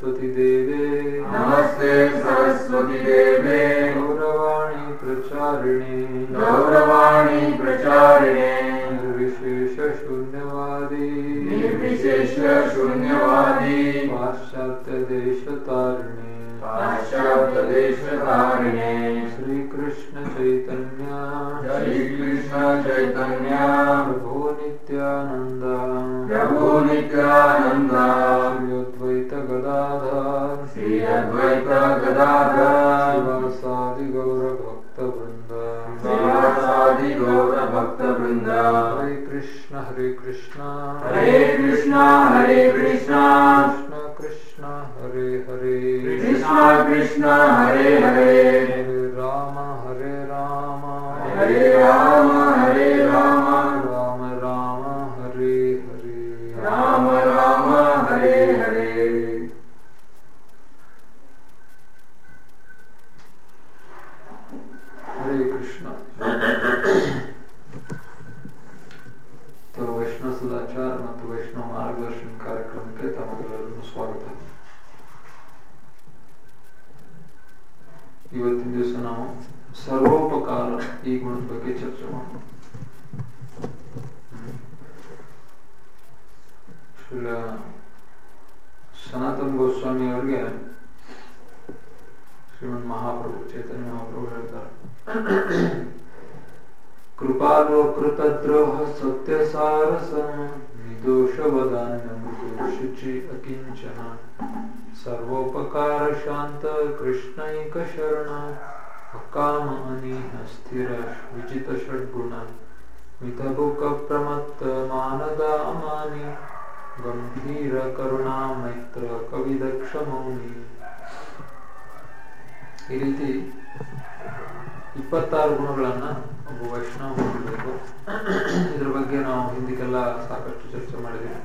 सरस्वती देवे नमस्ते सरस्वती देवे गौरवाणी प्रचारिणे निर्विशेष शून्यवादी पाश्चात्य देश तारिणे श्री कृष्ण चैतन्य प्रभु नित्यानंद श्री अद्वैत गदाधर शिवासादि गौर भक्त वृंद हरे कृष्ण हरे कृष्ण कृष्ण हरे हरे कृष्ण हरे हरे हरे राम हरे राम राम राम हरे हरे राम हरे हरे हरे कृष्ण। तो वैष्णव सदाचार ಮತ್ತು ವೈಷ್ಣವ ಮಾರ್ಗದರ್ಶನ ಕಾರ್ಯಕ್ರಮಕ್ಕೆ ತಮಗೆಲ್ಲರಿಗೂ ಸ್ವಾಗತ। ಇವತ್ತಿನ ದಿವಸ ನಾವು ಸರ್ವೋಪಕಾರ ಈ ಗುಣದ ಬಗ್ಗೆ ಚರ್ಚೆ ಮಾಡೋಣ। ಶ್ರೀಲ ಸನಾತನ ಗೋಸ್ವಾಮಿ ಅವರಿಗೆ ಶ್ರೀಮನ್ ಮಹಾಪ್ರಭು ಚೈತನ್ಯ ಮಹಾಪ್ರಭು ಹೇಳ್ತಾರೆ, कृपालो कृतद्रोह सत्यसारस निर्दोषवदान्य मृदु शुचि अकिंचन सर्वोपकार शांत कृष्णैक शरण अकाम अनीह स्थिर विजित षड्गुण मितबुक प्रमत्त मानदा अमानि गंभीर करुणा मैत्र कविदक्ष मौनि। ಈ ರೀತಿ 26 ಗುಣಗಳನ್ನ ಒಬ್ಬ ವೈಷ್ಣವ ಹೊಂದಬೇಕು। ಇದ್ರ ಬಗ್ಗೆ ನಾವು ಹಿಂದಿಗೆಲ್ಲ ಸಾಕಷ್ಟು ಚರ್ಚೆ ಮಾಡಿದ್ದೀವಿ।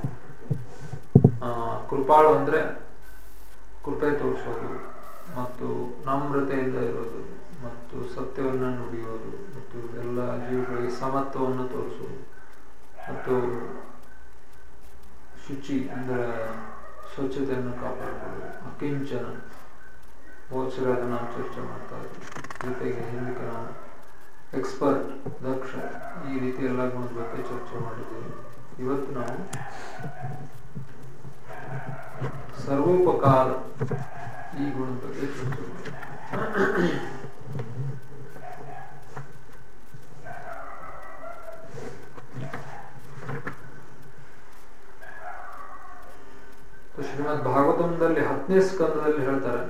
ಕೃಪಾಳು ಅಂದ್ರೆ ಕೃಪೆ ತೋರಿಸೋದು ಮತ್ತು ನಮ್ರತೆಯಿಂದ ಇರೋದು ಮತ್ತು ಸತ್ಯವನ್ನ ನುಡಿಯೋದು ಮತ್ತು ಎಲ್ಲ ಜೀವಿಗಳಿಗೆ ಸಮತ್ವವನ್ನು ತೋರಿಸೋದು ಮತ್ತು ಶುಚಿ ಅಂದ್ರೆ ಸ್ವಚ್ಛತೆಯನ್ನು ಕಾಪಾಡಿಕೊಳ್ಳೋದು, ಅಕಿಂಚನ ಹೋದ ನಾವು ಚರ್ಚೆ ಮಾಡ್ತಾ ಇದ್ವಿ। ಜೊತೆಗೆ ಹಿಂದಕ್ಕೆ ನಾವು ಎಕ್ಸ್ಪರ್ಟ್ ದಕ್ಷ ಈ ರೀತಿ ಎಲ್ಲ ಗುಣದ ಬಗ್ಗೆ ಚರ್ಚೆ ಮಾಡಿದ್ದೀವಿ। ಇವತ್ತು ನಾವು ಸರ್ವೋಪಕಾರ ಈ ಗುಣದ ಬಗ್ಗೆ ಚರ್ಚೆ ಮಾಡ್ತೀವಿ। ಶ್ರೀಮದ್ ಭಾಗವತಂದಲ್ಲಿ 10ನೇ ಸ್ಕಂದದಲ್ಲಿ ಹೇಳ್ತಾರೆ,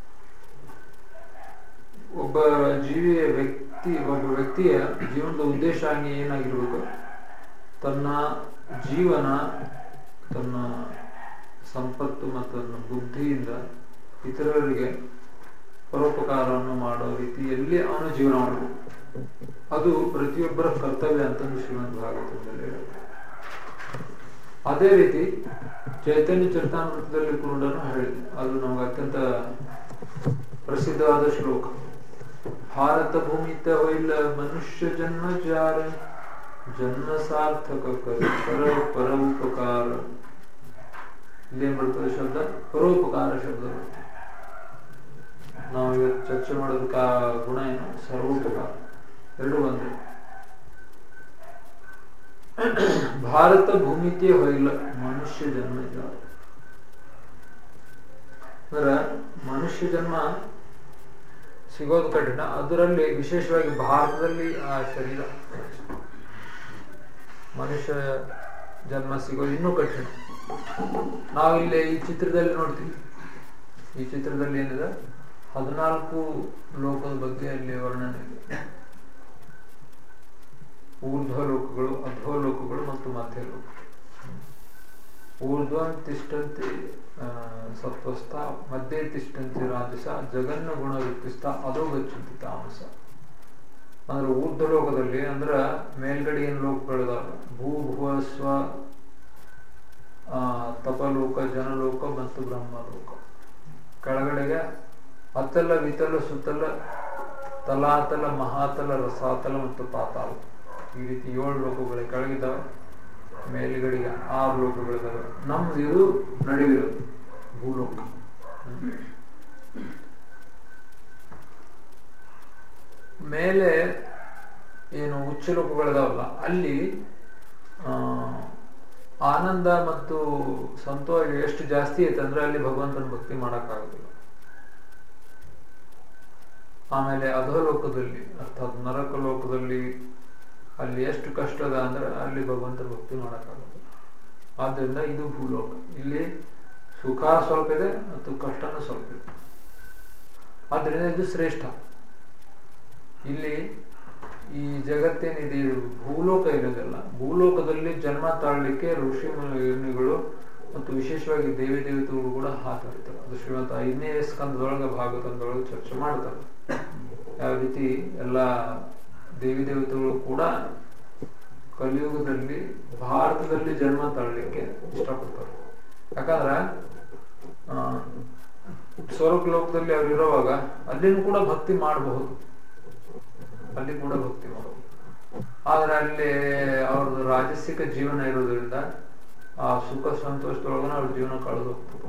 ಒಬ್ಬ ವ್ಯಕ್ತಿಯ ಜೀವನದ ಉದ್ದೇಶ ಏನಾಗಿರ್ಬೇಕು, ತನ್ನ ಜೀವನ ತನ್ನ ಸಂಪತ್ತು ಮತ್ತು ತನ್ನ ಬುದ್ಧಿಯಿಂದ ಇತರರಿಗೆ ಪರೋಪಕಾರವನ್ನು ಮಾಡೋ ರೀತಿಯಲ್ಲಿ ಅವನ ಜೀವನ ಮಾಡಬೇಕು। ಅದು ಪ್ರತಿಯೊಬ್ಬರ ಕರ್ತವ್ಯ ಅಂತಂದು ಶ್ರೀಮದ್ ಭಾಗವತದಲ್ಲಿ ಹೇಳುತ್ತೆ। ಅದೇ ರೀತಿ ಚೈತನ್ಯ ಚರಿತಾಮೃತದಲ್ಲಿ ಕೂಡ ಹೇಳಿದೆ, ಅದು ನಮ್ಗೆ ಅತ್ಯಂತ ಪ್ರಸಿದ್ಧವಾದ ಶ್ಲೋಕ। ಭಾರತ ಭೂಮಿತ ಹೊಯ್ಲ ಮನುಷ್ಯ ಜನ್ಮ ಜಾರ ಜನ್ಮ ಸಾರ್ಥಕ ಕರ ಪರೋಪಕಾರ। ಇಲ್ಲೇನ್ ಬರ್ತದೆ ಶಬ್ದ? ಪರೋಪಕಾರ ಶಬ್ದ ಬರ್ತದೆ। ನಾವು ಇವತ್ತು ಚರ್ಚೆ ಮಾಡೋದಕ್ಕ ಗುಣ ಏನು? ಸರ್ವೋಪಕಾರ, ಎರಡು ಒಂದೇ। ಭಾರತ ಭೂಮಿತೆ ಹೊಯ್ಲ ಮನುಷ್ಯ ಜನ್ಮ ಜಾರ ಅಂದ್ರೆ ಮನುಷ್ಯ ಜನ್ಮ ಸಿಗೋದು ಕಠಿಣ, ಅದರಲ್ಲಿ ವಿಶೇಷವಾಗಿ ಭಾರತದಲ್ಲಿ ಆ ಶರೀರ ಮನುಷ್ಯ ಜನ್ಮ ಸಿಗೋದು ಇನ್ನೂ ಕಠಿಣ। ನಾವಿಲ್ಲಿ ಈ ಚಿತ್ರದಲ್ಲಿ ನೋಡ್ತೀವಿ, ಈ ಚಿತ್ರದಲ್ಲಿ ಏನಿದೆ 14 ಲೋಕದ ಬಗ್ಗೆ ಅಲ್ಲಿ ವರ್ಣನೆ ಇದೆ। ಊರ್ಧ್ವ ಲೋಕಗಳು, ಅಧೋ ಲೋಕಗಳು ಮತ್ತು ಮಧ್ಯ ಲೋಕ। ಊರ್ಧ್ವ ತಿಷ್ಟಂತೆ ಸತ್ವಸ್ಥ, ಮಧ್ಯೆ ತಿಷ್ಟಂತೆ ರಾಜಸ, ಜಗನ್ನ ಗುಣ ವೃತ್ತಿಸ್ಥ, ಅದೋ ಗಚ್ಚಂತೆ ತಾಮಸ। ಅಂದ್ರೆ ಊರ್ಧ್ವ ಲೋಕದಲ್ಲಿ ಅಂದ್ರ ಮೇಲ್ಗಡೆ ಏನು ಲೋಕಗಳಿದಾವ, ಭೂ ಭುವ ಸ್ವ ತಪಲೋಕ, ಜನಲೋಕ ಮತ್ತು ಬ್ರಹ್ಮಲೋಕ। ಕೆಳಗಡೆಗೆ ಅತಲ ವಿತಲ ಸುತ್ತಲ ತಲಾತಲ ಮಹಾತಲ ರಸಾತಲ ಮತ್ತು ಪಾತಾಳ, ಈ ರೀತಿ 7 ಲೋಕಗಳು ಕೆಳಗಿದ್ದಾವೆ, ಮೇಲ್ಗಡೆಗೆ 6 ಲೋಕಗಳಿದ್ದಾವೆ। ನಮ್ದು ಇದು ನಡುವಿರೋದು ಭೂಲೋಕ। ಮೇಲೆ ಏನು ಉಚ್ಚ ಲೋಕಗಳಿದಾವಲ್ಲ ಅಲ್ಲಿ ಆನಂದ ಮತ್ತು ಸಂತೋಷ ಎಷ್ಟು ಜಾಸ್ತಿ ಐತೆ ಅಂದ್ರೆ ಅಲ್ಲಿ ಭಗವಂತನ ಭಕ್ತಿ ಮಾಡಕ್ಕಾಗೋದಿಲ್ಲ. ಆಮೇಲೆ ಅಧೋಲೋಕದಲ್ಲಿ ಅರ್ಥಾತ್ ನರಕ ಲೋಕದಲ್ಲಿ ಅಲ್ಲಿ ಎಷ್ಟು ಕಷ್ಟ ಅದ ಅಂದ್ರೆ ಅಲ್ಲಿ ಭಗವಂತನ ಭಕ್ತಿ ಮಾಡಕ್ಕಾಗೋದಿಲ್ಲ. ಆದ್ರಿಂದ ಇದು ಭೂಲೋಕ. ಇಲ್ಲಿ ಸುಖ ಸ್ವಲ್ಪ ಇದೆ ಮತ್ತು ಕಷ್ಟನೂ ಸ್ವಲ್ಪ ಇದೆ. ಆದ್ರಿಂದ ಇದು ಶ್ರೇಷ್ಠ. ಇಲ್ಲಿ ಈ ಜಗತ್ತೇನಿದೆ ಭೂಲೋಕ ಇರೋದಿಲ್ಲ. ಭೂಲೋಕದಲ್ಲಿ ಜನ್ಮ ತಾಳ್ಲಿಕ್ಕೆ ಋಷಿ ಮುನಿಗಳು ಮತ್ತು ವಿಶೇಷವಾಗಿ ದೇವಿ ದೇವತೆಗಳು ಕೂಡ ಹಾಕಿರ್ತಾರೆ. ಅದು ಶ್ರೀಮಂತ 5ನೇ ಸ್ಕಂದದೊಳಗೆ ಭಾಗವತದೊಳಗೆ ಚರ್ಚೆ ಮಾಡ್ತಾರೆ. ಯಾವ ರೀತಿ ಎಲ್ಲ ದೇವಿ ದೇವತೆಗಳು ಕೂಡ ಕಲಿಯುಗದಲ್ಲಿ ಭಾರತದಲ್ಲಿ ಜನ್ಮ ತಾಳ್ಲಿಕ್ಕೆ ಇಷ್ಟಪಡ್ತಾರೆ. ಯಾಕಂದ್ರೆ ಸ್ವರ್ಗ ಲೋಕದಲ್ಲಿ ಅವ್ರು ಇರೋವಾಗ ಅಲ್ಲಿನೂ ಕೂಡ ಭಕ್ತಿ ಮಾಡಬಹುದು, ಅಲ್ಲಿ ಕೂಡ ಭಕ್ತಿ ಮಾಡೋದು. ಆದ್ರೆ ಅಲ್ಲಿ ಅವ್ರದ್ದು ರಾಜಸಿಕ ಜೀವನ ಇರೋದ್ರಿಂದ ಆ ಸುಖ ಸಂತೋಷದೊಳಗನ ಅವ್ರ ಜೀವನ ಕಳೆದು ಹೋಗ್ತದೆ.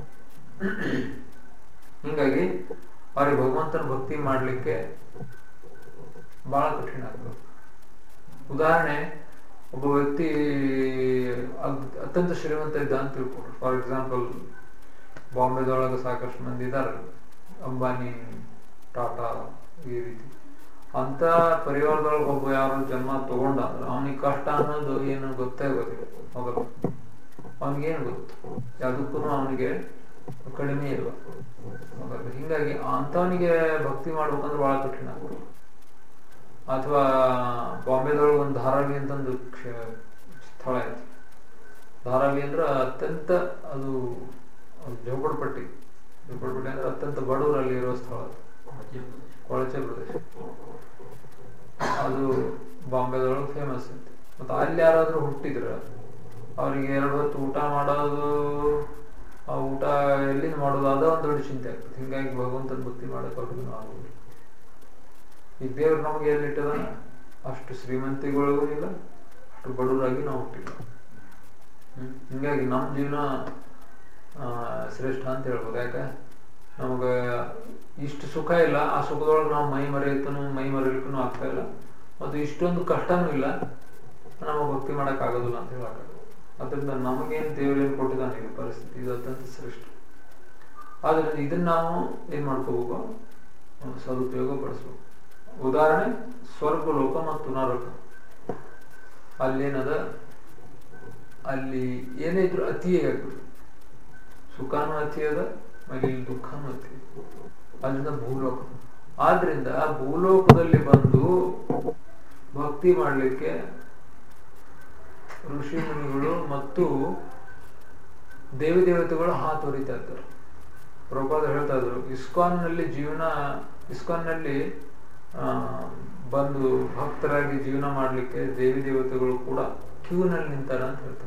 ಹಿಂಗಾಗಿ ಅವ್ರಿಗೆ ಭಗವಂತನ ಭಕ್ತಿ ಮಾಡ್ಲಿಕ್ಕೆ ಬಹಳ ಕಠಿಣ ಆಗ್ತದೆ. ಉದಾಹರಣೆ, ಒಬ್ಬ ವ್ಯಕ್ತಿ ಅತ್ಯಂತ ಶ್ರೀಮಂತ ಇದ್ದ ಅಂತ ತಿಳ್ಕೊಡ್ರಿ. ಫಾರ್ ಎಕ್ಸಾಂಪಲ್, ಬಾಂಬೆದೊಳಗೆ ಸಾಕಷ್ಟು ಮಂದಿ ಇದ್ದಾರೆ, ಅಂಬಾನಿ, ಟಾಟಾ, ಈ ರೀತಿ. ಅಂತ ಪರಿವಾರದೊಳಗೆ ಒಬ್ಬ ಯಾರು ಜನ್ಮ ತಗೊಂಡ ಅಂದ್ರೆ ಅವನಿಗೆ ಕಷ್ಟ ಅನ್ನೋದು ಏನು ಗೊತ್ತೇ ಗೊತ್ತಿಲ್ಲ. ಹೌದಲ್ಲ, ಅವನಿಗೇನು ಗೊತ್ತು? ಯಾವುದಕ್ಕೂ ಅವನಿಗೆ ಕಡಿಮೆ ಇಲ್ಲ. ಹೌದಲ್ಲ, ಹಿಂಗಾಗಿ ಅಂಥವನಿಗೆ ಭಕ್ತಿ ಮಾಡ್ಬೇಕಂದ್ರೆ ಬಹಳ ಕಠಿಣ ಆಗ್ತದೆ. ಅಥವಾ ಬಾಂಬೆದೊಳಗೆ ಒಂದು ಧಾರಾವಿ ಅಂತಂದು ಸ್ಥಳ ಐತಿ. ಧಾರಾವಿ ಅಂದ್ರೆ ಅತ್ಯಂತ ಅದು ಝೋಪಡಪಟ್ಟಿ ಅಂದ್ರೆ ಅತ್ಯಂತ ಬಡವರಲ್ಲಿ ಇರೋ ಸ್ಥಳ, ಕೊಳಚೆ ಪ್ರದೇಶ. ಅದು ಬಾಂಬೆದೊಳಗೆ ಫೇಮಸ್ ಐತಿ. ಮತ್ತು ಅಲ್ಲಿ ಯಾರಾದ್ರೂ ಹುಟ್ಟಿದ್ರ ಅವ್ರಿಗೆ 2 ಹೊತ್ತು ಊಟ ಮಾಡೋದು, ಆ ಊಟ ಎಲ್ಲಿಂದ ಮಾಡೋದು ಅದ ಒಂದು ದೊಡ್ಡ ಚಿಂತೆ ಆಗ್ತದೆ. ಹಿಂಗಾಗಿ ಭಗವಂತನ ಭಕ್ತಿ ಮಾಡಕ್ಕೆ ಅವ್ರಿಗೂ ಆಗೋದಿಲ್ಲ. ಈ ದೇವ್ರು ನಮ್ಗೆ ಎಲ್ಲಿಟ್ಟದ, ಅಷ್ಟು ಶ್ರೀಮಂತಿಗಳಿಗೂ ಇಲ್ಲ, ಅಷ್ಟು ಬಡವರಾಗಿ ನಾವು ಹುಟ್ಟಿಲ್ಲ. ಹಿಂಗಾಗಿ ನಮ್ಮ ಜೀವನ ಶ್ರೇಷ್ಠ ಅಂತ ಹೇಳ್ಬೋದು. ಯಾಕೆ ನಮಗ ಇಷ್ಟು ಸುಖ ಇಲ್ಲ, ಆ ಸುಖದೊಳಗೆ ನಾವು ಮೈ ಮರೆಯಲಿಕ್ಕೂ ಆಗ್ತಾ ಇಲ್ಲ, ಮತ್ತು ಇಷ್ಟೊಂದು ಕಷ್ಟನೂ ಇಲ್ಲ, ನಮಗೆ ಭಕ್ತಿ ಮಾಡಕ್ ಆಗೋದಿಲ್ಲ ಅಂತ ಹೇಳಕ್ಕಾಗಲ್ಲ. ಅದರಿಂದ ನಮಗೇನು ದೇವರೇನು ಕೊಟ್ಟಿದ್ದಾನೆ ಈ ಪರಿಸ್ಥಿತಿ, ಇದು ಅತ್ಯಂತ ಶ್ರೇಷ್ಠ. ಆದ್ರಿಂದ ಇದನ್ನ ನಾವು ಏನ್ ಮಾಡ್ಕೋಬೇಕು, ಸದುಪಯೋಗ ಪಡಿಸ್ಬೇಕು. ಉದಾಹರಣೆ, ಸ್ವರ್ಗ ಲೋಕ ಮತ್ತು ನರಕ. ಅಲ್ಲೇನದ, ಅಲ್ಲಿ ಏನೇ ಇದ್ರು ಅತಿಯೇ ಆಗ್ಬಿಡು. ಸುಖನೂ ಅತಿ ಅದ, ಆಮೇಲೆ ಇಲ್ಲಿ ದುಃಖನೂ ಅತಿ. ಅಲ್ಲಿಂದ ಭೂಲೋಕ. ಆದ್ರಿಂದ ಭೂಲೋಕದಲ್ಲಿ ಬಂದು ಭಕ್ತಿ ಮಾಡಲಿಕ್ಕೆ ಋಷಿ ಮುನಿಗಳು ಮತ್ತು ದೇವಿ ದೇವತೆಗಳು ಹಾತೊರಿತಾ ಇದ್ದಾರೆ. ಪ್ರಭುಪಾದ ಹೇಳ್ತಾ ಇದ್ರು, ಇಸ್ಕಾನ್ನಲ್ಲಿ ಬಂದು ಭಕ್ತರಾಗಿ ಜೀವನ ಮಾಡ್ಲಿಕ್ಕೆ ದೇವಿ ದೇವತೆಗಳು ಕೂಡ ಕ್ಯೂನಲ್ಲಿ ನಿಂತಾರ ಅಂತ ಹೇಳ್ತಾರೆ.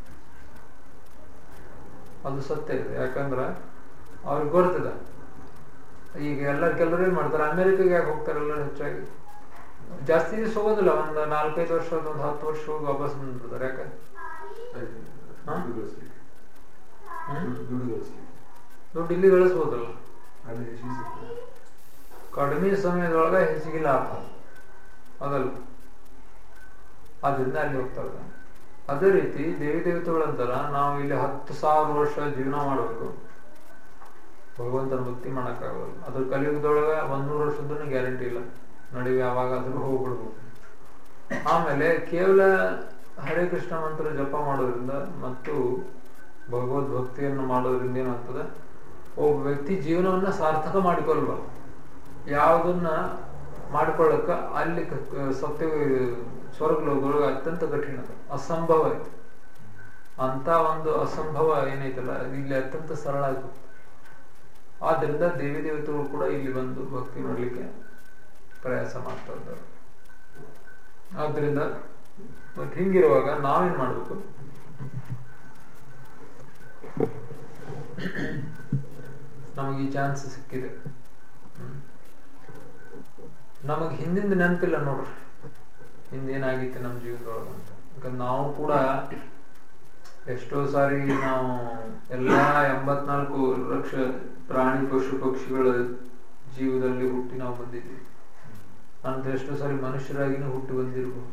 ಅದು ಸತ್ಯ ಇದೆ. ಯಾಕಂದ್ರ ಅವ್ರಿಗೆ ಗೊತ್ತಿದೆ. ಈಗ ಕೆಲವರು ಏನ್ ಮಾಡ್ತಾರೆ, ಅಮೆರಿಕಾಗೆ ಯಾಕೆ ಹೋಗ್ತಾರೆ ಎಲ್ಲರೂ ಹೆಚ್ಚಾಗಿ? ಜಾಸ್ತಿ ದಿವಸ ಹೋಗೋದಿಲ್ಲ, ಒಂದು 4-5 ವರ್ಷ, ಒಂದು 10 ವರ್ಷ ಹೋಗಿ ವಾಪಸ್ ಬಂದ್ಬಿಡ್ತಾರೆ. ಯಾಕೆ? ದುಡ್ಡು ಇಲ್ಲಿ ಗಳಿಸ್ಬೋದಲ್ಲ, ಕಡಿಮೆ ಸಮಯದೊಳಗೆ ಹೆಚ್ಚಿಗೆ ಲಾಭ ಅದಲ್ಲ. ಅದರಿಂದ ಅಲ್ಲಿ ಹೋಗ್ತಾ ಇದ್ದಾನೆ. ಅದೇ ರೀತಿ ದೇವಿ ದೇವತೆಗಳಂತಾರ, ನಾವು ಇಲ್ಲಿ 10,000 ವರ್ಷ ಜೀವನ ಮಾಡಬೇಕು, ಭಗವಂತನ ಭಕ್ತಿ ಮಾಡಕ್ಕಾಗಲ್ಲ. ಅದ್ರ ಕಲಿಯುಗದೊಳಗ 100 ವರ್ಷದ್ದು ಗ್ಯಾರಂಟಿ ಇಲ್ಲ, ನಡುವೆ ಯಾವಾಗಾದ್ರೂ ಹೋಗ್ಬಿಡ್ಬೋದು. ಆಮೇಲೆ ಕೇವಲ ಹರೇ ಕೃಷ್ಣ ಮಂತ್ರ ಜಪ ಮಾಡೋದ್ರಿಂದ ಮತ್ತು ಭಗವದ್ ಭಕ್ತಿಯನ್ನು ಮಾಡೋದ್ರಿಂದ ಏನಾಗ್ತದೆ, ಒಬ್ಬ ವ್ಯಕ್ತಿ ಜೀವನವನ್ನ ಸಾರ್ಥಕ ಮಾಡಿಕೊಳ್ಬಾರ್ದು. ಯಾವುದನ್ನ ಮಾಡ್ಕೊಳ್ಳಕ್ಕ ಅಲ್ಲಿ ಸ್ವರ್ಗ ಲೋಕದೊಳಗೆ ಅತ್ಯಂತ ಕಠಿಣ, ಅಸಂಭವ ಐತಿ. ಅಂತ ಒಂದು ಅಸಂಭವ ಏನೈತಲ್ಲ, ಇಲ್ಲಿ ಅತ್ಯಂತ ಸರಳ ಆಗುತ್ತೆ. ಆದ್ರಿಂದ ದೇವಿ ದೇವತೆಗಳು ಕೂಡ ಇಲ್ಲಿ ಬಂದು ಭಕ್ತಿ ಮಾಡಲಿಕ್ಕೆ ಪ್ರಯಾಸ ಮಾಡ್ತಾ ಇದ್ದಾರೆ. ಆದ್ರಿಂದ ಹಿಂಗಿರುವಾಗ ನಾವೇನ್ ಮಾಡ್ಬೇಕು, ನಮಗೆ ಈ ಚಾನ್ಸ್ ಸಿಕ್ಕಿದೆ. ನಮಗ್ ಹಿಂದಿಂದ ನೆನಪಿಲ್ಲ ನೋಡ್ರಿ, ಹಿಂದೇನಾಗಿತ್ತು ನಮ್ಮ ಜೀವನದೊಳಗೆ ಅಂತ. ಯಾಕಂದ್ರೆ ನಾವು ಕೂಡ ಎಷ್ಟೋ ಸಾರಿ ನಾವು ಎಲ್ಲ 84 ಲಕ್ಷ ಪ್ರಾಣಿ ಪಶು ಪಕ್ಷಿಗಳ ಜೀವದಲ್ಲಿ ಹುಟ್ಟಿ ನಾವು ಬಂದಿದ್ದೀವಿ. ಅಂದ್ರೆ ಎಷ್ಟೋ ಸಾರಿ ಮನುಷ್ಯರಾಗಿನೂ ಹುಟ್ಟಿ ಬಂದಿರಬಹುದು.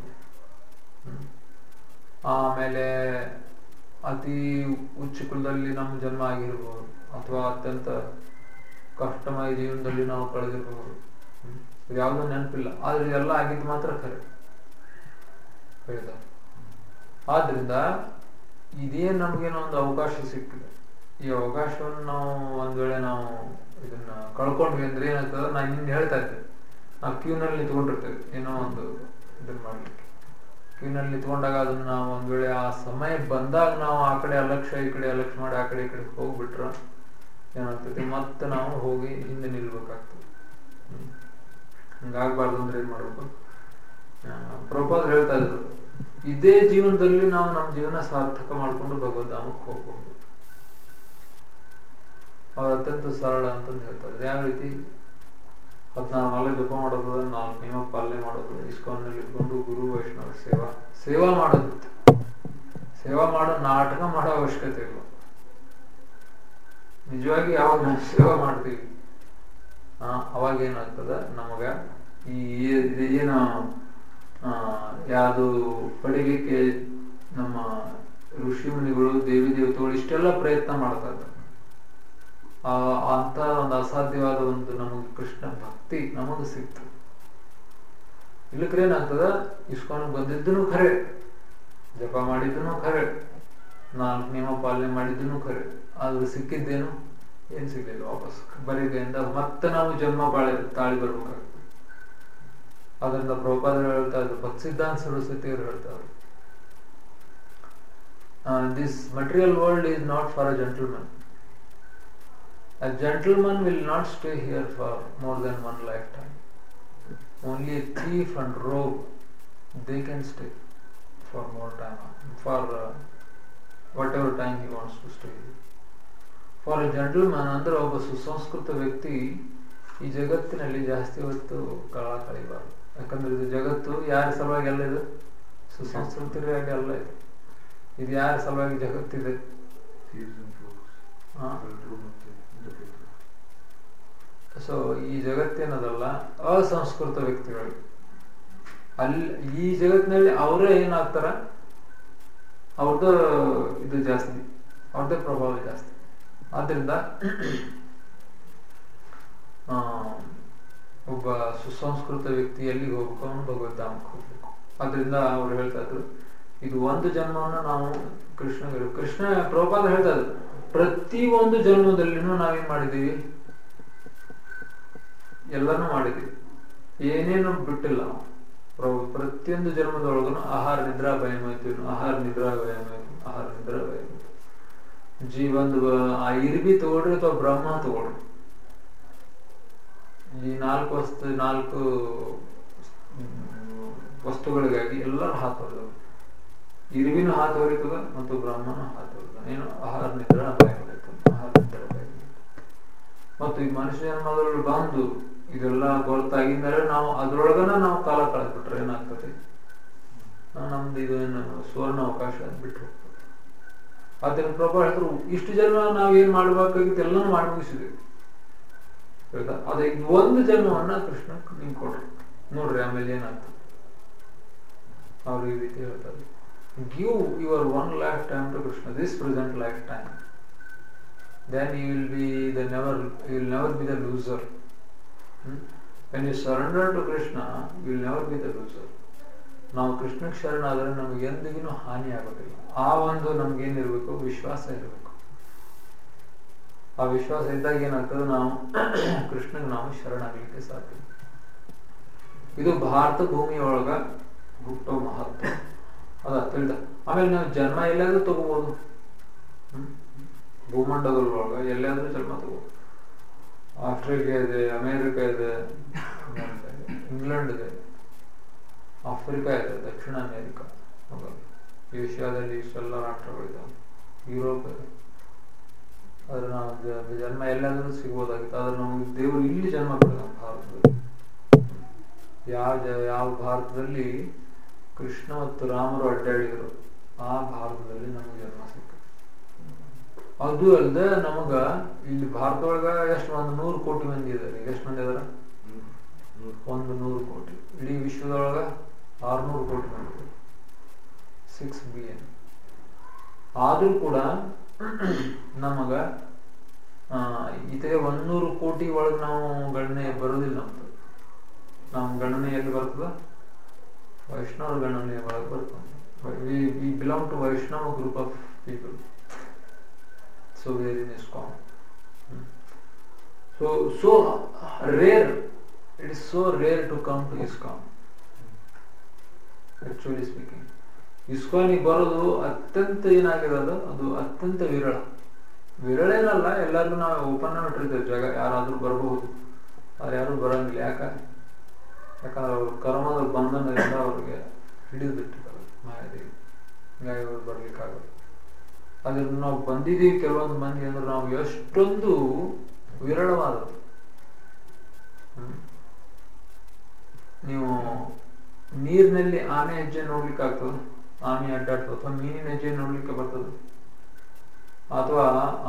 ಆಮೇಲೆ ಅತಿ ಉಚ್ಚ ಕುಲದಲ್ಲಿ ನಮ್ಮ ಜನ್ಮ ಆಗಿರಬಹುದು, ಅಥವಾ ಅತ್ಯಂತ ಕಷ್ಟಮಯ ಜೀವನದಲ್ಲಿ ನಾವು ಕಳೆದಿರಬಹುದು. ಯಾವುದೋ ನೆನಪಿಲ್ಲ, ಆದ್ರೆ ಎಲ್ಲ ಆಗಿದ್ದು ಮಾತ್ರ ಖರೆ ಹೇಳಿದ. ಆದ್ರಿಂದ ಇದೇನ್ ನಮ್ಗೇನೋ ಒಂದು ಅವಕಾಶ ಸಿಕ್ಕಿದೆ. ಈ ಅವಕಾಶವನ್ನು ನಾವು ಒಂದ್ ವೇಳೆ ನಾವು ಇದನ್ನ ಕಳ್ಕೊಂಡ್ವಿ ಅಂದ್ರೆ ಏನಾಗ್ತದೆ, ನಾನು ನಿನ್ನೆ ಹೇಳ್ತಾ ಇದ್ದೆ, ನಾವು ಕ್ಯೂನಲ್ಲಿ ನಿಂತ್ಕೊಂಡಿರ್ತೇವೆ ಏನೋ ಒಂದು ಇದನ್ನ ಮಾಡ್ಲಿಕ್ಕೆ. ಕ್ಯೂನಲ್ಲಿ ನಿಂತ್ಕೊಂಡಾಗ ಅದನ್ನ ನಾವು ಒಂದ್ ವೇಳೆ ಆ ಸಮಯ ಬಂದಾಗ ನಾವು ಆ ಕಡೆ ಅಲಕ್ಷ್ಯ ಈ ಕಡೆ ಅಲಕ್ಷ್ಯ ಮಾಡಿ ಆ ಕಡೆ ಈ ಕಡೆ ಹೋಗ್ಬಿಟ್ರ ಏನಾಗ್ತದೆ, ಮತ್ತೆ ನಾವು ಹೋಗಿ ಹಿಂದೆ ನಿಲ್ಬೇಕಾಗ್ತದೆ. ಹಂಗಾಗ್ಬಾರ್ದು ಅಂದ್ರೆ ಏನ್ ಮಾಡ್ಬೇಕು? ಪ್ರಭುಪಾದರು ಹೇಳ್ತಾ ಇದ್ರು, ಇದೇ ಜೀವನದಲ್ಲಿ ನಾವು ನಮ್ಮ ಜೀವನ ಸಾರ್ಥಕ ಮಾಡ್ಕೊಂಡು ಭಗವದ್ಧಾಮಕ್ಕೆ ಹೋಗ್ಬಹುದು. ಅವ್ರು ಅತ್ಯಂತ ಸರಳ ಅಂತಂದು ಹೇಳ್ತಾರೆ. ಯಾವ ರೀತಿ 14 ಮಾಲೆ ಜಪ ಮಾಡೋದು, 4 ನಿಯಮ ಪಾಲನೆ ಮಾಡೋದು, ಇಸ್ಕಾನ್ನಲ್ಲಿ ಇಟ್ಕೊಂಡು ಗುರು ವೈಷ್ಣವ ಸೇವಾ ಮಾಡೋದು. ಸೇವಾ ಮಾಡೋ ನಾಟಕ ಮಾಡೋ ಅವಶ್ಯಕತೆ ಇಲ್ಲ. ನಿಜವಾಗಿ ಯಾವಾಗ ನಾವು ಸೇವಾ ಮಾಡ್ತೀವಿ ಅವಾಗ ಏನಾಗ್ತದ, ನಮಗ ಈ ಏನು ಯಾವುದು ಪಡಿಲಿಕ್ಕೆ ನಮ್ಮ ಋಷಿ ಮುನಿಗಳು ದೇವಿ ದೇವತೆಗಳು ಇಷ್ಟೆಲ್ಲ ಪ್ರಯತ್ನ ಮಾಡ್ತಾ ಇದ್ದಾರೆ. ಅಂತ ಒಂದು ಅಸಾಧ್ಯವಾದ ಒಂದು ನಮಗೆ ಕೃಷ್ಣ ಭಕ್ತಿ ನಮಗ ಸಿಕ್ತು. ಇಲ್ಲಕ್ರೆ ಏನಾಗ್ತದ, ಇಸ್ಕಾನ್ ಬಂದಿದ್ದನು ಖರೆ, ಜಪ ಮಾಡಿದ್ದನು ಖರೆ, 4 ನಿಯಮ ಪಾಲನೆ ಮಾಡಿದ್ದನು ಖರೆ, ಆದ್ರೆ ಸಿಕ್ಕಿದ್ದೇನು ಏನ್ ಸಿಗ್ಲಿಲ್ಲ. ವಾಪಸ್ ಬರಿಗೆಯಿಂದ ಮತ್ತೆ ನಾವು ಜನ್ಮ ತಾಳಿ ಬರ್ಬೇಕಾಗ್ತದೆ. ಅದರಿಂದ ಪ್ರಭುಪಾದರು ಹೇಳ್ತಾ ಇದ್ರು, ಭಕ್ತಿ ಸಿದ್ಧಾಂತ ಸರಸ್ವತಿ ಅವರು ಹೇಳ್ತಾರೆ, this material world is not for a gentleman. A gentleman will not stay here for more than 1 lifetime. Only a thief and rogue, they can stay for more time, for whatever time he wants to stay. For a gentleman, ಅಂದ್ರೆ ಒಬ್ಬ ಸುಸಂಸ್ಕೃತ ವ್ಯಕ್ತಿ ಈ ಜಗತ್ತಿನಲ್ಲಿ ಜಾಸ್ತಿ ಹೊತ್ತು ಕಳೆಯಬಾರದು. ಯಾಕಂದ್ರೆ ಇದು ಜಗತ್ತು ಯಾರ ಸಲುವಾಗಿ ಅಲ್ಲ, ಇದು ಸುಸಂಸ್ಕೃತರಿಗಾಗಿ ಅಲ್ಲ. ಇದು ಯಾರ ಸಲುವಾಗಿ ಜಗತ್ತಿದೆ? ಸೊ ಈ ಜಗತ್ತೇನದಲ್ಲ ಅಸಂಸ್ಕೃತ ವ್ಯಕ್ತಿಗಳು. ಅಲ್ಲಿ ಈ ಜಗತ್ತಿನಲ್ಲಿ ಅವರೇ ಏನಾಗ್ತಾರ, ಅವ್ರದ್ದು ಇದು ಜಾಸ್ತಿ, ಅವ್ರದ್ದೇ ಪ್ರಭಾವ ಜಾಸ್ತಿ. ಆದ್ರಿಂದ ಒಬ್ಬ ಸುಸಂಸ್ಕೃತ ವ್ಯಕ್ತಿ ಎಲ್ಲಿಗೆ ಹೋಗ್ಬೇಕು, ಅವನು ಭಗವದ್ಧಾಮಕ್ಕೆ ಹೋಗ್ಬೇಕು. ಆದ್ರಿಂದ ಅವ್ರು ಹೇಳ್ತಾ ಇದ್ರು, ಇದು ಒಂದು ಜನ್ಮವನ್ನು ನಾವು ಕೃಷ್ಣ ಪ್ರಭುಪಾದ ಹೇಳ್ತಾ ಇದ್ರು, ಪ್ರತಿ ಒಂದು ಜನ್ಮದಲ್ಲಿನೂ ನಾವೇನ್ ಮಾಡಿದೀವಿ, ಎಲ್ಲಾನು ಮಾಡಿದೀವಿ, ಏನೇನು ಬಿಟ್ಟಿಲ್ಲ ನಾವು. ಪ್ರತಿಯೊಂದು ಜನ್ಮದೊಳಗೂ ಆಹಾರ ನಿದ್ರಾ ಭಯಮೈತು, ಆಹಾರ ನಿದ್ರಾ ಭಯಮೈತು, ಆಹಾರ ನಿದ್ರಾ ಭಯಮೈತು. ಜೀವನದ ಆ ಇರ್ಬಿ ತಗೊಳ್ರಿ ಅಥವಾ ಬ್ರಹ್ಮ ತಗೊಳ್ರಿ, ಈ 4 ವಸ್ತುಗಳಿಗಾಗಿ ಎಲ್ಲರೂ ಹಾತ್ ಹೊರದವು. ಇರ್ಬಿನೂ ಹಾತ್ ಹೊರಿತದ ಮತ್ತು ಬ್ರಹ್ಮನೂ ಹಾತ್ ಹೊರದ. ಏನು ಆಹಾರ ನಿದ್ರಾ ಭಯಮೈತು, ಆಹಾರ ನಿದ್ರಾ ಭಯಮೈತು. ಮತ್ತು ಈ ಮನುಷ್ಯ ಜನ್ಮದಲ್ಲಿ ಬಂದು ಇದೆಲ್ಲ ಗೊತ್ತಾಗಿದ್ದರೆ ನಾವು ಅದ್ರೊಳಗನ ನಾವು ಕಾಲ ಕಳೆದ್ಬಿಟ್ರೆ ಏನಾಗ್ತದೆ, ನಮ್ದು ಇದೇನು ಸುವರ್ಣ ಅವಕಾಶ ಬಿಟ್ಟು ಹೋಗ್ತದೆ. ಅದನ್ನ ಪ್ರಭು ಹೇಳಿದ್ರು, ಇಷ್ಟು ಜನ್ಮ ನಾವ್ ಏನ್ ಮಾಡ್ಬೇಕಾಗಿತ್ತು ಎಲ್ಲಾನು ಮಾಡಿ ಮುಗಿಸಿದ್ವಿ. ಅದೇ ಒಂದು ಜನ್ಮವನ್ನ ಕೃಷ್ಣಕ್ ನಿಂಗೆ ಕೊಡ್ರಿ, ನೋಡ್ರಿ ಆಮೇಲೆ ಏನಾಗ್ತದೆ. ಅವ್ರು ಈ ರೀತಿ ಹೇಳ್ತಾರೆ, give your 1 lifetime to Krishna, this present lifetime, then you will never be the loser. When you surrender to Krishna, you will never be the loser. ನಾವು ಕೃಷ್ಣಕ್ಕೆ ಶರಣಾದರೆ ನಮಗೆ ಎಂದಿಗೂ ಹಾನಿ ಆಗೋದಿಲ್ಲ. ಆ ಒಂದು ನಮ್ಗೇನಿರ್ಬೇಕು, ವಿಶ್ವಾಸ ಇರಬೇಕು. ಆ ವಿಶ್ವಾಸ ಇದ್ದಾಗ ಏನಾಗ್ತದೆ, ನಾವು ಕೃಷ್ಣಗೆ ನಾವು ಶರಣಾಗಲಿಕ್ಕೆ ಸಾಧ್ಯ. ಇದು ಭಾರತ ಭೂಮಿಯೊಳಗ ಹುಟ್ಟೋ ಮಹತ್ವ ಅದ ತಿಳಿದ. ಆಮೇಲೆ ನಾವು ಜನ್ಮ ಎಲ್ಲಾದ್ರೂ ತಗೋಬಹುದು, ಭೂಮಂಡಲದೊಳಗ ಎಲ್ಲಾದ್ರೂ ಜನ್ಮ ತಗೋಬಹುದು. ಆಸ್ಟ್ರೇಲಿಯಾ ಇದೆ, ಅಮೇರಿಕಾ ಇದೆ, ಇಂಗ್ಲೆಂಡ್ ಇದೆ, ಆಫ್ರಿಕಾ ಇದೆ, ದಕ್ಷಿಣ ಅಮೇರಿಕಾ, ಏಷ್ಯಾದಲ್ಲಿ ಇಷ್ಟೆಲ್ಲ ರಾಷ್ಟ್ರಗಳಿದ್ದಾವೆ, ಯುರೋಪ್ ಇದೆ. ಆದ್ರೆ ನಾವು ಜನ್ಮ ಎಲ್ಲಾದ್ರೂ ಸಿಗ್ಬೋದಾಗಿತ್ತು. ಆದ್ರೆ ನಮ್ಗೆ ದೇವರು ಇಲ್ಲಿ ಜನ್ಮ ಕೊಡ ಭಾರತದಲ್ಲಿ. ಯಾವ ಭಾರತದಲ್ಲಿ ಕೃಷ್ಣ ಮತ್ತು ರಾಮರು ಅಡ್ಡಾಡಿದರು, ಆ ಭಾರತದಲ್ಲಿ ನಮಗೆ ಜನ್ಮ ಸಿಕ್ಕ. ಅದು ಅಲ್ಲದೆ ನಮಗ ಇಲ್ಲಿ ಭಾರತದೊಳಗ ಎಷ್ಟು ಒಂದು 100 ಕೋಟಿ ಮಂದಿ ಇದಾರೆ. ಎಷ್ಟು ಮಂದಿ ಅದಾರ? 100 ಕೋಟಿ. ಇಡೀ ವಿಶ್ವದೊಳಗ 600 ಕೋಟಿ ಮಂದಿ, 6 ಬಿಲಿಯನ್. ಆದ್ರೂ ಕೂಡ ನಮಗ ಇತರೆ 100 ಕೋಟಿ ಒಳಗೆ ನಾವು ಗಣನೆ ಬರೋದಿಲ್ಲ. ನಮ್ಮ ಗಣನೆ ಎಲ್ಲಿ ಬರ್ತದ? ವೈಷ್ಣವ ಗಣನೆ ಒಳಗೆ ಬರ್ತದೆ. We belong to Vaishnava group of people. So very ISKCON. So rare. It is so rare to come to ISKCON. Actually speaking, ISKCON ಬರೋದು ಅತ್ಯಂತ ಏನಾಗಿದೆ, ಅದು ಅತ್ಯಂತ ವಿರಳ ಏನಲ್ಲ. ಎಲ್ಲರಿಗೂ ನಾವು ಓಪನ್ ಇಟ್ಟಿರ್ತೇವೆ ಜಾಗ, ಯಾರಾದ್ರೂ ಬರಬಹುದು. ಅವ್ರು ಯಾರು ಬರಂಗಿಲ್ಲ. ಯಾಕಂದ್ರೆ ಅವ್ರ ಕರ್ಮದ ಬಂಧನದಿಂದ ಅವ್ರಿಗೆ ಹಿಡಿದಿಟ್ಟಿದ್ದಾರೆ ಮಾಯಾದೇವಿ. ಹಿಂಗಾಗಿ ಅವ್ರು ಬರ್ಲಿಕ್ಕಾಗಲ್ಲ. ಅದ್ರ ನಾವು ಬಂದಿದ್ದೀವಿ ಕೆಲವೊಂದು ಮಂದಿ ಅಂದ್ರೆ ನಾವು ಎಷ್ಟೊಂದು ವಿರಳವಾದದ್ದು. ನೀವು ನೀರಿನಲ್ಲಿ ಆನೆ ಹೆಜ್ಜೆ ನೋಡ್ಲಿಕ್ಕೆ ಆಗ್ತದೆ, ಆನೆ ಅಡ್ಡಾಡ್ತದೆ. ಅಥವಾ ಮೀನಿನ ಹೆಜ್ಜೆ ನೋಡ್ಲಿಕ್ಕೆ ಬರ್ತದೆ. ಅಥವಾ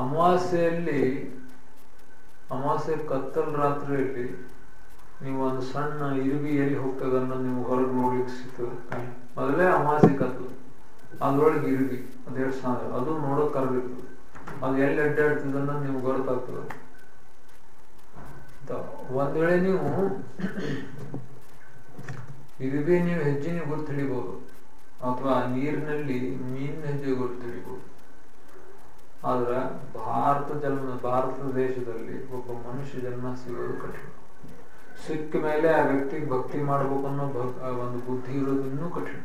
ಅಮಾವಾಸ್ಯೆ ಕತ್ತಲ್ ರಾತ್ರಿಯಲ್ಲಿ ನೀವು ಒಂದು ಸಣ್ಣ ಇರುವಿ ಎಲ್ಲಿ ಹೋಗ್ತದೆ ಅನ್ನೋದು ನೀವು ಹೊರಗೆ ನೋಡ್ಲಿಕ್ಕೆ ಸಿಗ್ತದೆ. ಮೊದಲೇ ಅಮಾವಾಸ್ಯೆ ಕತ್ತಲು, ಅದ್ರೊಳಗೆ ಇರುವಿ ಅದೆಷ್ಟು ಸಾಂದ್ರ, ಅದು ನೋಡೋಕ್ ಕರಗಿರ್ತದೆ. ಅದು ಎಲ್ಲಿ ಅಡ್ಡಾಡ್ತದೆ ಅನ್ನೋದು ನಿಮ್ಗೆ ಗೊತ್ತಾಗ್ತದೆ. ಒಂದ್ ವೇಳೆ ನೀವು ಇರುವೆ ನೀವು ಹೆಜ್ಜೆನ ಗುರುತು ಹಿಡಿಬಹುದು, ಅಥವಾ ನೀರಿನಲ್ಲಿ ಮೀನಿನ ಹೆಜ್ಜೆ ಗುರುತು ಹಿಡಿಬಹುದು. ಆದ್ರೆ ಭಾರತ ದೇಶದಲ್ಲಿ ಒಬ್ಬ ಮನುಷ್ಯ ಜನ್ಮ ಸಿಗೋದು ಕಠಿಣ. ಸಿಕ್ಕ ಮೇಲೆ ಆ ವ್ಯಕ್ತಿಗೆ ಭಕ್ತಿ ಮಾಡ್ಬೇಕು ಅನ್ನೋ ಒಂದು ಬುದ್ಧಿ ಇರೋದು ಇನ್ನೂ ಕಠಿಣ.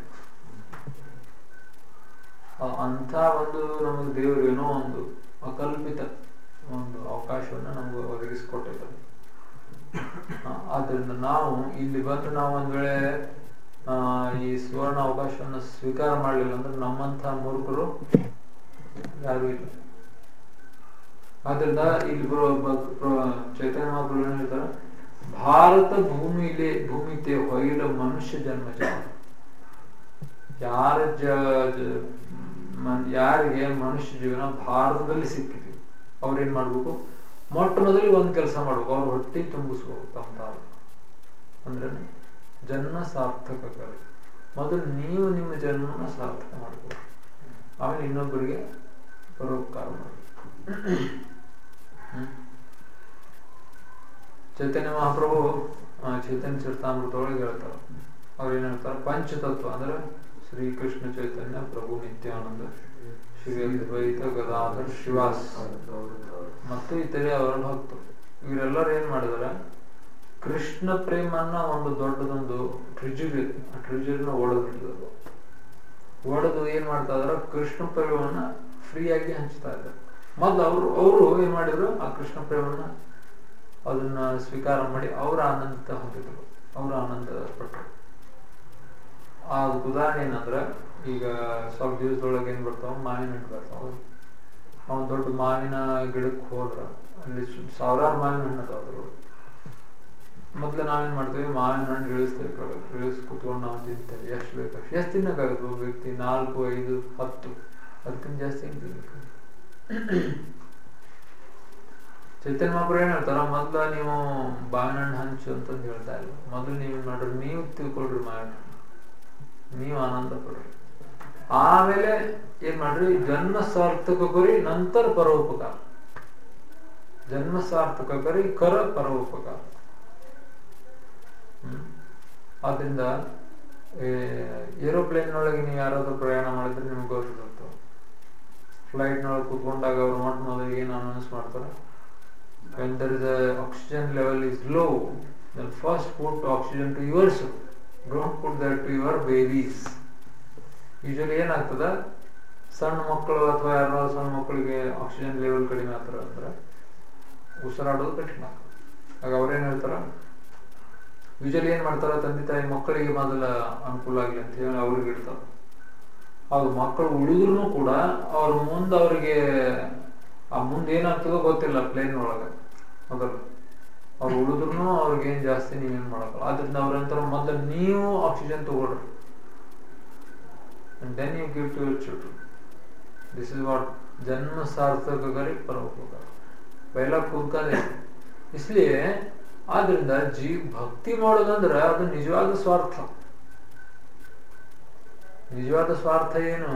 ಅಂತ ಒಂದು ನಮಗೆ ದೇವರು ಏನೋ ಒಂದು ಅಕಲ್ಪಿತ ಒಂದು ಅವಕಾಶವನ್ನ ನಮ್ಗೆ ಒದಗಿಸಿಕೊಟ್ಟಿದ್ದಾರೆ. ಆದ್ರಿಂದ ನಾವು ಇಲ್ಲಿ ಬಂದು ನಾವು ಒಂದ್ ವೇಳೆ ಈ ಸುವರ್ಣ ಅವಕಾಶವನ್ನ ಸ್ವೀಕಾರ ಮಾಡಲಿಲ್ಲ ಅಂದ್ರೆ ನಮ್ಮಂತ ಮೂರ್ಖರು ಯಾರು ಇಲ್ಲ. ಆದ್ರಿಂದ ಇಲ್ಲಿ ಚೈತನ್ಯ ಮಹಾಪ್ರಭು ಏನ್ ಹೇಳ್ತಾರೆ, ಭಾರತ ಭೂಮಿತೆ ಹೊಯ್ಲ ಮನುಷ್ಯ ಜನ್ಮ ಯಾರಿಗೆ ಮನುಷ್ಯ ಜೀವನ ಭಾರತದಲ್ಲಿ ಸಿಕ್ಕಿದ್ವಿ ಅವ್ರೇನ್ ಮಾಡ್ಬೇಕು, ಮೊಟ್ಟ ಮೊದಲಿಗೆ ಒಂದ್ ಕೆಲಸ ಮಾಡ್ಬೇಕು, ಅವ್ರ ಹೊಟ್ಟೆ ತುಂಬಿಸ್ಬೇಕು. ತಮ್ಮ ಅಂದ್ರೆ ಜನ್ಮ ಸಾರ್ಥಕ. ಮೊದಲು ನೀವು ನಿಮ್ಮ ಜನ್ಮನ ಸಾರ್ಥಕ ಮಾಡ್ಬೇಕು, ಆಮೇಲೆ ಇನ್ನೊಬ್ಬರಿಗೆ ಪರೋಪಕಾರ ಮಾಡ್ಬೇಕು. ಚೈತನ್ಯ ಮಹಾಪ್ರಭು ಚೈತನ್ಯ ಚರಿತಾಮೃತ ಒಳಗೆ ಹೇಳ್ತಾರೆ. ಅವ್ರು ಏನ್ ಹೇಳ್ತಾರೆ, ಪಂಚತತ್ವ ಅಂದ್ರೆ ಶ್ರೀಕೃಷ್ಣ ಚೈತನ್ಯ, ಪ್ರಭು ನಿತ್ಯಾನಂದ, ಶ್ರೀ ಅದ್ವೈತ ಗದಾಧರ್ ಶ್ರೀವಾಸ್ ಮತ್ತು ಇತರೆ ಅವರ ಭಕ್ತರು, ಇವರೆಲ್ಲರೂ ಏನ್ ಮಾಡಿದಾರೆ, ಕೃಷ್ಣ ಪ್ರೇಮನ್ನ ಒಂದು ದೊಡ್ಡದೊಂದು ಟ್ರಿಜರ್ ಇದೆ, ಆ ಟ್ರಿಜರ್ನ ಒಡೆದು ಏನ್ ಮಾಡ್ತಾ ಇದಾರೆ, ಕೃಷ್ಣ ಪ್ರೇಮವನ್ನ ಫ್ರೀಯಾಗಿ ಹಂಚ್ತಾ ಇದ್ದಾರೆ. ಮೊದ್ಲು ಅವರು ಏನ್ ಮಾಡಿದ್ರು, ಆ ಕೃಷ್ಣ ಪ್ರೇಮನ್ನ ಅದನ್ನ ಸ್ವೀಕಾರ ಮಾಡಿ ಅವರ ಆನಂದ ಹೊಂದಿದ್ರು, ಅವರ ಆನಂದ ಪಟ್ಟರು. ಅದಕ್ಕೆ ಉದಾಹರಣೆ ಏನಂದ್ರ, ಈಗ ಸ್ವಲ್ಪ ದಿವಸದೊಳಗೆ ಏನ್ ಬರ್ತಾವ, ಮಾವಿನ ಹಣ್ಣು ಬರ್ತಾವ. ಅವನ್ ದೊಡ್ಡ ಮಾವಿನ ಗಿಡಕ್ಕೆ ಹೋದ್ರ ಅಲ್ಲಿ ಸಾವಿರಾರು ಮಾವಿನ ಹಣ್ಣು ಅದಾವ. ಮೊದ್ಲು ನಾವೇನ್ ಮಾಡ್ತೇವೆ, ಮಾವಿನ ಹಣ್ಣು ಇಳಿಸ್ತೇವೆ, ಇಳಿಸಿ ಕುತ್ಕೊಂಡು ನಾವು ತಿಂತೇವೆ. ಎಷ್ಟು ಬೇಕು ಎಷ್ಟು ತಿನ್ನಕ್ಕಾಗತ್ತೆ ಒಬ್ಬ ವ್ಯಕ್ತಿ, 4, 5, 10 ಅದಕ್ಕಿಂತ ಜಾಸ್ತಿ ಏನ್ ತಿನ್ಬೇಕು. ಚೈತನ್ಯ ಮಹಾಪ್ರಭು ಏನ್ ಹೇಳ್ತಾರ, ಮೊದ್ಲ ನೀವು ಮಾವಿನ ಹಣ್ಣು ಹಂಚು ಅಂತಂದು ಹೇಳ್ತಾ ಇಲ್ಲ. ಮೊದಲು ನೀವು ಮಾಡ್ರಿ, ನೀವು ತಿಳ್ಕೊಳ್ರಿ ಮಾವಿನ ಹಣ್ಣು, ನೀವು ಆನಂದ ಪಡ್ರಿ. ಆಮೇಲೆ ಏನ್ ಮಾಡ್ರಿ, ಜನ್ಮ ಸಾರ್ಥಕ ಕರಿ ನಂತರ ಪರೋಪಕಾರ. ಜನ್ಮ ಸಾರ್ಥಕ ಕರಿ ಕರ ಪರೋಪಕಾರ. ಆದ್ರಿಂದ ಏರೋಪ್ಲೇನ್ ಒಳಗೆ ನೀವು ಯಾರಾದ್ರೂ ಪ್ರಯಾಣ ಮಾಡಿದ್ರೆ ನಿಮ್ಗೆ ಗೊತ್ತಿರುತ್ತೆ. ಫ್ಲೈಟ್ ನೊಳಗೆ ಕೂತ್ಕೊಂಡಾಗ ಅವ್ರು ಮೊಟ್ಟ ಮೊದಲಿಗೆ ಏನು ಅನೌನ್ಸ್ ಮಾಡ್ತಾರೆ, when there is a oxygen level is low, then first put oxygen to yourself, don't put that to your babies. Usually ಏನಾಗ್ತದ, ಸಣ್ಣ ಮಕ್ಕಳು ಅಥವಾ ಯಾರೋ ಸಣ್ಣ ಮಕ್ಕಳಿಗೆ ಆಕ್ಸಿಜನ್ ಲೆವೆಲ್ ಕಡಿಮೆ ಆಗ್ತಾರ ಅಂದ್ರೆ ಉಸಿರಾಡೋದು ಕಠಿಣ ಆಗ್ತದೆ. ಆಗ ಅವ್ರೇನ್ ಹೇಳ್ತಾರ, ಯೂಶಲಿ ಏನ್ ಮಾಡ್ತಾರ, ತಂದೆ ತಾಯಿ ಮಕ್ಕಳಿಗೆ ಮೊದಲ ಅನುಕೂಲ ಆಗ್ಲಿ ಅಂತ ಹೇಳಿ ಅವ್ರಿಗೆ ಇಡ್ತಾರ. ಅದು ಮಕ್ಕಳು ಉಳಿದ್ರು ಕೂಡ ಅವ್ರ ಮುಂದೆ ಅವ್ರಿಗೆ ಮುಂದೆ ಏನಾಗ್ತದೋ ಗೊತ್ತಿಲ್ಲ ಪ್ಲೇನ್ ಒಳಗ. ಮೊದಲು ಅವ್ರು ಉಳಿದ್ರು ಅವ್ರಿಗೇನ್ ಜಾಸ್ತಿ ನೀವೇನ್ ಮಾಡಲ್ಲ. ಆದ್ರಿಂದ ಅವ್ರಂತಾರ, ಮೊದಲು ನೀವು ಆಕ್ಸಿಜನ್ ತಗೊಳ್ರಿ, and then you give to your children. This is what जन्म सार्थक करे परोपकार पहला खुद का दे इसलिए ಆದ್ರಿಂದ ಭಕ್ತಿ ಮಾಡೋದಂದ್ರೆ ಅದು ನಿಜವಾದ ಸ್ವಾರ್ಥ. ನಿಜವಾದ ಸ್ವಾರ್ಥ ಏನು?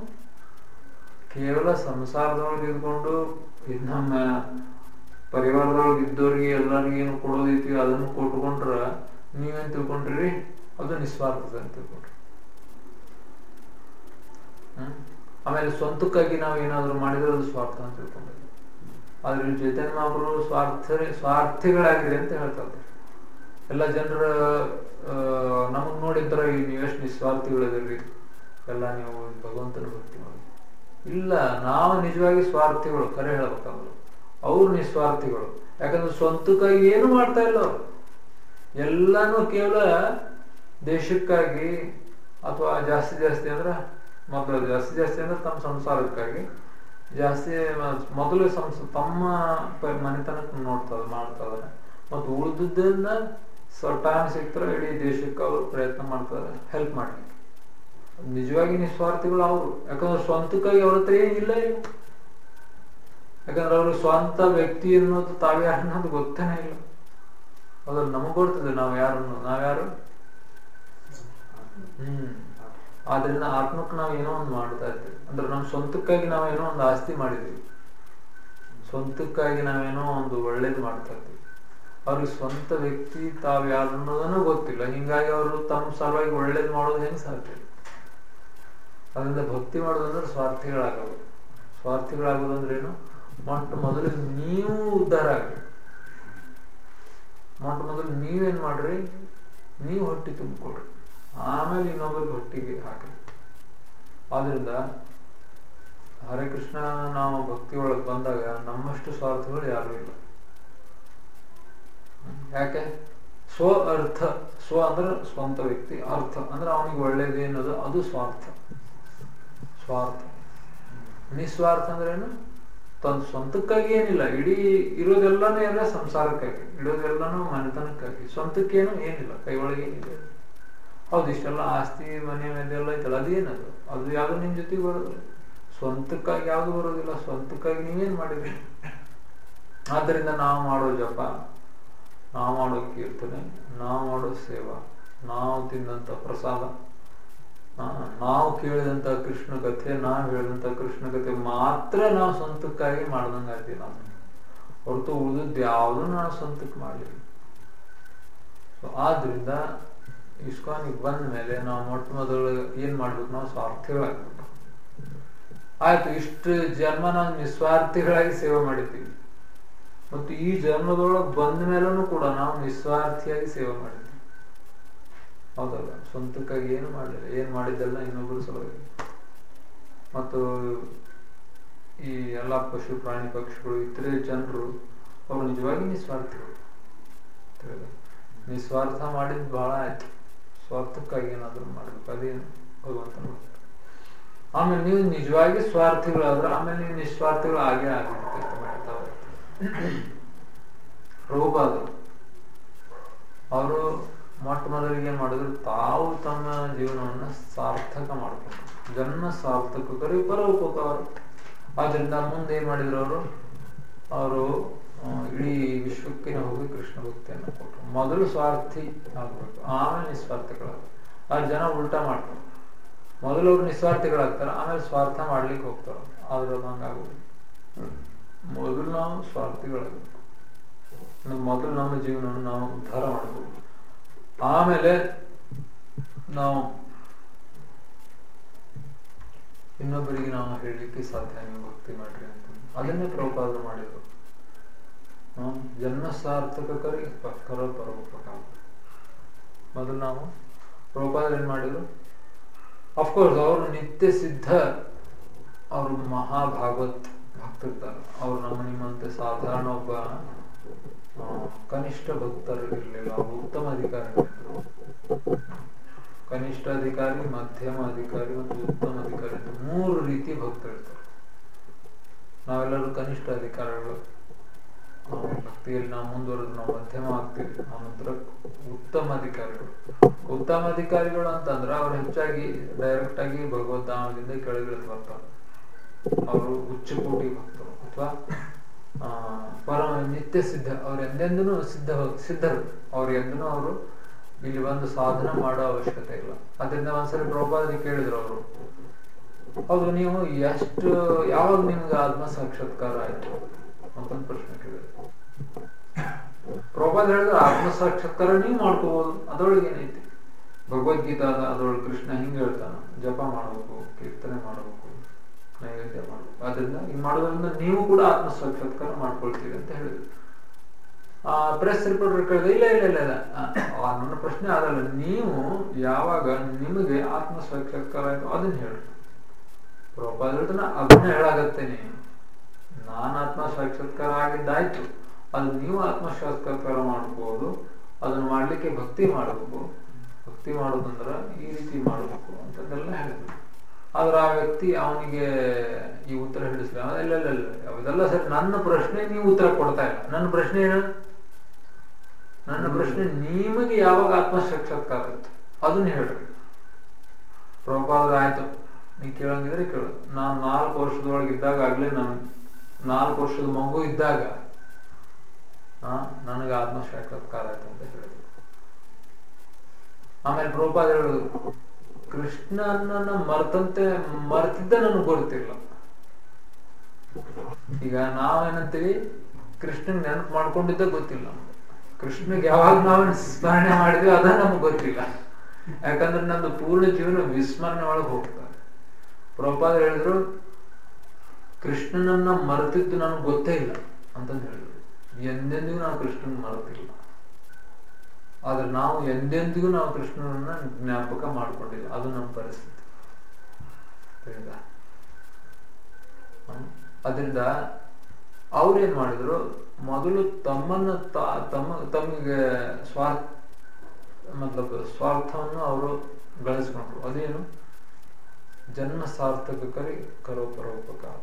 ಕೇವಲ ಸಂಸಾರದೊಳಗೆ ಇದ್ಕೊಂಡು ನಮ್ಮ ಪರಿವಾರದೊಳಗೆ ಇದ್ದವ್ರಿಗೆ ಎಲ್ಲರಿಗೂ ಏನು ಕೊಡೋದೈತಿ ಅದನ್ನು ಕೊಟ್ಕೊಂಡ್ರ ನೀವೇನ್ ತಿಳ್ಕೊಂಡ್ರಿ? ಅದು ನಿಸ್ವಾರ್ಥ ಅಂತ ತಿಳ್ಕೊಂಡ್ರಿ. ಆಮೇಲೆ ಸ್ವಂತಕ್ಕಾಗಿ ನಾವು ಏನಾದ್ರು ಮಾಡಿದ್ರೆ ಅದು ಸ್ವಾರ್ಥ ಅಂತ ತಿಳ್ಕೊಂಡ್ರಿ. ಆದ್ರೆ ಚೈತನ್ಯ ಮಹಾಪ್ರಭು ಸ್ವಾರ್ಥಿಗಳಾಗಿದೆ ಅಂತ ಹೇಳ್ತಾರೆ. ಎಲ್ಲ ಜನರ ನಮಗ್ ನೋಡಿದ್ರ ನೀವೆಷ್ಟು ನಿಸ್ವಾರ್ಥಿಗಳಿದ್ರಿ, ಎಲ್ಲ ನೀವು ಭಗವಂತನ ಭಕ್ತಿ ಮಾಡಿ. ಇಲ್ಲ, ನಾವು ನಿಜವಾಗಿ ಸ್ವಾರ್ಥಿಗಳು, ಕರೆ ಹೇಳ್ಬೇಕಂದ್ರು. ಅವ್ರು ನಿಸ್ವಾರ್ಥಿಗಳು. ಯಾಕಂದ್ರೆ ಸ್ವಂತಕ್ಕಾಗಿ ಏನು ಮಾಡ್ತಾ ಇಲ್ಲ ಅವರು. ಎಲ್ಲಾನು ಕೇವಲ ದೇಶಕ್ಕಾಗಿ ಅಥವಾ ಜಾಸ್ತಿ ಅಂದ್ರೆ ಮೊದಲು ಜಾಸ್ತಿ ಅಂದ್ರೆ ತಮ್ಮ ಸಂಸಾರಕ್ಕಾಗಿ ಜಾಸ್ತಿ ಮೊದಲು ತಮ್ಮ ಮನೆತನಕ್ಕೆ ಮಾಡ್ತಾರೆ. ಮತ್ತು ಉಳಿದನ್ನ ಟೈಮ್ ಸಿಗ್ತಾರೆ ಇಡೀ ದೇಶಕ್ಕೆ ಅವರು ಪ್ರಯತ್ನ ಮಾಡ್ತಾರೆ ಹೆಲ್ಪ್ ಮಾಡ್ಲಿಕ್ಕೆ. ನಿಜವಾಗಿ ನಿಸ್ವಾರ್ಥಿಗಳು ಅವರು. ಯಾಕಂದ್ರೆ ಸ್ವಂತಕ್ಕಾಗಿ ಅವ್ರ ಹತ್ರ ಏನಿಲ್ಲ. ಯಾಕಂದ್ರೆ ಅವ್ರಿಗೆ ಸ್ವಂತ ವ್ಯಕ್ತಿ ಅನ್ನೋದು ತಾವ್ಯಾರು ಅನ್ನೋದು ಗೊತ್ತೇನೆ ಇಲ್ಲ. ಅದ್ರಲ್ಲಿ ನಮಗ್ ಗೊತ್ತಿದೆ ನಾವ್ಯಾರು. ಆದ್ರಿಂದ ಆತ್ಮಕ್ಕೆ ನಾವ್ ಏನೋ ಒಂದು ಮಾಡ್ತಾ ಇರ್ತೀವಿ. ಅಂದ್ರೆ ನಮ್ ಸ್ವಂತಕ್ಕಾಗಿ ನಾವೇನೋ ಒಂದು ಆಸ್ತಿ ಮಾಡಿದೀವಿ, ಸ್ವಂತಕ್ಕಾಗಿ ನಾವೇನೋ ಒಂದು ಒಳ್ಳೇದು ಮಾಡ್ತಾ ಇರ್ತೀವಿ. ಅವ್ರಿಗೆ ಸ್ವಂತ ವ್ಯಕ್ತಿ ತಾವ್ ಯಾರು ಅನ್ನೋದನ್ನು ಗೊತ್ತಿಲ್ಲ. ಹಿಂಗಾಗಿ ಅವರು ತಮ್ಮ ಸಲುವಾಗಿ ಒಳ್ಳೇದು ಮಾಡೋದು ಹೆಂಗ್ ಸಾಧ್ಯ? ಅದರಿಂದ ಭಕ್ತಿ ಮಾಡೋದಂದ್ರೆ ಸ್ವಾರ್ಥಿಗಳಾಗೋದು. ಸ್ವಾರ್ಥಿಗಳಾಗೋದಂದ್ರೆ ಏನು? ಮೊದಲು ನೀವು ಉದ್ಧಾರ ಆಗ್ರಿ. ಮೊದಲು ನೀವೇನ್ ಮಾಡ್ರಿ? ನೀವು ಹೊಟ್ಟಿ ತುಂಬಿಕೊಡ್ರಿ, ಆಮೇಲೆ ಇನ್ನೊಬ್ಬರಿಗೆ ಹೊಟ್ಟಿಗೆ ಹಾಕ್ರಿ. ಆದ್ರಿಂದ ಹರೇ ಕೃಷ್ಣ ನಾವು ಭಕ್ತಿ ಒಳಗೆ ಬಂದಾಗ ನಮ್ಮಷ್ಟು ಸ್ವಾರ್ಥಗಳು ಯಾರು ಇಲ್ಲ. ಯಾಕೆ? ಸ್ವ ಅರ್ಥ. ಸ್ವ ಅಂದ್ರೆ ಸ್ವಂತ ವ್ಯಕ್ತಿ, ಅರ್ಥ ಅಂದ್ರೆ ಅವನಿಗೆ ಒಳ್ಳೇದೇನದು ಅದು ಸ್ವಾರ್ಥ. ನಿಸ್ವಾರ್ಥ ಅಂದ್ರೆ ಏನು? ತನ್ನ ಸ್ವಂತಕ್ಕಾಗಿ ಏನಿಲ್ಲ. ಇಡೀ ಇರೋದೆಲ್ಲಾನು ಎಲ್ಲ ಸಂಸಾರಕ್ಕಾಗಿ, ಇಡೋದೆಲ್ಲಾನು ಮನೆತನಕ್ಕಾಗಿ. ಸ್ವಂತಕ್ಕೇನು ಏನಿಲ್ಲ, ಕೈ ಒಳಗೆ ಏನಿದೆ. ಹೌದು, ಇಷ್ಟೆಲ್ಲ ಆಸ್ತಿ ಮನೆ ಮೇಲೆಲ್ಲ ಐತಲ್ಲ, ಅದೇನದು? ಅದು ಯಾವ್ದು ನಿಮ್ ಜೊತೆಗೆ ಬರೋದಿಲ್ಲ. ಸ್ವಂತಕ್ಕಾಗಿ ಯಾವ್ದು ಬರೋದಿಲ್ಲ. ಸ್ವಂತಕ್ಕಾಗಿ ನೀವೇನ್ ಮಾಡಿದ್ರಿ? ಆದ್ದರಿಂದ ನಾವು ಮಾಡೋ ಜಪ, ನಾವು ಮಾಡೋ ಕೀರ್ತನೆ, ನಾವು ಮಾಡೋ ಸೇವಾ, ನಾವು ತಿಂದಂತ ಪ್ರಸಾದ, ನಾವು ಕೇಳಿದಂತ ಕೃಷ್ಣ ಕಥೆ, ನಾವು ಹೇಳಿದಂತ ಕೃಷ್ಣ ಕಥೆ ಮಾತ್ರ ನಾವು ಸ್ವಂತಕ್ಕಾಗಿ ಮಾಡ್ದಂಗ ಆಯ್ತೀವಿ. ನಾವು ಹೊರತು ಉಳಿದದ್ದು ಯಾವುದು ನಾವು ಸ್ವಂತಕ್ಕೆ ಮಾಡಲಿಲ್ಲ. ಆದ್ರಿಂದ ಇಸ್ಕಾನಿಗೆ ಬಂದ ಮೇಲೆ ನಾವು ಮೊದಲು ಏನ್ ಮಾಡ್ಬೇಕು? ನಾವು ಸ್ವಾರ್ಥಿಗಳಾಗ್ಬೇಕು. ಆಯ್ತು, ಇಷ್ಟು ಜನ್ಮ ನಾವು ನಿಸ್ವಾರ್ಥಿಗಳಾಗಿ ಸೇವೆ ಮಾಡಿದ್ದೀವಿ. ಮತ್ತು ಈ ಜನ್ಮದೊಳಗೆ ಬಂದ ಮೇಲೂ ಕೂಡ ನಾವು ನಿಸ್ವಾರ್ಥಿಯಾಗಿ ಸೇವೆ ಮಾಡಿದ್ದೀವಿ. ಹೌದಲ್ಲ? ಸ್ವಂತಕ್ಕಾಗಿ ಏನು ಮಾಡಲಿಲ್ಲ. ಏನ್ ಮಾಡಿದ್ದೆಲ್ಲ ಇನ್ನೊಬ್ಬರು ಸಲುವಾಗಿ. ಮತ್ತು ಈ ಎಲ್ಲ ಪಶು ಪ್ರಾಣಿ ಪಕ್ಷಿಗಳು ಇತರೆ ಜನರು ಅವರು ನಿಜವಾಗಿ ನಿಸ್ವಾರ್ಥಿಗಳು. ನಿಸ್ವಾರ್ಥ ಮಾಡಿದ್ ಬಹಳ ಆಯ್ತು. ಸ್ವಾರ್ಥಕ್ಕಾಗಿ ಏನಾದ್ರು ಮಾಡ್ಬೇಕು, ಅದೇನು ಭಗವಂತನ. ಆಮೇಲೆ ನೀವು ನಿಜವಾಗಿ ಸ್ವಾರ್ಥಿಗಳಾದ್ರೆ ಆಮೇಲೆ ನೀವು ನಿಸ್ವಾರ್ಥಿಗಳು ಆಗೇ ಆಗಿರ್ತೈತೆ. ಪ್ರಭುಪಾದರು ಅವರು ಮೊದಲಿಗೆ ಏನ್ ಮಾಡಿದ್ರು? ತಾವು ತಮ್ಮ ಜೀವನವನ್ನ ಸಾರ್ಥಕ ಮಾಡ್ಕೊಂಡ್ರು. ಜನ್ಮ ಸಾರ್ಥಕರು ಪರೋಪಕಾರ. ಆದ್ರಿಂದ ಮುಂದೆ ಏನ್ ಮಾಡಿದ್ರು? ಅವರು ಇಡೀ ವಿಶ್ವಕ್ಕೆ ಹೋಗಿ ಕೃಷ್ಣ ಭಕ್ತಿಯನ್ನು ಕೊಟ್ಟರು. ಮೊದಲು ಸ್ವಾರ್ಥಿ ಆಗ್ಬೇಕು, ಆಮೇಲೆ ನಿಸ್ವಾರ್ಥಿಗಳಾಗ್ತಾರೆ. ಆ ಜನ ಉಲ್ಟಾ ಮಾಡ್ತಾರೆ. ಮೊದಲು ಅವ್ರು ನಿಸ್ವಾರ್ಥಿಗಳಾಗ್ತಾರೆ, ಆಮೇಲೆ ಸ್ವಾರ್ಥ ಮಾಡ್ಲಿಕ್ಕೆ ಹೋಗ್ತಾರೆ. ಆದ್ರೆ ಅದು ಹಂಗಾಗೋದು. ಮೊದಲು ನಾವು ಸ್ವಾರ್ಥಿಗಳಾಗಬೇಕು. ಮೊದಲು ನಮ್ಮ ಜೀವನವನ್ನು ನಾವು ಉದ್ಧಾರ ಮಾಡಬಹುದು. ಆಮೇಲೆ ನಾವು ಇನ್ನೊಬ್ಬರಿಗೆ ನಾವು ಹೇಳಲಿಕ್ಕೆ ಸಾಧ್ಯ. ನೀವು ಭಕ್ತಿ ಮಾಡ್ರಿ ಅಂತ ಅದನ್ನೇ ಪ್ರಭುಪಾದರು ಮಾಡಿದ್ರು. ಜನ್ಮ ಸಾರ್ಥಕ ಕರ ಪರೋಪಕಾರ. ಮೊದಲು ನಾವು ಪ್ರಭುಪಾದರು ಏನ್ ಮಾಡಿದ್ರು? ಅಫ್ಕೋರ್ಸ್ ಅವರು ನಿತ್ಯ ಸಿದ್ಧ, ಅವರು ಮಹಾಭಾಗವತ್ ಭಕ್ತಿರ್ತಾರೆ. ಅವ್ರು ನಿಮ್ಮಂತೆ ಸಾಧಾರಣ ಒಬ್ಬ ಕನಿಷ್ಠ ಭಕ್ತರಿರ್ಲಿಲ್ಲ. ಅವರು ಉತ್ತಮ ಅಧಿಕಾರಿಗಳಿದ್ರು. ಕನಿಷ್ಠ ಅಧಿಕಾರಿ, ಮಧ್ಯಮ ಅಧಿಕಾರಿ ಮತ್ತು ಉತ್ತಮ ಅಧಿಕಾರಿ ಅಂತ 3 ರೀತಿ ಭಕ್ತರಿರ್ತಾರೆ. ನಾವೆಲ್ಲರೂ ಕನಿಷ್ಠ ಅಧಿಕಾರಿಗಳು. ಭಕ್ತಿಯಲ್ಲಿ ನಾವು ಮುಂದುವರೆದು ನಾವು ಮಧ್ಯಮ ಆಗ್ತೀವಿ. ನಂತರ ಉತ್ತಮ ಅಧಿಕಾರಿಗಳು. ಉತ್ತಮ ಅಧಿಕಾರಿಗಳು ಅಂತಂದ್ರೆ ಅವ್ರು ಹೆಚ್ಚಾಗಿ ಡೈರೆಕ್ಟ್ ಆಗಿ ಭಗವದ್ಧಾಮದಿಂದ ಕೆಳಗಿಳಿದು ಬರ್ತಾರೆ. ಅವರು ಉಚ್ಚ ಕೋಟಿ ಭಕ್ತರು ಅಥವಾ ಪರಮ ನಿತ್ಯ ಸಿದ್ಧ, ಅವ್ರು ಎಂದೆಂದೂ ಸಿದ್ಧರು. ಅವ್ರು ಎಂದೂ ಅವರು ಇಲ್ಲಿ ಬಂದು ಸಾಧನ ಮಾಡೋ ಅವಶ್ಯಕತೆ ಇಲ್ಲ. ಅದರಿಂದ ಒಂದ್ಸರಿ ಪ್ರಭುಪಾದರಿಗೆ ಕೇಳಿದ್ರು ಅವರು, ಹೌದು ನೀವು ಯಾವಾಗ ನಿಮ್ಗೆ ಆತ್ಮ ಸಾಕ್ಷಾತ್ಕಾರ ಆಯ್ತು ಅಂತಂದು ಪ್ರಶ್ನೆ ಕೇಳಿದ್ರು. ಪ್ರಭುಪಾದ ಹೇಳಿದ್ರೆ ಆತ್ಮ ಸಾಕ್ಷಾತ್ಕಾರ ನೀವು ಮಾಡ್ಕೋಬಹುದು, ಅದ್ರೊಳಗೆ ಏನೈತಿ. ಭಗವದ್ಗೀತಾ ಅದ್ರೊಳಗೆ ಕೃಷ್ಣ ಹಿಂಗೆ ಹೇಳ್ತಾನ, ಜಪ ಮಾಡ್ಬೇಕು, ಕೀರ್ತನೆ ಮಾಡ್ಬೇಕು, ನೈವೇದ್ಯ ಮಾಡ್ಬೇಕು. ಆದ್ರಿಂದ ಹಿಂಗ್ ಮಾಡೋದ್ರಿಂದ ನೀವು ಕೂಡ ಆತ್ಮ ಸಾಕ್ಷಾತ್ಕಾರ ಮಾಡ್ಕೊಳ್ತೀರಿ ಅಂತ ಹೇಳಿದ್ರು. ಪ್ರೆಸ್ ರಿಪೋರ್ಟರ್ ಕೇಳಿದ್ರೆ ಇಲ್ಲ ಇಲ್ಲ ಇಲ್ಲ ಇಲ್ಲ, ನನ್ನ ಪ್ರಶ್ನೆ ಆಗಲ್ಲ, ನೀವು ಯಾವಾಗ ನಿಮಗೆ ಆತ್ಮ ಸಾಕ್ಷಾತ್ಕಾರ ಆಯ್ತು ಅದನ್ನ ಹೇಳಿ. ಪ್ರಭುಪಾದ ಹೇಳ್ತಾನ ಅದನ್ನ ಹೇಳಾಗತ್ತೇನೆ, ನಾನು ಆತ್ಮ ಸಾಕ್ಷಾತ್ಕಾರ ಆಗಿದ್ದಾಯ್ತು, ಅದು ನೀವು ಆತ್ಮ ಸಾಕ್ಷಾತ್ಕಾರ ಮಾಡ್ಬೋದು. ಅದನ್ನ ಮಾಡ್ಲಿಕ್ಕೆ ಭಕ್ತಿ ಮಾಡಬೇಕು. ಭಕ್ತಿ ಮಾಡೋದಂದ್ರ ಈ ರೀತಿ ಮಾಡಬೇಕು ಅಂತದೆಲ್ಲ ಹೇಳಿದ್ರು. ಆದ್ರೆ ಆ ವ್ಯಕ್ತಿ ಅವನಿಗೆ ಈ ಉತ್ತರ ಹಿಡಿಸ್ಲ, ಇಲ್ಲ ಇಲ್ಲ ಇಲ್ಲ ಅವೆಲ್ಲ ಸರಿ, ನನ್ನ ಪ್ರಶ್ನೆ ನೀವು ಉತ್ತರ ಕೊಡ್ತಾ ಇಲ್ಲ. ನನ್ನ ಪ್ರಶ್ನೆ ಏನು? ನನ್ನ ಪ್ರಶ್ನೆ ನಿಮಗೆ ಯಾವಾಗ ಆತ್ಮ ಸಾಕ್ಷಾತ್ಕಾರ ಆಯ್ತು ಅದನ್ನ ಹೇಳ್ರಿ. ಪ್ರಭುಪಾದ ಆಯ್ತು, ನೀ ಕೇಳಂಗಿದ್ರೆ ಕೇಳು. ನಾನು 4 ವರ್ಷದೊಳಗಿದ್ದಾಗ, ಆಗ್ಲೇ ನಾನು 4 ವರ್ಷದ ಮಗು ಇದ್ದಾಗ ನನಗೆ ಆತ್ಮ ಸಾಕ್ಷಾತ್ಕಾರ ಆಯ್ತು ಅಂತ ಹೇಳಿದ್ರು. ಆಮೇಲೆ ಪ್ರಭುಪಾದ ಹೇಳಿದ್ರು, ಕೃಷ್ಣನನ್ನ ಮರ್ತಿದ್ದ ನನಗೆ ಗೊತ್ತಿಲ್ಲ. ಈಗ ನಾವೇನಂತೀವಿ, ಕೃಷ್ಣನ್ ನೆನಪು ಮಾಡ್ಕೊಂಡಿದ್ದ ಗೊತ್ತಿಲ್ಲ. ಕೃಷ್ಣಗೆ ಯಾವಾಗ ನಾವು ಸ್ಮರಣೆ ಮಾಡಿದ್ವಿ ಅದ ನಮ್ಗೆ ಗೊತ್ತಿಲ್ಲ. ಯಾಕಂದ್ರೆ ನಮ್ದು ಪೂರ್ಣ ಜೀವನ ವಿಸ್ಮರಣೆ ಒಳಗೆ ಹೋಗ್ತಾರೆ. ಪ್ರಭುಪಾದ ಹೇಳಿದ್ರು, ಕೃಷ್ಣನನ್ನ ಮರೆತಿದ್ದು ನನಗೆ ಗೊತ್ತೇ ಇಲ್ಲ ಅಂತಂದು ಹೇಳಿದ್ರು. ಎಂದೆಂದಿಗೂ ನಾವು ಕೃಷ್ಣನ್ ಮರೆತಿಲ್ಲ, ಆದ್ರೆ ನಾವು ಎಂದೆಂದಿಗೂ ನಾವು ಕೃಷ್ಣನನ್ನ ಜ್ಞಾಪಕ ಮಾಡ್ಕೊಂಡಿಲ್ಲ. ಅದು ನಮ್ಮ ಪರಿಸ್ಥಿತಿ. ಅದರಿಂದ ಅವ್ರೇನ್ ಮಾಡಿದ್ರು, ಮೊದಲು ತಮಗೆ ಸ್ವಾರ್ಥವನ್ನು ಅವರು ಗಳಿಸ್ಕೊಂಡ್ರು. ಅದೇನು? ಜನ್ಮ ಸಾರ್ಥಕ ಕರೋ ಪರೋಪಕಾರ.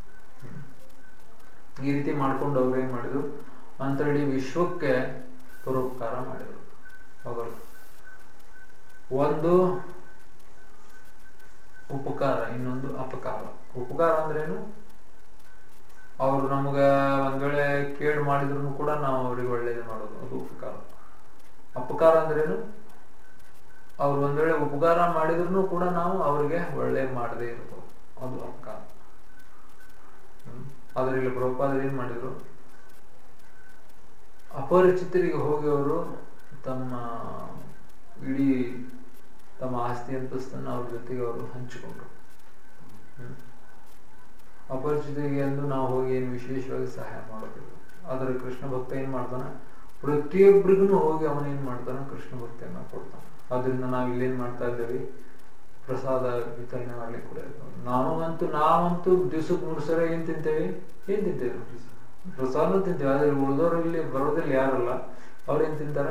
ಈ ರೀತಿ ಮಾಡ್ಕೊಂಡು ಅವ್ರು ಏನ್ ಮಾಡಿದ್ರು, ಅಂತ ಇಡೀ ವಿಶ್ವಕ್ಕೆ ಪರೋಪಕಾರ ಮಾಡಿದ್ರು. ಹೌದಲ್ಲ? ಒಂದು ಉಪಕಾರ, ಇನ್ನೊಂದು ಅಪಕಾರ. ಉಪಕಾರ ಅಂದ್ರೇನು? ಅವ್ರು ನಮ್ಗ ಒಂದ್ ವೇಳೆ ಕೇಡು ಮಾಡಿದ್ರು ಕೂಡ ನಾವು ಅವ್ರಿಗೆ ಒಳ್ಳೇದು ಮಾಡೋದು, ಅದು ಉಪಕಾರ. ಅಪಕಾರ ಅಂದ್ರೇನು? ಅವ್ರು ಒಂದ್ ವೇಳೆ ಉಪಕಾರ ಮಾಡಿದ್ರು ಕೂಡ ನಾವು ಅವ್ರಿಗೆ ಒಳ್ಳೆ ಮಾಡದೇ ಇರೋದು, ಅದು ಅಪಕಾರ. ಆದ್ರೆ ಇಲ್ಲಿ ಪ್ರಭುಪಾದರು ಏನ್ ಮಾಡಿದ್ರು, ಅಪರಿಚಿತರಿಗೆ ಹೋಗಿ ಅವರು ಇಡೀ ತಮ್ಮ ಆಸ್ತಿ ಅಂತಸ್ತನ್ನ ಅವ್ರ ಜೊತೆಗೆ ಅವರು ಹಂಚಿಕೊಂಡ್ರು. ಅಪರಿಚಿತರಿಗೆ ಎಂದು ನಾವು ಹೋಗಿ ಏನು ವಿಶೇಷವಾಗಿ ಸಹಾಯ ಮಾಡೋದಿಲ್ಲ. ಆದ್ರೆ ಕೃಷ್ಣ ಭಕ್ತ ಏನ್ ಮಾಡ್ತಾನ, ಪ್ರತಿಯೊಬ್ಬರಿಗೂ ಹೋಗಿ ಅವನೇನ್ ಮಾಡ್ತಾನ, ಕೃಷ್ಣ ಭಕ್ತಿಯನ್ನ ಕೊಡ್ತಾನ. ಆದ್ರಿಂದ ನಾವ್ ಇಲ್ಲೇನ್ ಮಾಡ್ತಾ ಇದ್ದೇವೆ, ಪ್ರಸಾದ ವಿತರಣೆ ಮಾಡ್ಲಿಕ್ಕೆ ಕೂಡ ನಾವಂತೂ ದಿವ್ಸಕ್ಕೆ 3 ಸಲ ಏನ್ ತಿಂತೇವೆ? ಪ್ರಸಾದ ತಿಂತೇವೆ. ಆದ್ರೆ ಉಳಿದವರು ಇಲ್ಲಿ ಬರೋದಿಲ್ಲ ಯಾರಲ್ಲ, ಅವ್ರೇನ್ ತಿಂತಾರ?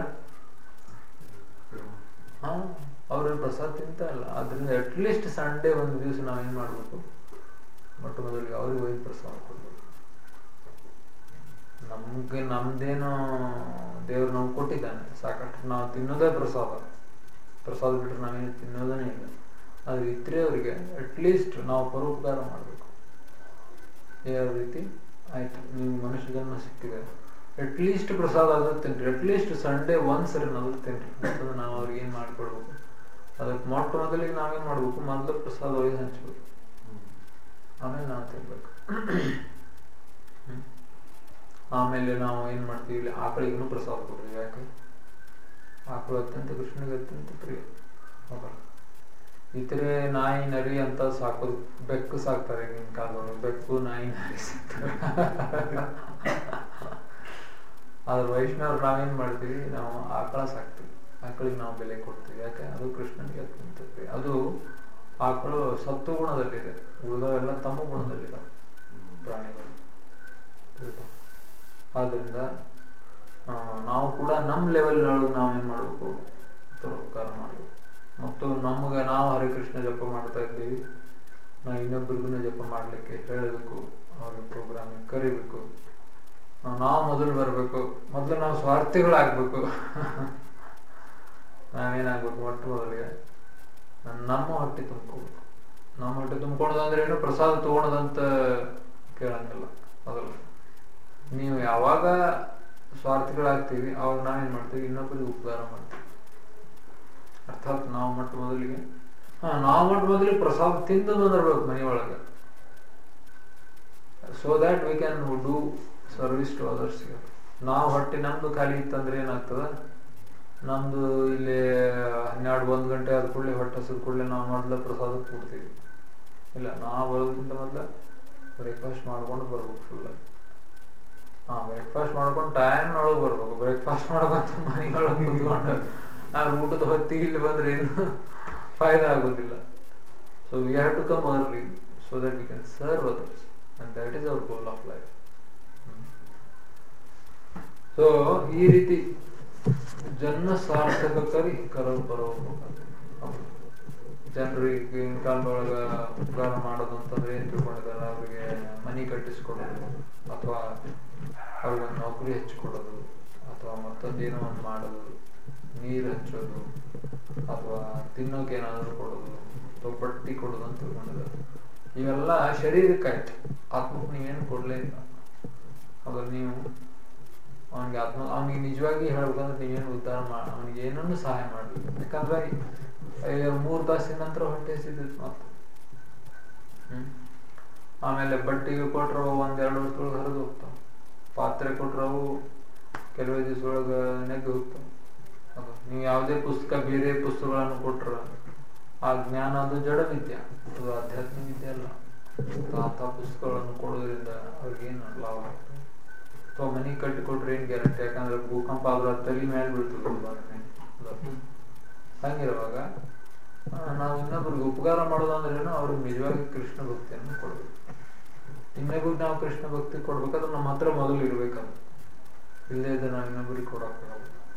ಅವ್ರೇನ್ ಪ್ರಸಾದ ತಿಂತ ಇಲ್ಲ. ಆದ್ರಿಂದ ಅಟ್ಲೀಸ್ಟ್ ಸಂಡೇ ಒಂದು ದಿವಸ ನಾವೇನ್ ಮಾಡ್ಬೇಕು, ಮೊಟ್ಟ ಮೊದಲಿಗೆ ಅವ್ರಿಗೆ ಹೋಗಿ ಪ್ರಸಾದ ಕೊಡ್ಬೇಕು. ನಮ್ದೇನೋ ದೇವ್ರು ನಮ್ಗೆ ಕೊಟ್ಟಿದ್ದಾನೆ ಸಾಕಷ್ಟು, ನಾವು ತಿನ್ನೋದೇ ಪ್ರಸಾದ ಬಿಟ್ರೆ ನಾವೇನು ತಿನ್ನೋದನೇ ಇಲ್ಲ. ಆದ್ರೆ ಇತರೆಯವರಿಗೆ ಅಟ್ಲೀಸ್ಟ್ ನಾವು ಪರೋಪಕಾರ ಮಾಡ್ಬೇಕು. ಯಾವ ರೀತಿ? ಆಯ್ತು, ನೀವು ಮನುಷ್ಯ ಜನ್ಮ ಸಿಕ್ಕಿದೆ, ಅಟ್ಲೀಸ್ಟ್ ಪ್ರಸಾದ ಆದ್ರೂ ತಿನ್ರಿ, ಅಟ್ಲೀಸ್ಟ್ ಸಂಡೇ ಒಂದ್ಸರಿ ನಾದ್ರು ತಿನ್ರಿ ಅಂತಂದ್ರೆ ನಾವು ಅವ್ರಿಗೆ ಏನ್ ಮಾಡ್ಕೊಡ್ಬೇಕು. ಅದಕ್ಕೆ ಮೊಟ್ಟ ಮೊದಲಿಗೆ ನಾವೇನ್ ಮಾಡ್ಬೇಕು, ಮೊದಲು ಪ್ರಸಾದ ಒಯ್ದು ಹಂಚ್ಬೇಕು, ಆಮೇಲೆ ನಾವು ತಿನ್ಬೇಕು. ಆಮೇಲೆ ನಾವು ಏನ್ ಮಾಡ್ತೀವಿ, ಇಲ್ಲಿ ಆಕಳಿಗೂ ಪ್ರಸಾದ ಕೊಡ್ತೀವಿ. ಯಾಕೆ? ಆಕಳು ಅತ್ಯಂತ ಕೃಷ್ಣನಿಗೆ ಅತ್ಯಂತ ಪ್ರಿಯ. ಹೌದಲ್ಲ? ಇತರೆ ನಾಯಿ ನರಿ ಅಂತ ಸಾಕೋದು, ಬೆಕ್ಕು ಸಾಕ್ತಾರೆ ಈಗಿನ ಕಾಲದೊಳಗೆ, ಬೆಕ್ಕು ನಾಯಿ ನರಿ ಸಾಕ್ತಾರೆ. ಆದ್ರೆ ವೈಷ್ಣವರು ನಾವೇನ್ ಮಾಡ್ತೀವಿ, ನಾವು ಆಕಳ ಸಾಕ್ತೀವಿ, ಆಕಳಿಗೆ ನಾವು ಬೆಲೆ ಕೊಡ್ತೀವಿ. ಯಾಕೆ? ಅದು ಕೃಷ್ಣನಿಗೆ ಅತ್ಯಂತ ಪ್ರಿಯ. ಅದು ಆಕಳು ಸತ್ವ ಗುಣದಲ್ಲಿದೆ, ಉಳಿದವೆಲ್ಲ ತಮ್ಮ ಗುಣದಲ್ಲಿದೆ ಪ್ರಾಣಿಗಳು. ಆದ್ರಿಂದ ನಾವು ಕೂಡ ನಮ್ಮ ಲೆವೆಲ್ ನಾವೇನ್ ಮಾಡ್ಬೇಕು, ಪರೋಪಕಾರ ಮಾಡ್ಬೇಕು. ಮತ್ತು ನಾವು ಹರಿಕೃಷ್ಣ ಜಪ ಮಾಡ್ತಾ ಇದ್ದೀವಿ, ನಾವು ಇನ್ನೊಬ್ಬರಿಗೂ ಜಪ ಮಾಡ್ಲಿಕ್ಕೆ ಹೇಳಬೇಕು, ಅವ್ರಿಗೆ ಪ್ರೋಗ್ರಾಮಿಗೆ ಕರಿಬೇಕು. ನಾವು ಮೊದಲು ಬರ್ಬೇಕು, ಮೊದಲು ನಾವು ಸ್ವಾರ್ಥಿಗಳಾಗ್ಬೇಕು. ನಾವೇನಾಗ್ಬೇಕು, ಮೊಟ್ಟ ಮೊದಲಿಗೆ ನಮ್ಮ ಹೊಟ್ಟೆ ತುಂಬ್ಕೋಬೇಕು. ನಾವು ಹೊಟ್ಟೆ ತುಂಬಿಕೊಳ್ಳೋದಂದ್ರೆ ಏನು, ಪ್ರಸಾದ ತಗೊಳೋದಂತ ಕೇಳಂಗಿಲ್ಲ. ಅದಲ್ಲ, ನೀವು ಯಾವಾಗ ಸ್ವಾರ್ಥಿಗಳಾಗ್ತೀವಿ ಅವಾಗ ನಾವೇನ್ ಮಾಡ್ತೀವಿ, ಇನ್ನೊಬ್ಬರಿಗೆ ಉಪಕಾರ ಮಾಡ್ತೀವಿ. ಅರ್ಥಾತ್ ನಾವು ಮೊದಲಿಗೆ ಪ್ರಸಾದ ತಿಂದು ಬಂದಿರ್ಬೇಕು ಮನೆಯೊಳಗೆ, so that we can do service to others. ನಾವು ಹೊಟ್ಟೆ ನಮ್ದು ಖಾಲಿ ಇತ್ತಂದ್ರೆ ಏನಾಗ್ತದ, ನಮ್ದು ಇಲ್ಲಿ 12-1 ಗಂಟೆ ಆದ ಕೂಡಲೇ ಹೊಟ್ಟೆ ಹಸಿದ ಕೂಡಲೇ ನಾವು ಮೊದಲ ಪ್ರಸಾದ ಕೂಡ್ತೀವಿ. ಇಲ್ಲ, ನಾವು ಬರೋದಕ್ಕಿಂತ ಮೊದಲ ಬ್ರೇಕ್ಫಾಸ್ಟ್ ಮಾಡ್ಕೊಂಡು ಬರ್ಬೇಕು. ಫುಲ್ ಬ್ರೇಕ್ಫಾಸ್ಟ್ ಮಾಡ್ಕೊಂಡು ಟೈಮ್ ಒಳಗೆ ಬರ್ಬೇಕು. ಬ್ರೇಕ್ಫಾಸ್ಟ್ ಮಾಡ್ಕೊಂತ ಮನೆಯೊಳಗೆ ಕುತ್ಕೊಂಡು ಊಟದ ಹೊತ್ತಿಗೆ ಇಲ್ಲಿ ಬಂದ್ರೆ ಏನು ಫಾಯ್ದಾ ಆಗೋದಿಲ್ಲ. So we have to come early so that we can serve others, and that is our goal of life. So ಈ ರೀತಿ ಜನ್ಮ ಸಾರ್ಥಕ ಕರಿ ಕರಲ್ ಪರೋಪಕಾರ. ಜನರಿಗೆ ಕಾಲದೊಳಗ ಉಪಕಾರ ಮಾಡೋದು ಅಂತಂದ್ರೆ ಏನ್ ತಿಳ್ಕೊಂಡಿದ್ದಾರೆ, ಅವ್ರಿಗೆ ಮನಿ ಕಟ್ಟಿಸ್ಕೊಡೋದು, ಅಥವಾ ಅವ್ರಿಗೆ ನೌಕರಿ ಹಚ್ಚಿಕೊಡೋದು, ಅಥವಾ ಮತ್ತೊಂದೇನೋ ಒಂದು ಮಾಡೋದು, ನೀರು ಹಚ್ಚೋದು, ಅಥವಾ ತಿನ್ನೋಕೆ ಏನಾದರೂ ಕೊಡೋದು, ಅಥವಾ ಬಟ್ಟಿ ಕೊಡೋದು ಅಂತ ತಿಳ್ಕೊಂಡಿದ್ದಾರೆ. ಇವೆಲ್ಲ ಶರೀರಕ್ಕಾಯ್ತು, ಆತ್ಮಕ್ಕೆ ನೀವೇನು ಕೊಡ್ಲೇ ಇಲ್ಲ. ಅದ್ರ ನೀವು ಅವನಿಗೆ ನಿಜವಾಗಿ ಹೇಳ್ಬೇಕಂದ್ರೆ ನೀವೇನು ಉದ್ಧಾರ ಅವನಿಗೆ ಏನನ್ನು ಸಹಾಯ ಮಾಡಲಿಲ್ಲ. ಯಾಕಂದ್ರೆ 3 ತಾಸಿನ ನಂತರ ಹೊಟ್ಟೆ ಸಿದ್ದಿತ್ತು ಮಾತು. ಆಮೇಲೆ ಬಟ್ಟಿಗೆ ಕೊಟ್ರವು 1-2 ವರ್ಷದೊಳಗೆ ಹರಿದು ಹೋಗ್ತಾವ. ಪಾತ್ರೆ ಕೊಟ್ರವು ಕೆಲವೇ ದಿವಸ ಒಳಗೆ ನೆಗ್ಗಿ ಹೋಗ್ತಾವ. ನೀವು ಯಾವುದೇ ಪುಸ್ತಕ, ಬೇರೆ ಪುಸ್ತಕಗಳನ್ನು ಕೊಟ್ರ ಆ ಜ್ಞಾನ ಅದು ಜಡ ವಿದ್ಯೆ, ಅದು ಆಧ್ಯಾತ್ಮಿಕ ವಿದ್ಯೆ ಅಲ್ಲ. ಅಂಥ ಪುಸ್ತಕಗಳನ್ನು ಕೊಡೋದ್ರಿಂದ ಅವ್ರಿಗೇನು ಲಾಭ ಆಗ್ತದೆ? ಅಥವಾ ಮನೆ ಕಟ್ಟಿಕೊಟ್ರೆ ಏನ್ ಗ್ಯಾರಂಟಿ? ಯಾಕಂದ್ರೆ ಭೂಕಂಪ ಆದ್ರೆ ತಲೆ ಮೇಲೆ ಬೀಳ್ತದೆ. ಹಂಗಿರುವಾಗ ನಾವು ಇನ್ನೊಬ್ರಿಗೆ ಉಪಕಾರ ಮಾಡೋದಂದ್ರೇನು, ಅವ್ರಿಗೆ ನಿಜವಾಗಿ ಕೃಷ್ಣ ಭಕ್ತಿಯನ್ನು ಕೊಡ್ಬೇಕು. ಇನ್ನೊಬ್ರಿಗೆ ನಾವು ಕೃಷ್ಣ ಭಕ್ತಿ ಕೊಡ್ಬೇಕಾದ್ರೆ ನಮ್ಮ ಹತ್ರ ಮೊದಲು ಇರ್ಬೇಕಂತ, ಇಲ್ಲೇ ಇದ್ರೆ ನಾವು ಇನ್ನೊಬ್ರಿಗೆ ಕೊಡೋಕ್ಕಾಗಲ್ಲ.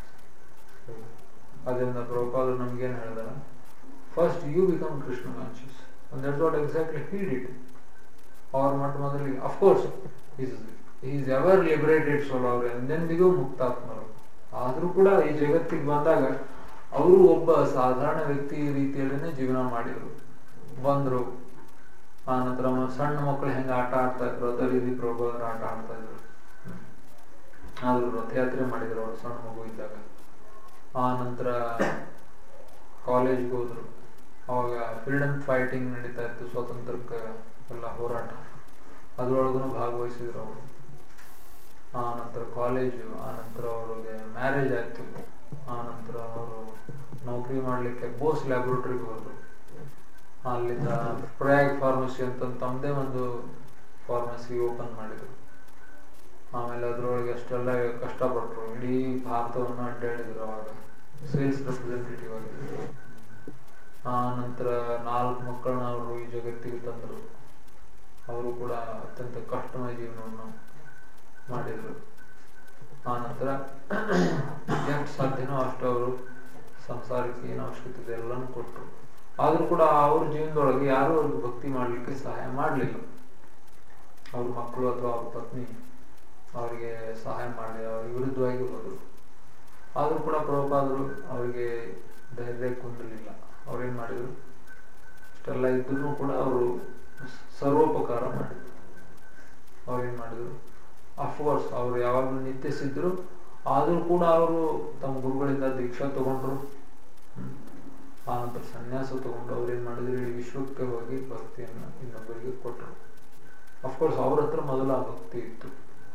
ಅದರಿಂದ ಪ್ರಭುಪಾದರು ನಮ್ಗೇನು ಹೇಳಿದಾರ, first you become Krishna conscious, and that's what exactly he did. ಅವ್ರ ಮೊದಲಿಗೆ of course is ever liberated soul, ಅವ್ರು ಎಂದೆಂದಿಗೂ ಮುಕ್ತಾತ್ಮರು. ಆದ್ರೂ ಕೂಡ ಈ ಜಗತ್ತಿಗೆ ಬಂದಾಗ ಅವರು ಒಬ್ಬ ಸಾಧಾರಣ ವ್ಯಕ್ತಿ ರೀತಿಯಲ್ಲೇನೆ ಜೀವನ ಮಾಡಿದ್ರು. ಬಂದ್ರು, ಆ ನಂತರ ಸಣ್ಣ ಮಕ್ಕಳು ಹೆಂಗ ಆಟ ಆಡ್ತಾ ಇದ್ರು ಅದೇ ರೀತಿ ಪ್ರಭುಪಾದರು ಆಟ ಆಡ್ತಾ ಇದ್ರು. ಆದ್ರೂ ರಥಯಾತ್ರೆ ಮಾಡಿದ್ರು ಅವ್ರು ಸಣ್ಣ ಮಗು ಇದ್ದಾಗ. ಆ ನಂತರ ಕಾಲೇಜ್ಗೆ ಹೋದ್ರು, ಅವಾಗ ಫ್ರೀಡಮ್ ಫೈಟಿಂಗ್ ನಡೀತಾ ಇತ್ತು, ಸ್ವಾತಂತ್ರ್ಯಕ್ಕೆ ಎಲ್ಲ ಹೋರಾಟ, ಅದ್ರೊಳಗೂ ಭಾಗವಹಿಸಿದ್ರು ಅವರು. ಆ ನಂತರ ಕಾಲೇಜು, ಆ ನಂತರ ಅವ್ರಿಗೆ ಮ್ಯಾರೇಜ್ ಆಯ್ತು. ಆ ನಂತರ ಅವರು ನೌಕರಿ ಮಾಡ್ಲಿಕ್ಕೆ ಬೋಸ್ ಲ್ಯಾಬ್ರೋಟರಿಗೆ ಹೋದ್ರು. ಅಲ್ಲಿಂದ ಪ್ರಯಾಗ್ ಫಾರ್ಮಸಿ ಅಂತ ತಮ್ಮದೇ ಒಂದು ಫಾರ್ಮಸಿ ಓಪನ್ ಮಾಡಿದ್ರು. ಆಮೇಲೆ ಅದ್ರೊಳಗೆ ಅಷ್ಟೆಲ್ಲ ಕಷ್ಟಪಟ್ಟರು, ಇಡೀ ಭಾರತವನ್ನು ಅಡ್ಡಾಡಿದ್ರು. ಅವಾಗ ಸೇಲ್ಸ್ ರೆಪ್ರೆಸೆಂಟೇಟಿವ್ ಆಗಿದ್ರು. ಆ ನಂತರ 4 ಮಕ್ಕಳನ್ನ ಅವರು ಈ ಜಗತ್ತಿಗೆ ತಂದರು. ಅವರು ಕೂಡ ಅತ್ಯಂತ ಕಷ್ಟಮಯ ಜೀವನವನ್ನು ಮಾಡಿದ್ರು. ಆ ನಂತರ ಎಷ್ಟು ಸಾಧ್ಯನೋ ಅಷ್ಟು ಅವರು ಸಂಸಾರಕ್ಕೆ ಏನು ಅವಶ್ಯಕತೆ ಇದೆ ಎಲ್ಲನೂ ಕೊಟ್ಟರು. ಆದ್ರೂ ಕೂಡ ಅವ್ರ ಜೀವನದೊಳಗೆ ಯಾರು ಅವ್ರಿಗೆ ಭಕ್ತಿ ಮಾಡ್ಲಿಕ್ಕೆ ಸಹಾಯ ಮಾಡಲಿಲ್ಲ. ಅವ್ರ ಮಕ್ಕಳು ಅಥವಾ ಅವ್ರ ಪತ್ನಿ ಅವರಿಗೆ ಸಹಾಯ ಮಾಡಲಿ, ಅವ್ರಿಗೆ ವಿರುದ್ಧವಾಗಿ ಹೋದರು. ಆದ್ರೂ ಕೂಡ ಪ್ರಭುಪಾದರು ಅವರಿಗೆ ಧೈರ್ಯ ಕುಂದಲಿಲ್ಲ. ಅವ್ರೇನ್ ಮಾಡಿದ್ರು, ಇಷ್ಟೆಲ್ಲ ಇದ್ರೂ ಕೂಡ ಅವರು ಸರ್ವೋಪಕಾರ ಮಾಡಿದ್ರು. ಅವ್ರೇನ್ ಮಾಡಿದ್ರು, ಅಫ್ಕೋರ್ಸ್ ಅವರು ಯಾವಾಗಲೂ ನಿತ್ಯಿಸಿದ್ರು. ಆದ್ರೂ ಕೂಡ ಅವರು ತಮ್ಮ ಗುರುಗಳಿಂದ ದೀಕ್ಷಾ ತಗೊಂಡ್ರು. ಆ ನಂತರ ಸನ್ಯಾಸ ತಗೊಂಡು ಅವ್ರೇನ್ ಮಾಡಿದ್ರು, ಈ ವಿಶ್ವಕ್ಕೆ ಹೋಗಿ ಭಕ್ತಿಯನ್ನು ಇನ್ನೊಬ್ಬರಿಗೆ ಕೊಟ್ಟರು. ಅಫ್ಕೋರ್ಸ್ ಅವ್ರ ಹತ್ರ ಮೊದಲ ಭಕ್ತಿ ಇತ್ತು.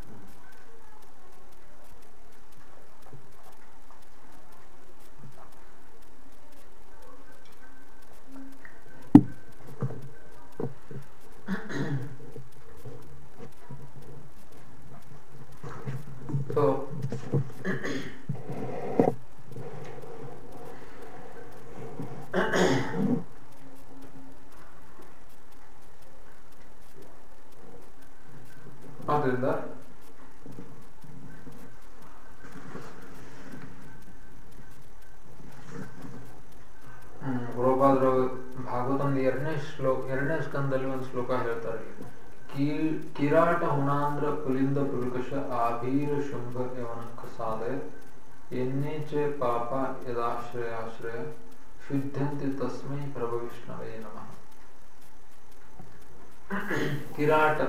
So ಆದ್ದರಿಂದ ಪ್ರಭುಪಾದರು ಭಾಗವತದ 2ನೇ ಸ್ಕಂದದಲ್ಲಿ ಒಂದು ಶ್ಲೋಕ ಹೇಳ್ತಾರೆ. ಕಿರಾಟ ಹುಣಾಂದ್ರ ಪುಲಿಂದ ಪುಲ್ಕಶ ಆಭೀರ ಶುಂಭ ಯವನಕ್ಕ ಸಾಧೆ ಎನ್ನೇಚೆ ಪಾಪ ಯದಾಶ್ರಯಾಶ್ರಯ ಶುದ್ಧಂತಿ ತಸ್ಮೈ ಪ್ರಭು ವಿಷ್ಣವೇ ನಮಃ. ಕಿರಾಟ,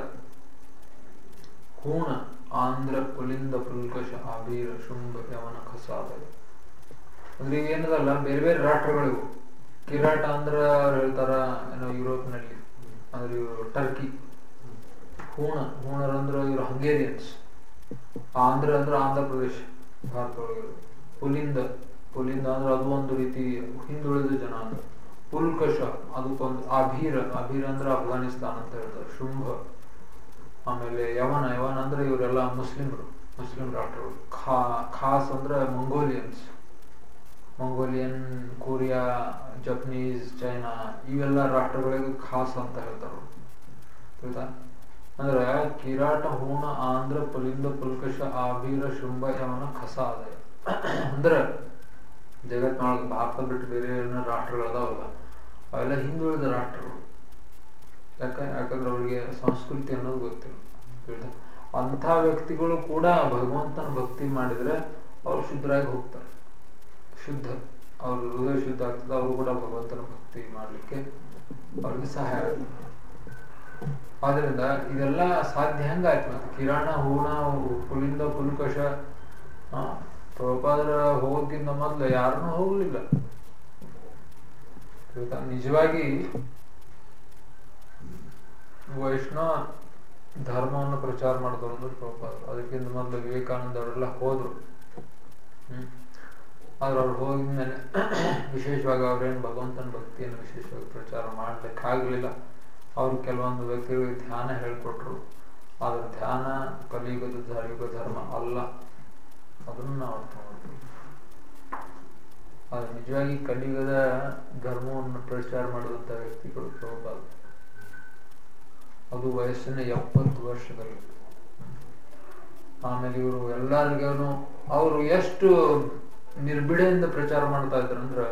ಹೂಣ, ಆಂಧ್ರ, ಪುಲಿಂದ, ಪುಲ್ಕಶ, ಆಬೀರ, ಶುಂಭ, ಯವನ, ಖಸಾದ. ಅಂದ್ರೆ ಏನದಲ್ಲ, ಬೇರೆ ಬೇರೆ ರಾಷ್ಟ್ರಗಳಿವು. ಕಿರಾಟ ಅಂದ್ರೆ ಅವ್ರು ಹೇಳ್ತಾರ ಏನೋ ಯುರೋಪ್ನಲ್ಲಿ, ಅಂದ್ರೆ ಇವರು ಟರ್ಕಿ. ಹೂಣರಂದ್ರೆ ಇವರು ಹಂಗೇರಿಯನ್ಸ್. ಆಂಧ್ರ ಅಂದ್ರೆ ಆಂಧ್ರ ಪ್ರದೇಶ, ಭಾರತದೊಳಗಿರೋದು. ಪುಲಿಂದ ಅಂದ್ರೆ ಅದು ಒಂದು ರೀತಿ ಹಿಂದುಳಿದ ಜನ ಅಂದ್ರೆ. ಪುಲ್ಕಶ ಅದಕ್ಕೊಂದು. ಆಭೀರ ಅಂದ್ರೆ ಅಫ್ಘಾನಿಸ್ತಾನ ಅಂತ ಹೇಳ್ತಾರೆ. ಶುಂಭ, ಆಮೇಲೆ ಯವನ ಅಂದ್ರೆ ಇವರೆಲ್ಲ ಮುಸ್ಲಿಂ ರಾಷ್ಟ್ರಗಳು. ಖಾಸ್ ಅಂದ್ರೆ ಮಂಗೋಲಿಯನ್, ಕೊರಿಯಾ, ಜಪನೀಸ್, ಚೈನಾ, ಇವೆಲ್ಲ ರಾಷ್ಟ್ರಗಳಿಗೆ ಖಾಸ್ ಅಂತ ಹೇಳ್ತಾರ. ಅಂದ್ರೆ ಕಿರಾಟ, ಹೂಣ, ಆಂಧ್ರ, ಪುಲಿಂದ, ಪುಲ್ಕಶ, ಆಭೀರ, ಶುಂಭ, ಯವನ, ಖಸಾದ. ಅಂದ್ರೆ ಜಗತ್ತಿನೊಳಗೆ ಭಾರತ ಬಿಟ್ಟು ಬೇರೆ ರಾಷ್ಟ್ರಗಳು ಅದಾವಲ್ಲ, ಅವೆಲ್ಲ ಹಿಂದುಳಿದ ರಾಷ್ಟ್ರಗಳು. ಯಾಕಂದ್ರೆ ಅವ್ರಿಗೆ ಸಂಸ್ಕೃತಿ ಅನ್ನೋದು ಗೊತ್ತಿಲ್ಲ. ಅಂಥ ವ್ಯಕ್ತಿಗಳು ಕೂಡ ಭಗವಂತನ ಭಕ್ತಿ ಮಾಡಿದ್ರೆ ಅವ್ರು ಶುದ್ಧರಾಗಿ ಹೋಗ್ತಾರೆ. ಅವ್ರ ಹೃದಯ ಶುದ್ಧ ಆಗ್ತದೆ. ಅವರು ಕೂಡ ಭಗವಂತನ ಭಕ್ತಿ ಮಾಡ್ಲಿಕ್ಕೆ ಅವ್ರಿಗೆ ಸಹಾಯ ಆಗುತ್ತೆ. ಆದ್ರಿಂದ ಇದೆಲ್ಲ ಸಾಧ್ಯ ಹೆಂಗಾಯ್ತು? ಕಿರಾಣ, ಹೂಣ, ಪುಲಿಂದ, ಪುಲ್ಕಶ ಪ್ರಭುಪಾದರ ಹೋಗೋಕ್ಕಿಂತ ಮೊದಲು ಯಾರನ್ನೂ ಹೋಗ್ಲಿಲ್ಲ. ನಿಜವಾಗಿ ವೈಷ್ಣವ ಧರ್ಮವನ್ನು ಪ್ರಚಾರ ಮಾಡಿದವರು ಪ್ರಭುಪಾದ. ಅದಕ್ಕಿಂತ ಮೊದಲು ವಿವೇಕಾನಂದ ಅವರೆಲ್ಲ ಹೋದ್ರು. ಆದ್ರೆ ಅವ್ರು ಹೋಗಿದ್ಮೇಲೆ ವಿಶೇಷವಾಗಿ ಅವ್ರೇನು ಭಗವಂತನ ಭಕ್ತಿಯನ್ನು ವಿಶೇಷವಾಗಿ ಪ್ರಚಾರ ಮಾಡ್ಲಿಕ್ಕಾಗ್ಲಿಲ್ಲ. ಅವ್ರು ಕೆಲವೊಂದು ವ್ಯಕ್ತಿಗಳಿಗೆ ಧ್ಯಾನ ಹೇಳ್ಕೊಟ್ರು. ಆದ್ರೆ ಧ್ಯಾನ ಕಲಿಯುಗದ ಯುಗ ಧರ್ಮ ಅಲ್ಲ, ಅದನ್ನು ನಾವು ಅರ್ಥ ಮಾಡ್ತೀವಿ. ಆದ್ರೆ ನಿಜವಾಗಿ ಕಲಿಯುಗದ ಧರ್ಮವನ್ನು ಪ್ರಚಾರ ಮಾಡಿದಂಥ ವ್ಯಕ್ತಿಗಳು ಪ್ರಭುಪಾದ. ಅದು ವಯಸ್ಸಿನ 70 ವರ್ಷದಲ್ಲಿ. ಆಮೇಲೆ ಇವರು ಎಲ್ಲರಿಗೂ ಅವರು ಎಷ್ಟು ನಿರ್ಬಿಡೆಯಿಂದ ಪ್ರಚಾರ ಮಾಡ್ತಾ ಇದ್ರಂದ್ರ,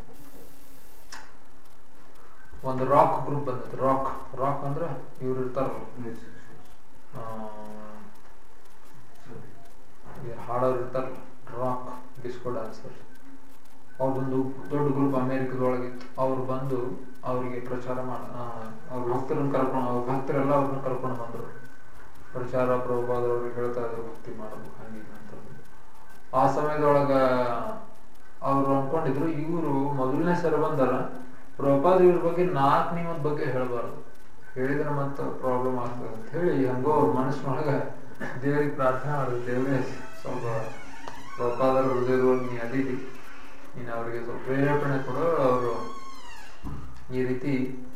ಒಂದು ರಾಕ್ ಗ್ರೂಪ್ ಬಂದೈತೆ. ರಾಕ್ ಅಂದ್ರೆ ಇವ್ರು ಇರ್ತಾರಲ್ಲ, ಹಾಡೋರು ಇರ್ತಾರಲ್ಲ, ರಾಕ್ ಡಿಸ್ಕೋ ಡ್ಯಾನ್ಸರ್. ಅವ್ರದೊಂದು ದೊಡ್ಡ ಗ್ರೂಪ್ ಅಮೇರಿಕದೊಳಗಿತ್ತು. ಅವ್ರು ಬಂದು ಅವರಿಗೆ ಪ್ರಚಾರ ಅವ್ರ ಭಕ್ತರೆಲ್ಲ ಅವ್ರನ್ನ ಕರ್ಕೊಂಡು ಬಂದರು. ಪ್ರಚಾರ ಪ್ರಭುಪಾದವ್ರಿಗೆ ಹೇಳ್ತಾ ಇದ್ರು ಭಕ್ತಿ ಮಾಡೋದು ಹಂಗೆ ಅಂತ. ಆ ಸಮಯದೊಳಗ ಅವ್ರು ಅನ್ಕೊಂಡಿದ್ರು ಇವರು ಮೊದಲನೇ ಸಲ ಬಂದಾರ, ಪ್ರಭುಪಾದ ಇವ್ರ ಬಗ್ಗೆ 4 ನಿಯಮದ ಬಗ್ಗೆ ಹೇಳ್ಬಾರ್ದು, ಹೇಳಿದ್ರೆ ಮತ್ತ ಪ್ರಾಬ್ಲಮ್ ಆಗ್ತದೆ ಅಂತ ಹೇಳಿ ಹಂಗೋ ಅವ್ರ ಮನಸ್ಸಿನೊಳಗ ದೇವರಿಗೆ ಪ್ರಾರ್ಥನೆ ಮಾಡಿದ್ರು. ದೇವರೇ ಸ್ವಲ್ಪ ಪ್ರಭುಪಾದರ ಹೃದಯದೊಳಗೆ ನೀ ಅದೀರಿ, ನೀನು ಅವರಿಗೆ ಸ್ವಲ್ಪ ಪ್ರೇರೇಪಣೆ ಕೊಡು, ಅವರು ಈ ರೀತಿ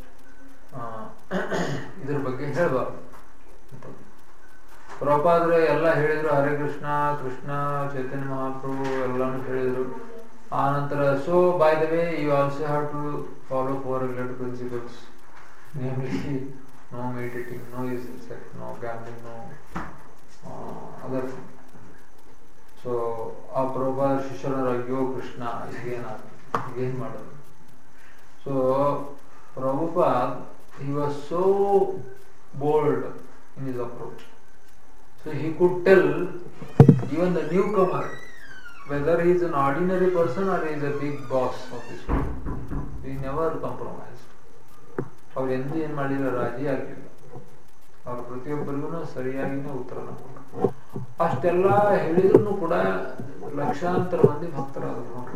ಇದ್ರ ಬಗ್ಗೆ ಹೇಳ್ಬಾರ್ದು ಅಂತ. ಪ್ರಭುಪಾದರು ಎಲ್ಲ ಹೇಳಿದ್ರು. ಹರೇ ಕೃಷ್ಣ, ಕೃಷ್ಣ ಚೈತನ್ಯ ಮಹಾಪ್ರಭು ಎಲ್ಲಾನು ಹೇಳಿದ್ರು. ಆ ನಂತರ so by the way you also have to follow 4 regulatory principles, namely no meditating, no using sex, no gambling, no other. So ಆ ಪ್ರಭುಪಾದ ಶಿಷ್ಯರ ಅಯ್ಯೋ ಕೃಷ್ಣ ಈಗೇನ್ ಮಾಡೋದು? So Prabhupada, he was so bold in his approach. So he could tell even the newcomer whether he is an ordinary person or he is a big boss of this world. He never compromised. ಅವ್ರು ಎಂದೂ ಏನ್ ಮಾಡಿಲ್ಲ, ರಾಜಿ ಆಗಲಿಲ್ಲ. ಅವ್ರ ಪ್ರತಿಯೊಬ್ಬರಿಗೂ ಸರಿಯಾಗಿನೇ ಉತ್ತರನ ಕೊಟ್ಟರು. ಅಷ್ಟೆಲ್ಲ ಹೇಳಿದ್ರು ಕೂಡ ಲಕ್ಷಾಂತರ ಮಂದಿ ಭಕ್ತರಾದ್ರು ನೋಡ್ರಿ.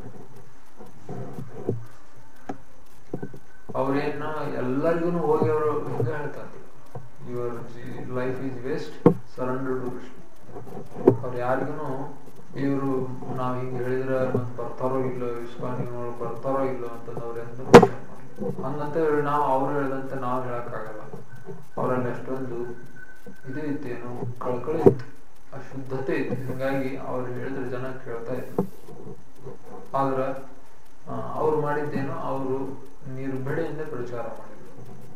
ಅವ್ರೇನು ಎಲ್ಲರಿಗೂ ಹೋಗಿ ಅವರು ಹಿಂಗ ಹೇಳ್ತಾ ಇದ್ರು, your life is waste, surrender to Krishna. ಅವ್ರು ಯಾರಿಗೂ ಇವರು ನಾವ್ ಹಿಂಗೆ ಹೇಳಿದ್ರೆ ಮತ್ತೆ ಬರ್ತಾರೋ ಇಲ್ಲೋ, ಇಸ್ಕಾನಿಗೆ ಬರ್ತಾರೋ ಇಲ್ಲೋ ಅಂತಂದು ಅವ್ರೆಂದು ಹಂಗಂತ ಹೇಳಿ ನಾವು ಅವ್ರು ಹೇಳಿದಂತೆ ನಾವು ಹೇಳಕ್ಕಾಗಲ್ಲ. ಅವರಲ್ಲಿ ಅಷ್ಟೊಂದು ಇದು ಇತ್ತೇನು, ಕಳ್ಕಳಿ ಇತ್ತು, ಅಶುದ್ಧತೆ ಇತ್ತು. ಹಿಂಗಾಗಿ ಅವ್ರು ಹೇಳಿದ್ರೆ ಜನ ಕೇಳ್ತಾ ಇದ್ರು. ಆದ್ರ ಅವ್ರು ಮಾಡಿದ್ದೇನು, ಅವರು ನಿರ್ಭಡೆಯಿಂದ ಪ್ರಚಾರ ಮಾಡಿದ್ರು.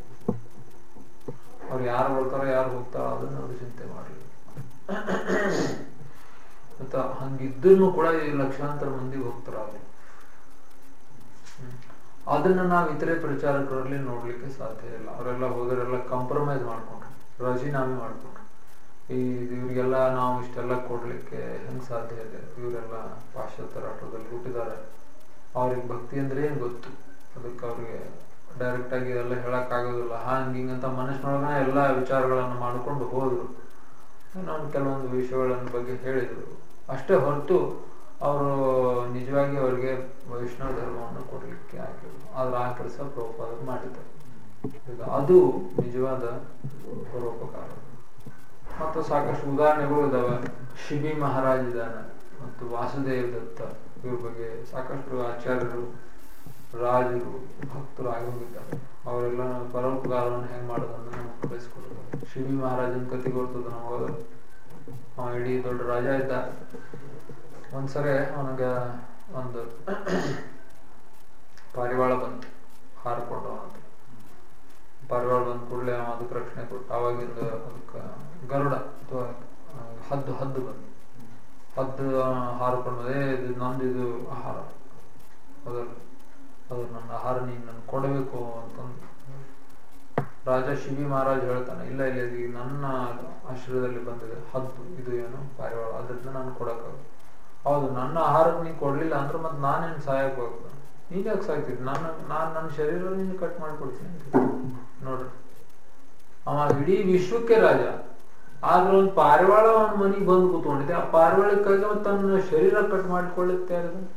ಅವ್ರು ಯಾರು ಬರ್ತಾರೋ ಯಾರು ಹೋಗ್ತಾರೋ ಅದನ್ನ ಅವ್ರು ಚಿಂತೆ ಮಾಡಲಿಲ್ಲ. ಮತ್ತ ಹಂಗಿದ್ದೂ ಕೂಡ ಈ ಲಕ್ಷಾಂತರ ಮಂದಿ ಹೋಗ್ತಾರ. ಅದನ್ನ ನಾವು ಇತರೆ ಪ್ರಚಾರಕರಲ್ಲಿ ನೋಡ್ಲಿಕ್ಕೆ ಸಾಧ್ಯ ಇಲ್ಲ. ಅವರೆಲ್ಲ ಹೋದರೆಲ್ಲ ಕಾಂಪ್ರಮೈಸ್ ಮಾಡ್ಕೊಂಡ್ರು, ರಾಜೀನಾಮೆ ಮಾಡ್ಕೊಂಡ್ರು. ಇವ್ರಿಗೆಲ್ಲ ನಾವು ಇಷ್ಟೆಲ್ಲ ಕೊಡ್ಲಿಕ್ಕೆ ಹೆಂಗ್ ಸಾಧ್ಯ ಇದೆ? ಇವರೆಲ್ಲ ಪಾಶ್ಚಾತ್ಯ ರಾಷ್ಟ್ರದಲ್ಲಿ ಹುಟ್ಟಿದ್ದಾರೆ, ಅವ್ರಿಗೆ ಭಕ್ತಿ ಅಂದ್ರೆ ಏನ್ ಗೊತ್ತು, ಅದಕ್ಕೆ ಅವ್ರಿಗೆ ಡೈರೆಕ್ಟ್ ಆಗಿ ಎಲ್ಲ ಹೇಳಕ್ಕಾಗೋದಿಲ್ಲ. ಹಿಂಗಂತ ಮನಸ್ಸಿನೊಳಗನೆ ಎಲ್ಲ ವಿಚಾರಗಳನ್ನು ಮಾಡಿಕೊಂಡು ಹೋದ್ರು. ನಾನು ಕೆಲವೊಂದು ವಿಷಯಗಳ ಬಗ್ಗೆ ಹೇಳಿದರು ಅಷ್ಟೇ ಹೊರತು ಅವರು ನಿಜವಾಗಿ ಅವರಿಗೆ ವೈಷ್ಣವ ಧರ್ಮವನ್ನು ಕೊಡಲಿಕ್ಕೆ ಆಗಿಲ್ಲ. ಆದ್ರೆ ಆ ಕೆಲಸ ಪ್ರಭುಪಾದರು ಮಾಡಿದ್ದಾರೆ. ಈಗ ಅದು ನಿಜವಾದ ಪರೋಪಕಾರ. ಮತ್ತು ಸಾಕಷ್ಟು ಉದಾಹರಣೆಗಳು ಇದಾವೆ. ಶಿಬಿ ಮಹಾರಾಜ್ ಇದ್ದಾನೆ ಮತ್ತು ವಾಸುದೇವ್ ದತ್ತ, ಇವ್ರ ಬಗ್ಗೆ ಸಾಕಷ್ಟು ಆಚಾರ್ಯರು, ರಾಜರು, ಭಕ್ತರು ಆಗಿ ಹೋಗಿದ್ದಾರೆ. ಅವರೆಲ್ಲ ಪರೋಪಕಾರವನ್ನು ಹೆಂಗ್ ಮಾಡೋದನ್ನು ನಮಗೆ ಕಲಿಸ್ಕೊಡ್ತಾರೆ. ಶಿಬಿ ಮಹಾರಾಜನ ಕತೆ ಗೊತ್ತದ ನಮಗ. ಅವ ಇಡೀ ದೊಡ್ಡ ರಾಜ ಇದ್ದ. ಒಂದ್ಸರಿ ಅವನಿಗೆ ಒಂದು ಪಾರಿವಾಳ ಬಂತು, ಹಾರಿಕೊಂಡು ಅವನಂತ. ಪಾರಿವಾಳ ಬಂದ ಕೂಡಲೇ ಅವ ಅದಕ್ಕೆ ರಕ್ಷಣೆ ಕೊಟ್ಟು, ಅವಾಗಿಂದ ಅದಕ್ಕೆ ಗರುಡ ಅಥವಾ ಹದ್ದು ಬಂದು ಹದ್ದು ಹಾರಿಕೊಂಡೇ, ಇದು ನಂದು, ಇದು ಆಹಾರ, ಅದು ನನ್ನ ಆಹಾರ, ನೀನು ನನ್ಗೆ ಕೊಡಬೇಕು ಅಂತಂದು ರಾಜ ಶಿಬಿ ಮಹಾರಾಜ್ ಹೇಳ್ತಾನೆ, ಇಲ್ಲ ಇದು ನನ್ನ ಆಶ್ರಯದಲ್ಲಿ ಬಂದಿದೆ ಹದ್ದು, ಇದು ಏನು ಪಾರಿವಾಳ, ಅದರಿಂದ ನಾನು ಕೊಡಕ್ಕಾಗ. ಹೌದು, ನನ್ನ ಆಹಾರಕ್ಕೆ ನೀನು ಕೊಡ್ಲಿಲ್ಲ ಅಂದ್ರೆ ಮತ್ತೆ ನಾನೇನು ಸಹಾಯಕ್ಕೆ ಹೋಗ್ತೇನೆ, ನೀನ್ ಯಾಕೆ ಸಾಯ್ತಿದ್ದೆ, ನಾನು ನನ್ನ ಶರೀರ ನಿನ್ನ ಕಟ್ ಮಾಡಿಕೊಡ್ತೀನಿ ನೋಡ್ರಿ. ಅವ ಇಡೀ ವಿಶ್ವಕ್ಕೆ ರಾಜ, ಆದ್ರೆ ಒಂದು ಪಾರಿವಾಳ ಅವನ ಮನೆಗೆ ಬಂದು ಕೂತ್ಕೊಂಡಿದ್ದೆ. ಆ ಪಾರಿವಾಳಕ್ಕಾಗಿ ತನ್ನ ಶರೀರ ಕಟ್ ಮಾಡಿಕೊಳ್ಳುತ್ತೆ.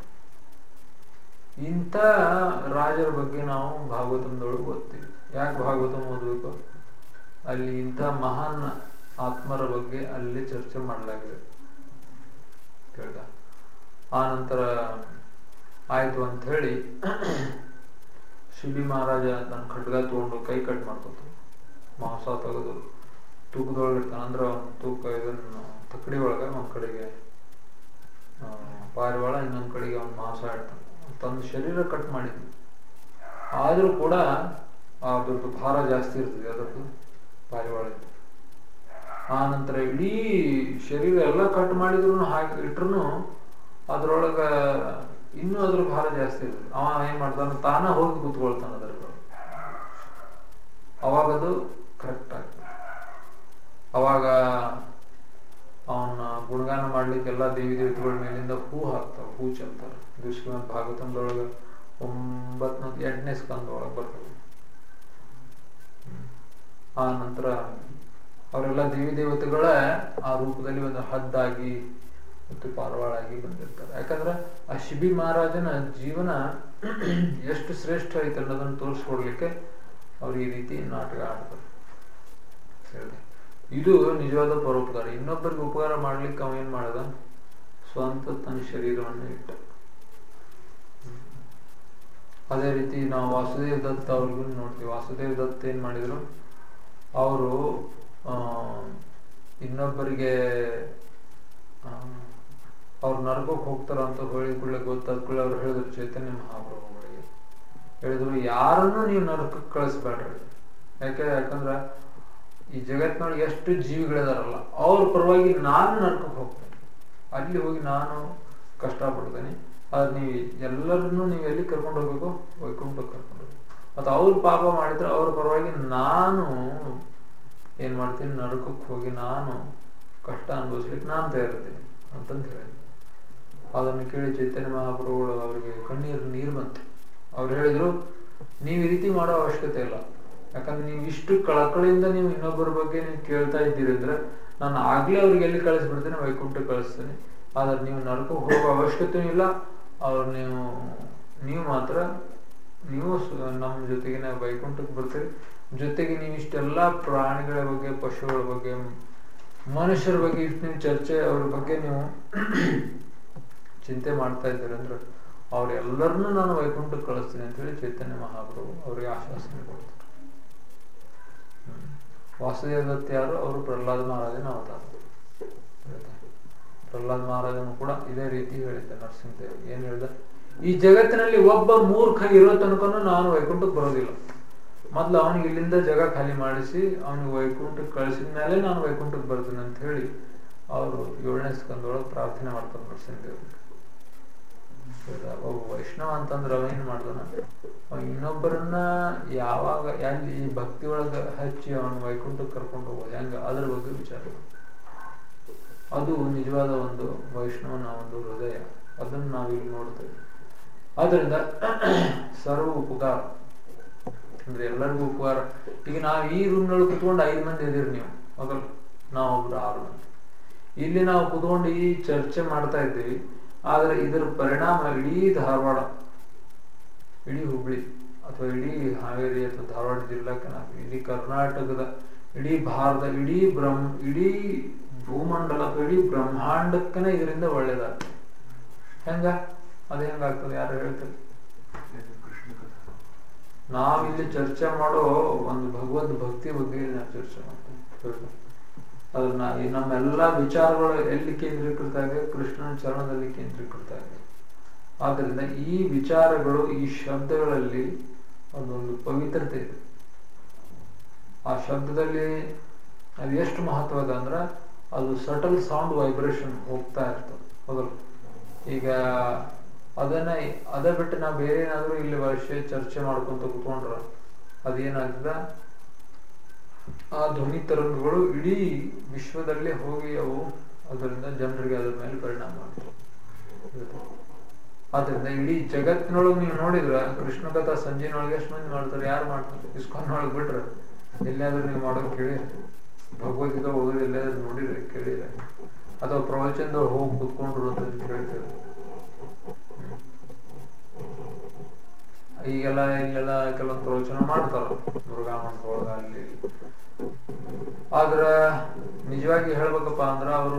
ಇಂಥ ರಾಜರ ಬಗ್ಗೆ ನಾವು ಭಾಗವತದೊಳಗೆ ಓದ್ತೀವಿ. ಯಾಕೆ ಭಾಗವತ ಓದಬೇಕು? ಅಲ್ಲಿ ಇಂಥ ಮಹಾನ್ ಆತ್ಮರ ಬಗ್ಗೆ ಅಲ್ಲಿ ಚರ್ಚೆ ಮಾಡಲಾಗಿದೆ. ಕೇಳ್ದ ಆ ನಂತರ ಆಯ್ತು ಅಂತ ಹೇಳಿ ಶಿಬಿ ಮಹಾರಾಜ ತನ್ನ ಖಡ್ಗ ತಗೊಂಡು ಕೈ ಕಟ್ ಮಾಡ್ಕೊತ ಮಾಂಸ ತೆಗೆದು ತೂಕದೊಳಗೆ ಇರ್ತಾನೆ. ಅಂದ್ರೆ ಅವನು ತೂಕ ಇದನ್ನು ತಕ್ಕಡಿ ಒಳಗೆ ಒಂದ್ ಕಡೆಗೆ ಪಾರಿವಾಳ, ಇನ್ನೊಂದ್ ಕಡೆಗೆ ಅವನ್ ಮಾಂಸ ಇಡ್ತಾನೆ. ತನ್ನ ಶರೀರ ಕಟ್ ಮಾಡಿದ್ವಿ, ಆದ್ರೂ ಕೂಡ ಅದ್ರದ್ದು ಭಾರ ಜಾಸ್ತಿ ಇರ್ತದೆ ಅದರದ್ದು ಪಾರಿವಾಳ. ಆ ನಂತರ ಇಡೀ ಶರೀರ ಎಲ್ಲ ಕಟ್ ಮಾಡಿದ್ರು ಹಾಕಿ ಇಟ್ರು ಅದ್ರೊಳಗ ಇನ್ನೂ ಅದ್ರ ಭಾರ ಜಾಸ್ತಿ ಇರ್ತದೆ. ಅವ ಏನ್ ಮಾಡ್ತಾನ, ತಾನ ಹೋಗಿ ಕೂತ್ಕೊಳ್ತಾನ ಅದ್ರ. ಅವಾಗದು ಕರೆಕ್ಟ್ ಆಗ್ತದೆ. ಅವಾಗ ಅವನ ಗುಣಗಾನ ಮಾಡ್ಲಿಕ್ಕೆ ಎಲ್ಲಾ ದೇವಿ ದೇವತೆಗಳ ಮೇಲಿಂದ ಹೂ ಹಾಕ್ತಾವ, ಹೂ ಚೆಲ್ತಾರೆ. ಇದು ಶ್ರೀಮದ್ ಭಾಗವತದೊಳಗೆ 8ನೇ ಸ್ಕಂದೊಳಗೆ ಬರ್ತದೆ. ಆ ನಂತರ ಅವರೆಲ್ಲ ದೇವಿ ದೇವತೆಗಳ ಆ ರೂಪದಲ್ಲಿ ಒಂದು ಹದ್ದಾಗಿ ಮತ್ತು ಪಾರಿವಾಳಾಗಿ ಬಂದಿರ್ತಾರೆ. ಯಾಕಂದ್ರೆ ಆ ಶಿಬಿ ಮಹಾರಾಜನ ಜೀವನ ಎಷ್ಟು ಶ್ರೇಷ್ಠ ಐತೆ ಅನ್ನೋದನ್ನು ತೋರಿಸ್ಕೊಡ್ಲಿಕ್ಕೆ ಅವ್ರು ಈ ರೀತಿ ನಾಟಕ ಆಡ್ತಾರೆ. ಇದು ನಿಜವಾದ ಪರೋಪಕಾರ. ಇನ್ನೊಬ್ಬರಿಗೆ ಉಪಕಾರ ಮಾಡ್ಲಿಕ್ಕೆ ಅವ ಏನ್ ಮಾಡದ, ಸ್ವಂತ ತನ್ನ ಶರೀರವನ್ನು ಇಟ್ಟ. ಅದೇ ರೀತಿ ನಾವು ವಾಸುದೇವ್ ದತ್ತ ಅವ್ರಿಗೂ ನೋಡ್ತೀವಿ. ವಾಸುದೇವ್ ದತ್ತ ಏನ್ ಮಾಡಿದ್ರು, ಅವರು ಇನ್ನೊಬ್ಬರಿಗೆ ಅವ್ರು ನರಕಕ್ಕೆ ಹೋಗ್ತಾರ ಅಂತ ಹೇಳಿಕೊಳ್ಳೆ ಗೊತ್ತಾದ್ಕೊಳ್ಳೆ ಅವ್ರು ಹೇಳಿದ್ರು ಚೈತನ್ಯ ಮಹಾಪ್ರಭುಗಳಿಗೆ ಹೇಳಿದ್ರು, ಯಾರನ್ನು ನೀವು ನರಕಕ್ಕೆ ಕಳಿಸ್ಬೇಡ್ರಿ. ಯಾಕಂದ್ರ ಈ ಜಗತ್ತಿನೊಳಗೆ ಎಷ್ಟು ಜೀವಿಗಳಿದಾರಲ್ಲ ಅವ್ರ ಪರವಾಗಿ ನಾನು ನರಕಕ್ಕೆ ಹೋಗ್ತೇನೆ, ಅಲ್ಲಿ ಹೋಗಿ ನಾನು ಕಷ್ಟಪಡ್ತೇನೆ. ಆದ್ರೆ ನೀವು ಎಲ್ಲರನ್ನು ನೀವು ಎಲ್ಲಿ ಕರ್ಕೊಂಡು ಹೋಗ್ಬೇಕು, ವೈಕುಂಠಕ್ಕೆ ಕರ್ಕೊಂಡು ಹೋಗ್ಬೇಕು. ಮತ್ತೆ ಅವ್ರು ಪಾಪ ಮಾಡಿದ್ರೆ ಅವ್ರ ಪರವಾಗಿ ನಾನು ಏನ್ ಮಾಡ್ತೀನಿ, ನರಕಕ್ಕೆ ಹೋಗಿ ನಾನು ಕಷ್ಟ ಅನುಭವಿಸ್ಲಿಕ್ಕೆ ನಾನು ತಯಾರಿರ್ತೀನಿ ಅಂತಂದು ಹೇಳಿದ್ರು. ಅದನ್ನು ಕೇಳಿ ಚೈತನ್ಯ ಮಹಾಪ್ರಭುಗಳು ಅವರಿಗೆ ನೀರು ಬಂತು. ಅವ್ರು ಹೇಳಿದ್ರು, ನೀವು ಈ ರೀತಿ ಮಾಡೋ ಅವಶ್ಯಕತೆ ಇಲ್ಲ. ಯಾಕಂದ್ರೆ ನೀವು ಇಷ್ಟು ಕಳಕಳಿಯಿಂದ ನೀವು ಇನ್ನೊಬ್ಬರ ಬಗ್ಗೆ ನೀವು ಕೇಳ್ತಾ ಇದ್ದೀರಿ ಅಂದ್ರೆ ನಾನು ಆಗ್ಲೇ ಅವ್ರಿಗೆ ಎಲ್ಲಿ ಕಳಿಸ್ಬಿಡ್ತೇನೆ, ವೈಕುಂಠಕ್ಕೆ ಕಳಿಸ್ತೇನೆ. ಆದ್ರೆ ನೀವು ನರಕಕ್ಕೆ ಹೋಗೋ ಅವಶ್ಯಕತೆ ಇಲ್ಲ. ಅವ್ರು ನೀವು ಮಾತ್ರ ನೀವು ನಮ್ಮ ಜೊತೆಗೆ ನಾವು ವೈಕುಂಠಕ್ಕೆ ಬರ್ತೀರಿ. ಜೊತೆಗೆ ನೀವು ಇಷ್ಟೆಲ್ಲಾ ಪ್ರಾಣಿಗಳ ಬಗ್ಗೆ, ಪಶುಗಳ ಬಗ್ಗೆ, ಮನುಷ್ಯರ ಬಗ್ಗೆ ಇಷ್ಟು ನೀವು ಚರ್ಚೆ, ಅವ್ರ ಬಗ್ಗೆ ನೀವು ಚಿಂತೆ ಮಾಡ್ತಾ ಇದ್ದೀರಿ ಅಂದ್ರೆ ಅವ್ರೆಲ್ಲರನ್ನೂ ನಾನು ವೈಕುಂಠಕ್ಕೆ ಕಳಿಸ್ತೀನಿ ಅಂತ ಹೇಳಿ ಚೈತನ್ಯ ಮಹಾಪ್ರಭು ಅವರಿಗೆ ಆಶ್ವಾಸನೆ ಕೊಡ್ತಾರೆ. ವಾಸುದೇವ ದತ್ತ ಯಾರು? ಅವರು ಪ್ರಹ್ಲಾದ ಮಹಾರಾಜನ ಅವತಾರ. ಪ್ರಹ್ಲಾದ ಮಹಾರಾಜನು ಕೂಡ ಇದೇ ರೀತಿ ಹೇಳಿದ್ದ ನರಸಿಂಹದೇವ್. ಏನ್ ಹೇಳಿದ, ಈ ಜಗತ್ತಿನಲ್ಲಿ ಒಬ್ಬ ಮೂರ್ಖ ಇರೋ ತನಕನೂ ನಾನು ವೈಕುಂಠಕ್ಕೆ ಬರೋದಿಲ್ಲ. ಮೊದ್ಲು ಅವನಿಗೆ ಇಲ್ಲಿಂದ ಜಾಗ ಖಾಲಿ ಮಾಡಿಸಿ ಅವನಿಗೆ ವೈಕುಂಠಕ್ಕೆ ಕಳಿಸಿದ ಮೇಲೆ ನಾನು ವೈಕುಂಠಕ್ಕೆ ಬರ್ತೀನಿ ಅಂತ ಹೇಳಿ ಅವರು 7ನೇ ಸ್ಕಂದೊಳಗೆ ಪ್ರಾರ್ಥನೆ ಮಾಡ್ತಾರೆ ನರಸಿಂಹದೇವ್ರಿಗೆ. ಒಬ್ಬ ವೈಷ್ಣವ ಅಂತಂದ್ರೆ ಅವ ಏನ್ ಮಾಡ್ದಾನ, ಇನ್ನೊಬ್ಬರನ್ನ ಯಾವಾಗ ಎಲ್ಲಿ ಈ ಭಕ್ತಿ ಒಳಗ ಹಚ್ಚಿ ಅವನು ವೈಕುಂಠಕ್ಕೆ ಕರ್ಕೊಂಡು ಹೋಗೋದು ಹೆಂಗ, ಅದ್ರ ಬಗ್ಗೆ ವಿಚಾರ. ಅದು ನಿಜವಾದ ಒಂದು ವೈಷ್ಣವನ ಒಂದು ಹೃದಯ. ಅದನ್ನು ನಾವಿಲ್ಲಿ ನೋಡ್ತೇವೆ. ಆದ್ರಿಂದ ಸರ್ವ ಉಪಕಾರ ಅಂದ್ರೆ ಎಲ್ಲರಿಗೂ ಉಪಕಾರ. ಈಗ ನಾವು ಈ ರೂಮ್ನಲ್ಲಿ ಕುತ್ಕೊಂಡು 5 ಮಂದಿ ಇದೀರಿ, ನೀವು ಮೊದಲು ನಾವು ಒಬ್ರು 6 ಮಂದಿ ಇಲ್ಲಿ ನಾವು ಕುತ್ಕೊಂಡು ಈ ಚರ್ಚೆ ಮಾಡ್ತಾ ಇದ್ದೀವಿ. ಆದ್ರೆ ಇದರ ಪರಿಣಾಮ ಇಡೀ ಧಾರವಾಡ, ಇಡೀ ಹುಬ್ಳಿ ಅಥವಾ ಇಡೀ ಹಾವೇರಿ ಅಥವಾ ಧಾರವಾಡ ಜಿಲ್ಲಾಕ್ಕೆ, ಇಡೀ ಕರ್ನಾಟಕದ, ಇಡೀ ಭಾರತ, ಇಡೀ ಭೂಮಂಡಲ ಅಥವಾ ಇಡೀ ಬ್ರಹ್ಮಾಂಡಕ್ಕನೇ ಇದರಿಂದ ಒಳ್ಳೇದಾಗ್ತದೆ. ಹೆಂಗ ಅದು ಹೆಂಗಾಗ್ತದೆ ಯಾರು ಹೇಳ್ತಾರೆ? ನಾವಿಲ್ಲಿ ಚರ್ಚೆ ಮಾಡೋ ಒಂದು ಭಗವದ್ ಭಕ್ತಿ ಬಗ್ಗೆ ನಾವು ಚರ್ಚೆ ಮಾಡ್ತೇವೆ. ಅದನ್ನ ನಮ್ಮೆಲ್ಲಾ ವಿಚಾರಗಳು ಎಲ್ಲಿ ಕೇಂದ್ರೀಕೃತ ಆಗಿದೆ? ಕೃಷ್ಣನ ಚರಣದಲ್ಲಿ ಕೇಂದ್ರೀಕೃತ ಆಗಿದೆ. ಆದ್ದರಿಂದ ಈ ವಿಚಾರಗಳು, ಈ ಶಬ್ದಗಳಲ್ಲಿ ಒಂದೊಂದು ಪವಿತ್ರತೆ ಇದೆ. ಆ ಶಬ್ದದಲ್ಲಿ ಅದು ಎಷ್ಟು ಮಹತ್ವದ ಅಂದ್ರೆ ಅದು ಸಟಲ್ ಸೌಂಡ್ ವೈಬ್ರೇಷನ್ ಹೋಗ್ತಾ ಇರ್ತದೆ ಮೊದಲು. ಈಗ ಅದೇ ಬಿಟ್ಟು ನಾವು ಬೇರೆ ಏನಾದ್ರೂ ಇಲ್ಲಿ ವಿಷಯ ಚರ್ಚೆ ಮಾಡ್ಕೊಂತ ಕೂತ್ಕೊಂಡ್ರ ಅದೇನಾಗ್ತದ, ಆ ಧ್ವನಿ ತರಂಗಗಳು ಇಡೀ ವಿಶ್ವದಲ್ಲೇ ಹೋಗಿ ಅವು ಅದರಿಂದ ಜನರಿಗೆ ಅದರ ಮೇಲೆ ಪರಿಣಾಮ ಮಾಡ್ತವೆ. ಆದ್ರಿಂದ ಇಡೀ ಜಗತ್ತಿನೊಳಗೆ ನೀವು ನೋಡಿದ್ರ ಕೃಷ್ಣ ಕಥಾ ಸಂಜೆನೊಳಗೆ ಎಷ್ಟು ಮಂದಿ ಮಾಡ್ತಾರೆ? ಯಾರು ಮಾಡ್ತಾರೆ? ಇಸ್ಕಾನ್ನೊಳಗೆ ಬಿಟ್ರೆ ಎಲ್ಲಾದ್ರೂ ನೀವು ಮಾಡೋದು ಕೇಳಿ, ಭಗವದ್ಗೀತೆ ಓದೋದು ಎಲ್ಲಾದ್ರೂ ನೋಡಿದ್ರೆ ಕೇಳಿದ್ರೆ, ಅಥವಾ ಪ್ರವಚನದೊಳಗೆ ಹೋಗಿ ಕುತ್ಕೊಂಡ್ರು ಅಂತ ಕೇಳ್ತಾರೆ. ಇಲ್ಲೆಲ್ಲ ಕೆಲವೊಂದು ಪ್ರವಚನ ಮಾಡ್ತಾರ ಮುರುಘಾ ಮಠದೊಳಗ ಅಲ್ಲಿ. ಆದ್ರ ನಿಜವಾಗಿ ಹೇಳ್ಬೇಕಪ್ಪ ಅಂದ್ರ ಅವರು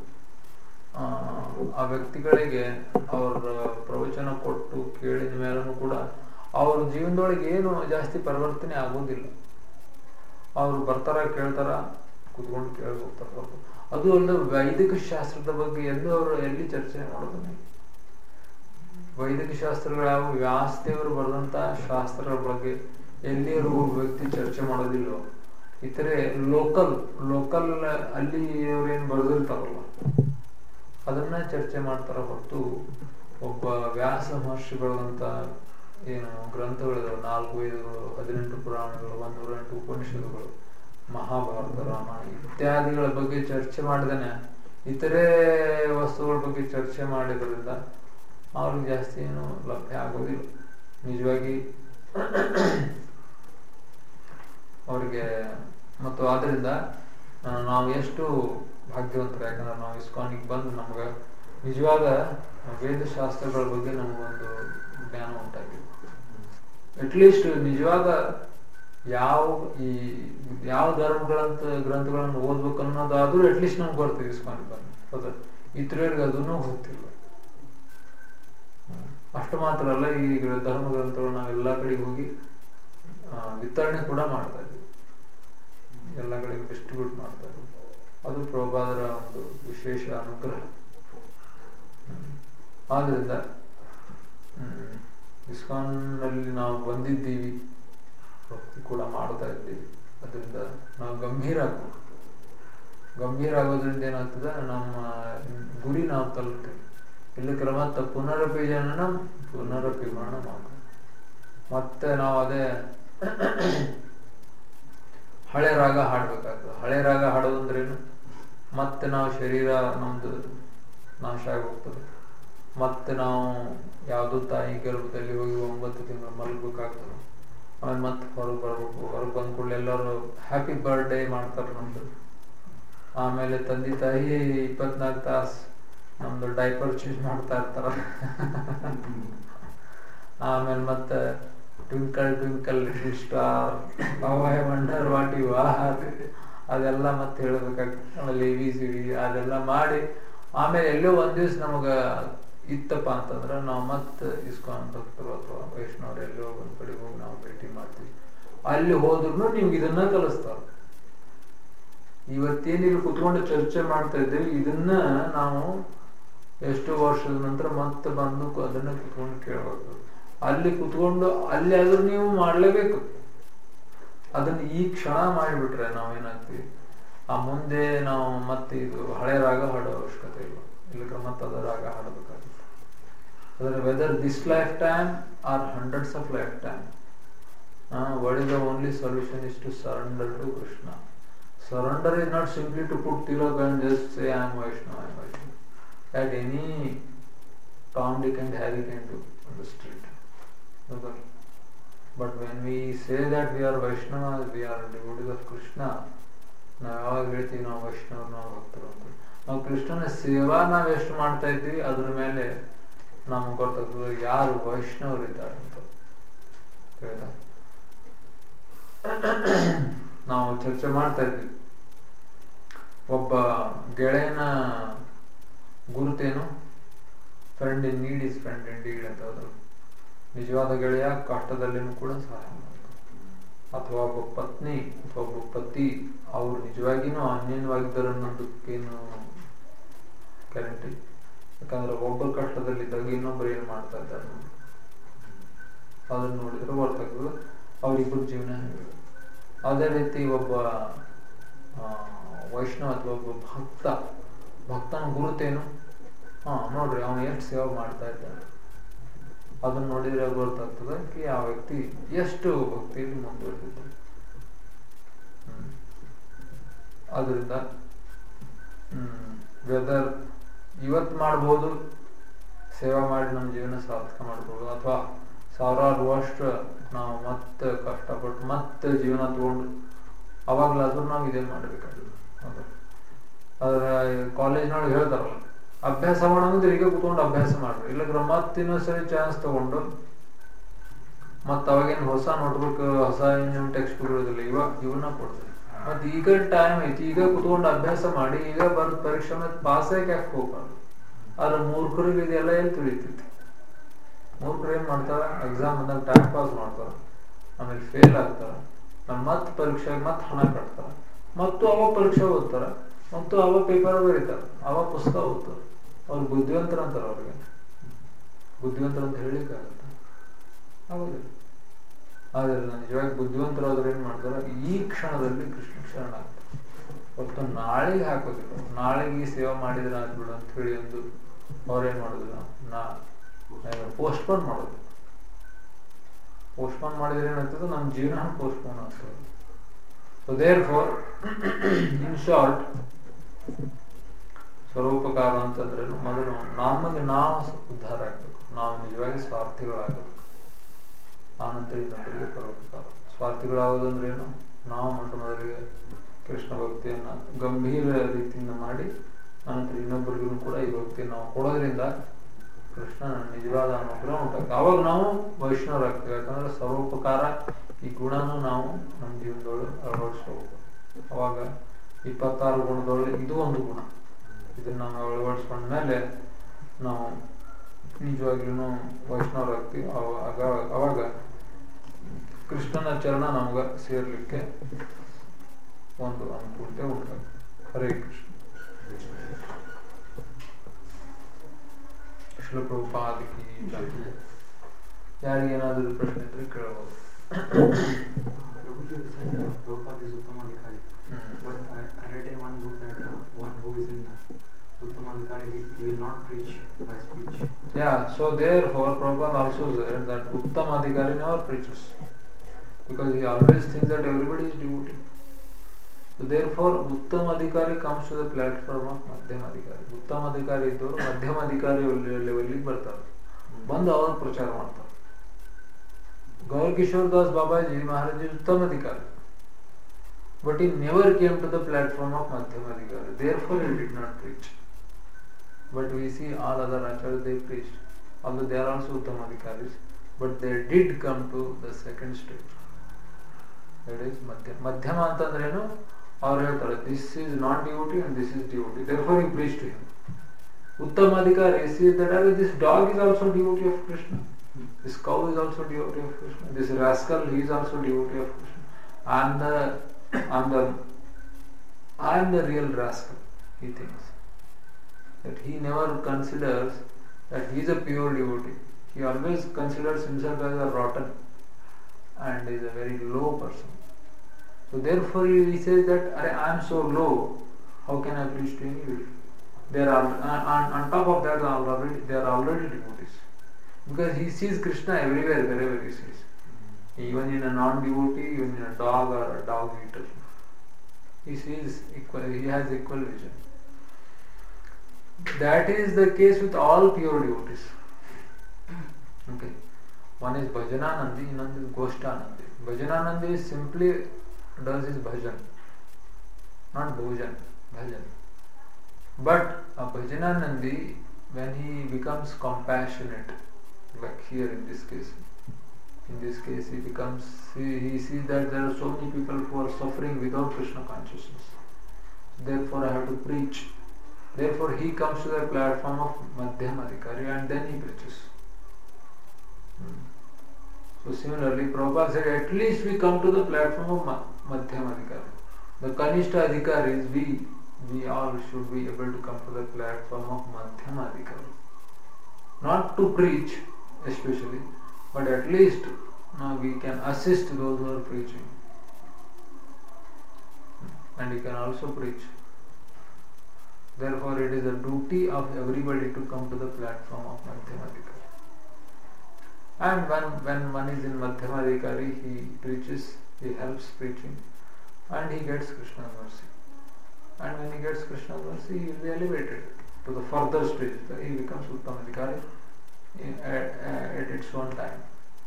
ಆ ವ್ಯಕ್ತಿಗಳಿಗೆ ಅವ್ರ ಪ್ರವಚನ ಕೊಟ್ಟು ಕೇಳಿದ ಮೇಲೂ ಕೂಡ ಅವ್ರ ಜೀವನದೊಳಗೆ ಏನು ಜಾಸ್ತಿ ಪರಿವರ್ತನೆ ಆಗೋದಿಲ್ಲ. ಅವ್ರು ಬರ್ತಾರ, ಕೇಳ್ತಾರ, ಕುತ್ಕೊಂಡು ಕೇಳಿ ಹೋಗ್ತಾರ. ಅದು ಅಲ್ಲದೆ ವೈದಿಕ ಶಾಸ್ತ್ರದ ಬಗ್ಗೆ ಅವರು ಎಲ್ಲಿ ಚರ್ಚೆ ಮಾಡೋದು? ವೈದಿಕ ಶಾಸ್ತ್ರಗಳು ಯಾವ ವ್ಯಾಸದೇವರು ಬರೆದಂತ ಶಾಸ್ತ್ರಗಳ ಬಗ್ಗೆ ಎಲ್ಲಿಯೂ ವ್ಯಕ್ತಿ ಚರ್ಚೆ ಮಾಡೋದಿಲ್ಲ. ಇತರೆ ಲೋಕಲ್ ಅಲ್ಲಿ ಅವ್ರೇನ್ ಬರೆದಿರ್ತಾರಲ್ಲ ಅದನ್ನ ಚರ್ಚೆ ಮಾಡ್ತಾರ ಹೊರತು ಒಬ್ಬ ವ್ಯಾಸ ಮಹರ್ಷಿ ಬರೆದಂತ ಏನು ಗ್ರಂಥಗಳಿದಾವೆ, 4 ವೇದಗಳು, 18 ಪುರಾಣಗಳು, 108 ಉಪನಿಷತ್ತುಗಳು, ಮಹಾಭಾರತ, ರಾಮಾಯಣ ಇತ್ಯಾದಿಗಳ ಬಗ್ಗೆ ಚರ್ಚೆ ಮಾಡಿದಾನೆ. ಇತರೆ ವಸ್ತುಗಳ ಬಗ್ಗೆ ಚರ್ಚೆ ಮಾಡಿದ್ರಿಂದ ಅವ್ರಿಗೆ ಜಾಸ್ತಿ ಏನು ಲಭ್ಯ ಆಗೋದಿಲ್ಲ ನಿಜವಾಗಿ ಅವ್ರಿಗೆ. ಮತ್ತು ಆದ್ರಿಂದ ನಾವು ಎಷ್ಟು ಭಾಗ್ಯವಂತರು, ಯಾಕಂದ್ರೆ ನಾವು ಇಸ್ಕಾನಿಗೆ ಬಂದು ನಮ್ಗೆ ನಿಜವಾದ ವೇದಶಾಸ್ತ್ರಗಳ ಬಗ್ಗೆ ನಮಗೊಂದು ಜ್ಞಾನ ಉಂಟಾಗಿದೆ. ಅಟ್ಲೀಸ್ಟ್ ನಿಜವಾದ ಯಾವ ಗ್ರಂಥಗಳನ್ನು ಓದ್ಬೇಕು ಅನ್ನೋದಾದ್ರೂ ಅಟ್ಲೀಸ್ಟ್ ನಮ್ಗೆ ಬರ್ತದೆ ಇಸ್ಕಾನಿಗೆ ಬಂದು. ಹೌದಾ? ಇತರರಿಗೆ ಅದನ್ನು ಗೊತ್ತಿಲ್ಲ. ಅಷ್ಟು ಮಾತ್ರ ಅಲ್ಲ, ಈ ಧರ್ಮ ಗ್ರಂಥಗಳು ನಾವೆಲ್ಲಾ ಕಡೆಗೆ ಹೋಗಿ ವಿತರಣೆ ಕೂಡ ಮಾಡ್ತಾ ಇದ್ದೀವಿ, ಎಲ್ಲ ಕಡೆಗೆ ಡಿಸ್ಟ್ರಿಬ್ಯೂಟ್ ಮಾಡ್ತಾ ಇದ್ದೀವಿ. ಅದು ಪ್ರಭುಪಾದರ ಒಂದು ವಿಶೇಷ ಅನುಗ್ರಹ. ಆದ್ರಿಂದ ಇಸ್ಕಾನ್ ನಲ್ಲಿ ನಾವು ಬಂದಿದ್ದೀವಿ, ಭಕ್ತಿ ಕೂಡ ಮಾಡ್ತಾ ಇದ್ದೀವಿ. ಅದರಿಂದ ನಾವು ಗಂಭೀರ ಆಗೋದ್ರಿಂದ ಏನಾಗ್ತದೆ, ನಮ್ಮ ಗುರಿ ನಾವು ತಲುಪ್ತೀವಿ. ಇಲ್ಲಿ ಕ್ರಮತ್ತ ಪುನರಪಿ ಜನನ ಪುನರಪಿ ಮರಣ ಮಾಡು. ಮತ್ತೆ ನಾವು ಅದೇ ಹಳೆ ರಾಗ ಹಾಡ್ಬೇಕಾಗ್ತದೆ. ಹಳೆ ರಾಗ ಹಾಡೋದಂದ್ರೇನು? ಮತ್ತೆ ನಾವು ಶರೀರ ನಮ್ದು ನಾಶ ಆಗಿ ಹೋಗ್ತದೆ. ಮತ್ತೆ ನಾವು ಯಾವುದೋ ತಾಯಿ ಗರ್ಭದಲ್ಲಿ ಹೋಗಿ 9 ತಿಂಗಳು ಮಲಗಬೇಕಾಗ್ತದೆ. ಆಮೇಲೆ ಮತ್ತೆ ಹೊರಗೆ ಬರ್ಬೇಕು. ಹೊರಗೆ ಬಂದ ಕೂಡಲೇ ಎಲ್ಲರೂ ಹ್ಯಾಪಿ ಬರ್ಡೇ ಮಾಡ್ತಾರೆ ನಮ್ದು. ಆಮೇಲೆ ತಂದೆ ತಾಯಿ 24 ತಾಸು ನಮ್ದು ಡೈಪರ್ ಚೇಂಜ್ ಮಾಡ್ತಾ ಇರ್ತಾರ. ಆಮೇಲೆ ಮತ್ತೆ twinkle twinkle little star, I wonder what you are, ಅದೆಲ್ಲ ಮತ್ತೆ ಹೇಳ್ಬೇಕಾಗ್ತದೆ. ಆಮೇಲೆ ABCD ಅದೆಲ್ಲ ಮಾಡಿ ಆಮೇಲೆ ಎಲ್ಲೋ ಒಂದ್ ದಿವ್ಸ ನಮಗ ಇತ್ತಪ್ಪ ಅಂತಂದ್ರೆ ನಾವು ಮತ್ತೆ ಇಸ್ಕಾನ್ ಭಕ್ತರು ಅಥವಾ ವೈಷ್ಣವರು ಎಲ್ಲೋ ಒಂದ್ ಕಡೆ ಹೋಗಿ ನಾವು ಭೇಟಿ ಮಾಡ್ತೀವಿ. ಅಲ್ಲಿ ಹೋದ್ರು ನಿಮ್ಗೆ ಇದನ್ನ ಕಲಿಸ್ತಾರ. ಇವತ್ತೇನಿಲ್ಲಿ ಕುತ್ಕೊಂಡು ಚರ್ಚೆ ಮಾಡ್ತಾ ಇದ್ದೇವೆ, ಇದನ್ನ ನಾವು ಎಷ್ಟೋ ವರ್ಷದ ನಂತರ ಮತ್ತೆ ಬಂದು ಅದನ್ನ ಕುತ್ಕೊಂಡು ಕೇಳಬೇಕು. ಅಲ್ಲಿ ಕುತ್ಕೊಂಡು ಅಲ್ಲಿ ಆದ್ರೂ ನೀವು ಮಾಡ್ಲೇಬೇಕು. ಅದನ್ನ ಈ ಕ್ಷಣ ಮಾಡಿಬಿಟ್ರೆ ನಾವೇನಾಗ್ತೀವಿ, ಆ ಮುಂದೆ ನಾವು ಮತ್ತೆ ಇದು ಹಳೆ ರಾಗ ಹಾಡೋ ಅವಶ್ಯಕತೆ ಇಲ್ಲ. ಇಲ್ಲಕ ಮತ್ತೆ ಅದ ರಾಗ ಹಾಡಬೇಕಾಗುತ್ತೆ. ಅದರ whether this lifetime or hundreds of lifetime, what is the only solution is to surrender to Krishna. Surrender is not simply to put tilak and just say I am Vaishnava, I am Vaishnava. That any Tom, Dick and Harry can do on the street. But when we say that we are Vaishnavas, we are devotees of Krishna, ನಾವು ಯಾವಾಗ ಹೇಳ್ತೀವಿ ನಾವು ವೈಷ್ಣವರು, ನಾವು ಭಕ್ತರು ಅಂತ, ನಾವು ಕೃಷ್ಣನ ಸೇವಾ ನಾವು ಎಷ್ಟು ಮಾಡ್ತಾ ಇದ್ದೀವಿ ಅದ್ರ ಮೇಲೆ ನಮ್ಗೆ ಗೊತ್ತಾಗ್ತದೆ ಯಾರು ವೈಷ್ಣವರು ಇದ್ದಾರೆ ಅಂತ. ನಾವು ಚರ್ಚೆ ಮಾಡ್ತಾ ಇದ್ವಿ, ಒಬ್ಬ ಗೆಳೆಯನ ಗುರುತೇನು, friend in need is friend in deed ಅಂತ. ಅದು ನಿಜವಾದ ಗೆಳೆಯ ಕಷ್ಟದಲ್ಲಿನೂ ಕೂಡ ಸಹಾಯ ಮಾಡ್ತಾರೆ. ಅಥವಾ ಒಬ್ಬ ಪತ್ನಿ ಅಥವಾ ಒಬ್ಬ ಪತಿ ಅವರು ನಿಜವಾಗಿನೂ ಅನ್ಯನ್ವಾಗಿದ್ದಾರೆ ಅನ್ನೋದಕ್ಕೇನು ಗ್ಯಾರಂಟಿ, ಯಾಕಂದ್ರೆ ಒಬ್ಬರ ಕಷ್ಟದಲ್ಲಿದ್ದಾಗ ಇನ್ನೊಬ್ಬರು ಏನು ಮಾಡ್ತಾ ಇದ್ದಾರೆ ಅದನ್ನು ನೋಡಿದ್ರೆ ಗೊತ್ತಾಗ್ತದೆ ಅವರಿಬ್ಬರು ಜೀವನ ಹೇಗಿದೆ. ಅದೇ ರೀತಿ ಒಬ್ಬ ವೈಷ್ಣವ ಅಥವಾ ಒಬ್ಬ ಭಕ್ತನ ಗುರುತೇನು, ನೋಡ್ರಿ ಅವನು ಎಷ್ಟು ಸೇವೆ ಮಾಡ್ತಾ ಇದ್ದಾನೆ, ಅದನ್ನ ನೋಡಿದ್ರೆ ಗೊತ್ತಾಗ್ತದೆ ಕಿ ಆ ವ್ಯಕ್ತಿ ಎಷ್ಟು ಭಕ್ತಿಯಲ್ಲಿ ಮುಂದುವರೆದಿದ್ದ. ಅದರಿಂದ ವೆದರ್ ಇವತ್ತು ಮಾಡ್ಬೋದು, ಸೇವಾ ಮಾಡಿ ನಮ್ಮ ಜೀವನ ಸಾರ್ಥಕ ಮಾಡ್ಬೋದು, ಅಥವಾ ಸಾವಿರಾರು ವರ್ಷ ನಾವು ಮತ್ತೆ ಕಷ್ಟಪಟ್ಟು ಮತ್ತೆ ಜೀವನ ತಗೊಂಡು ಅವಾಗ್ಲಾದ್ರೂ ನಾವು ಇದೇ ಮಾಡ್ಬೇಕಾಗಿಲ್ಲ. ಆದ್ರೆ ಕಾಲೇಜ್ನೊಳಗೆ ಹೇಳ್ತಾರಲ್ಲ, ಅಭ್ಯಾಸ ಮಾಡೋದ್ರೆ ಈಗ ಕೂತ್ಕೊಂಡು ಅಭ್ಯಾಸ ಮಾಡ್ರಿ, ಇಲ್ಲಂದ್ರೆ ಮತ್ತೆ ಇನ್ನೊಂದ್ಸರಿ ಚಾನ್ಸ್ ತಗೊಂಡು ಮತ್ತೆ ಅವಾಗೇನು ಹೊಸ ನೋಟ್ಬುಕ್ ಹೊಸ ಟೆಕ್ಸ್ಟ್ ಬುಕ್ ಇರೋದಿಲ್ಲ, ಇವನ್ನ ಕೊಡ್ತೀವಿ. ಮತ್ತೆ ಈಗ ಟೈಮ್ ಐತಿ, ಈಗ ಕುತ್ಕೊಂಡು ಅಭ್ಯಾಸ ಮಾಡಿ ಈಗ ಬರೆದ ಪರೀಕ್ಷೆ ಮತ್ತೆ ಪಾಸ್ ಆಗಿ ಯಾಕೆ ಹೋಗ್ಬಾರ್ದು. ಆದ್ರೆ ಮೂರ್ಖರಿಗೆ ಇದೆಲ್ಲ ಎಲ್ಲಿ ತಿಳಿತೈತಿ. ಮೂರ್ಖರು ಏನ್ ಮಾಡ್ತಾರ, ಎಕ್ಸಾಮ್ ಬಂದಾಗ ಟೈಮ್ ಪಾಸ್ ಮಾಡ್ತಾರ, ಆಮೇಲೆ ಫೇಲ್ ಆಗ್ತಾರ, ಮತ್ತೆ ಪರೀಕ್ಷೆಗೆ ಮತ್ತೆ ಹಣ ಕಟ್ತಾರ, ಮತ್ತು ಅವ ಪರೀಕ್ಷೆ ಓದ್ತಾರ, ಮತ್ತು ಅವ ಪೇಪರ್ ಬರೀತಾರ, ಅವ ಪುಸ್ತಕ ಓದ್ತಾರ. ಅವ್ರು ಬುದ್ಧಿವಂತರ ಅಂತಾರ, ಅವ್ರಿಗೆ ಬುದ್ಧಿವಂತರ ಅಂತ ಹೇಳಿಕ್ಕೆ ಆಗುತ್ತೆ ಆಗೋದಿಲ್ಲ. ಆದ್ರೆ ನಿಜವಾಗಿ ಬುದ್ಧಿವಂತರಾದ್ರೆ ಏನ್ ಮಾಡ್ತಾರ, ಈ ಕ್ಷಣದಲ್ಲಿ ಕೃಷ್ಣ ಶರಣ ಆಗ್ತಾರೆ, ಹೊತ್ತು ನಾಳೆಗೆ ಹಾಕೋದಿಲ್ಲ. ನಾಳೆಗೆ ಈ ಸೇವೆ ಮಾಡಿದ್ರೆ ಆಗ್ಬಿಡು ಅಂತ ಹೇಳಿ ಒಂದು ಅವ್ರೇನ್ ಮಾಡೋದಿಲ್ಲ, ಪೋಸ್ಟ್ಪೋನ್ ಮಾಡೋದು. ಪೋಸ್ಟ್ಪೋನ್ ಮಾಡಿದ್ರೆ ಏನಾಗ್ತದೆ, ನಮ್ಮ ಜೀವನ ಪೋಸ್ಟ್ಪೋನ್ ಆಗ್ತದೆ. ಸೊ ದೇರ್ಫೋರ್ ಇನ್ ಶಾರ್ಟ್, ಸ್ವರೂಪಕಾರ ಅಂತಂದ್ರೆ ಮೊದಲು ನಮಗೆ ನಾವು ಉದ್ಧಾರ ಆಗ್ಬೇಕು, ನಾವು ನಿಜವಾಗಿ ಸ್ವಾರ್ಥಿಗಳಾಗಬೇಕು, ಆನಂತರ ಇನ್ನೊಬ್ಬರಿಗೆ ಪರೋಪಕಾರ. ಸ್ವಾರ್ಥಿಗಳಾಗೋದಂದ್ರೆ ಏನು, ನಾವು ಮೊದಲಿಗೆ ಕೃಷ್ಣ ಭಕ್ತಿಯನ್ನ ಗಂಭೀರ ರೀತಿಯಿಂದ ಮಾಡಿ ಆನಂತರ ಇನ್ನೊಬ್ಬರಿಗೂ ಕೂಡ ಈ ಭಕ್ತಿಯನ್ನು ನಾವು ಕೊಡೋದ್ರಿಂದ ಕೃಷ್ಣ ನಿಜವಾದ ಅನುಗ್ರಹ ಉಂಟಾಗ್ತದೆ. ಅವಾಗ ನಾವು ವೈಷ್ಣವರಾಗ್ತೇವೆ. ಯಾಕಂದ್ರೆ ಸರ್ವೋಪಕಾರ ಈ ಗುಣನೂ ನಾವು ನಮ್ಮ ಜೀವನದೊಳಗೆ ಅಳವಡಿಸ್ಕೋಬೇಕು. ಅವಾಗ 26 ಗುಣದೊಳಗೆ ಇದು ಒಂದು ಗುಣ, ಇದನ್ನ ನಾವು ಅಳವಡಿಸ್ಕೊಂಡ್ಮೇಲೆ ನಾವು ನಿಜವಾಗ್ಲೂ ವೈಷ್ಣವರಾಗ್ತೀವಿ. ಅವಾಗ ಕೃಷ್ಣನ ಚರಣ ನಮ್ಗೆ ಸೇರ್ಲಿಕ್ಕೆ ಒಂದು ಅನುಕೂಲತೆ ಉಂಟಾಗ್ತದೆ. ಹರೇ ಕೃಷ್ಣ. ಶ್ರೀಲ ಪ್ರಭುಪಾದ ಕಿ ಜೈ. ಯಾರಿಗೇನಾದರೂ ಪ್ರಶ್ನೆ ಇದ್ರೆ ಕೇಳಬಹುದು. Yeah, so therefore Prabhupada also said that Uttama Adhikari never preaches, because he always thinks that everybody is devotee. So therefore Uttama Adhikari comes to the platform of Madhyama Adhikari. Uttama Adhikari ಇದ್ದವರು ಮಧ್ಯಮ ಅಧಿಕಾರಿ ಲೆವೆಲ್ಗೆ ಬರ್ತಾರೆ, ಬಂದು ಅವರು ಪ್ರಚಾರ ಮಾಡ್ತಾರೆ. Gaur Kishore Das Babaji Maharaj is Uttama Adhikari, but he never came to the platform of Madhyama Adhikari. Therefore he did not preach. But we see all other acharyas, they preached, although they are also Uttama Adhikaris, but they did come to the second stage. That is Madhyama ಅಂತಂದ್ರೆ ಏನು, ಅವ್ರು ಹೇಳ್ತಾರೆ this is not devotee and this is devotee, therefore he preached to him. Uttama Adhikari sees that this dog is also devotee of Krishna, this cow is also devotee of Krishna, this rascal he is also devotee of Krishna. I am the real rascal, he thinks. That he never considers that he is a pure devotee. He always considers himself as a rotten and is a very low person. So therefore he says that I am so low, how can I preach to anybody? There are on top of that they are already devotees, because he sees Krishna everywhere, wherever he sees, even in a non-devotee, even in a dog or a dog eater, he sees equal. He has equal vision. That is the case with all pure devotees. Okay. One is Bhajananandi, another is Goshtanandi. Bhajananandi simply does his bhajan, not bhojan, bhajan. But a Bhajananandi, when he becomes compassionate, like here in this case, he sees that there are so many people who are suffering without Krishna consciousness. Therefore I have to preach. Therefore he comes to the platform of Madhyamadikari and then he preaches. So similarly, Prabhupada said, at least we come to the platform of Madhyamadikari. The Kanishta Adhikaris, we all should be able to come to the platform of Madhyamadikari. Not to preach especially, but at least we can assist those who are preaching. And we can also preach. Therefore, it is a duty of everybody to come to the platform of Madhyamadikari. And when one is in Madhyamadikari, he preaches, he helps preaching, and he gets Krishna's mercy. And when he gets Krishna's mercy, he will be elevated to the further stage. He becomes Uttamadikari at its own time.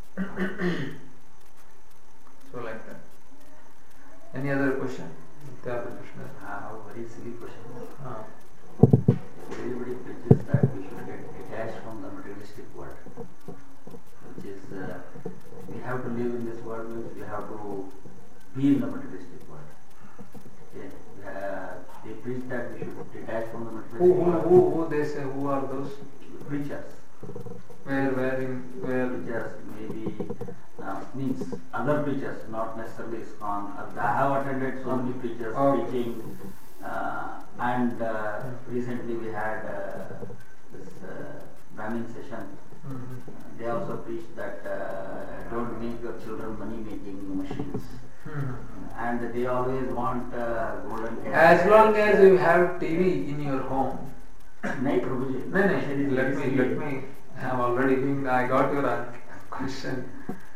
So like that. Any other question? Very silly question. Everybody preaches that we should get detached from the materialistic world, which is we have to live in this world, means we have to be in the materialistic world. Okay. They preach that we should detach from the materialistic world. Who they say? Who are those Preachers. Where Preachers, maybe means other preachers, not necessarily ISKCON. I have attended so many preachers preaching, and recently we had this Brahmin session. They also preached that don't make your children money-making machines. And they always want golden hair. As long as you have TV in your home. Nahi, Prabhuji. No. Let me. I got your question.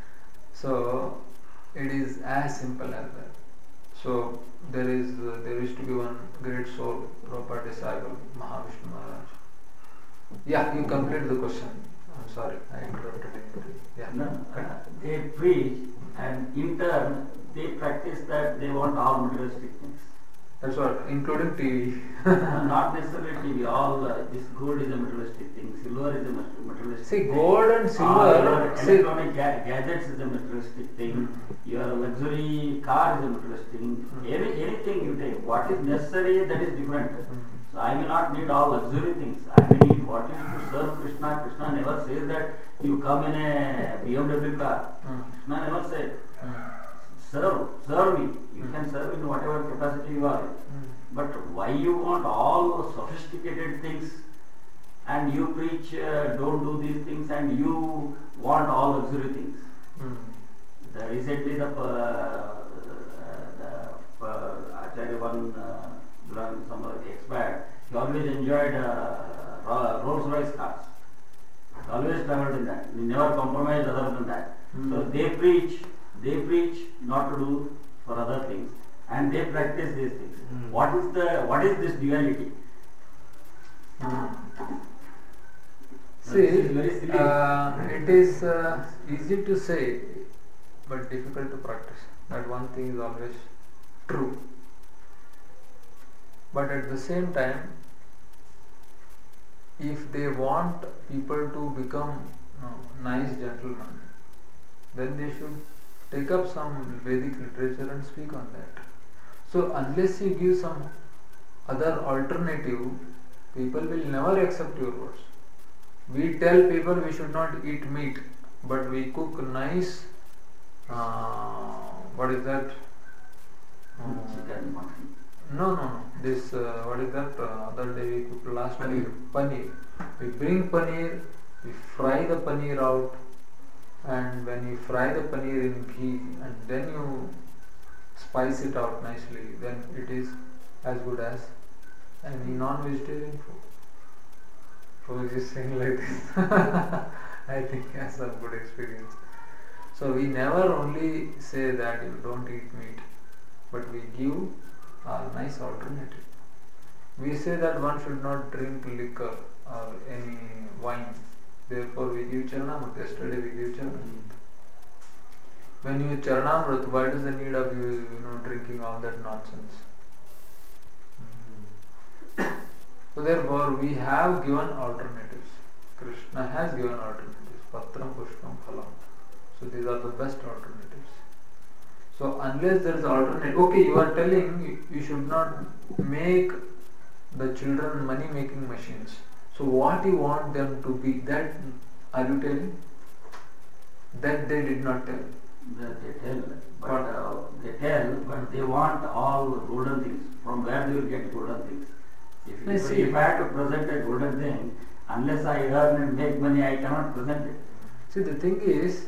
So it is as simple as that. So there used to be one great soul, proper disciple, Mahavishnu Maharaj. Yeah, you complete the question. I'm sorry, I interrupted you. Yeah. No, they preach, and in turn they practice that they want all materialistic things. That's what, including TV. Not necessarily TV. All this gold is a materialistic thing. Silver is a materialistic See, thing. gold and silver. Electronic gadgets is a materialistic thing. Your luxury car is a materialistic thing. Anything you take, what is necessary, that is different. So I may not need all luxury things. I may need what is to serve Krishna. Krishna never says that you come in a BMW car. Krishna never said. Serve me. You can serve in whatever capacity you are. But why you want all those sophisticated things, and you preach don't do these things, and you want all luxury things? Recently the Acharya one some expired. He always enjoyed Rolls Royce cars. He always travelled in that. He never compromised other than that. So they preach not to do for other things, and they practice these things. What is this duality? See, it is easy to say, but difficult to practice. That one thing is always true. But at the same time, if they want people to become nice gentlemen, then they should take up some Vedic literature and speak on that. So unless you give some other alternative, people will never accept your words. We tell people we should not eat meat, but we cook nice, what is that? Chicken, mutton. No. This, what is that? Other day we cooked last week, paneer. We bring paneer, we fry the paneer out, and when you fry the paneer in ghee and then you spice it out nicely, then it is as good as any non-vegetarian food. So is just saying like this. I think he has some good experience. So we never only say that you don't eat meat, but we give a nice alternative. We say that one should not drink liquor or any wine, Therefore we give Charanamrita. Yesterday we give Charanamrita. When you Charanamrita, why does the need of you drinking all that nonsense? So therefore we have given alternatives. Krishna has given alternatives. Patram, Pushpam, Phalam. So these are the best alternatives. So unless there is alternative, okay, you are telling you should not make the children money making machines. So what you want them to be, that are you telling? That they did not tell. That they tell, but they want all golden things. From where they will get golden things? If I have to present a golden thing, unless I earn and make money, I cannot present it. See, the thing is,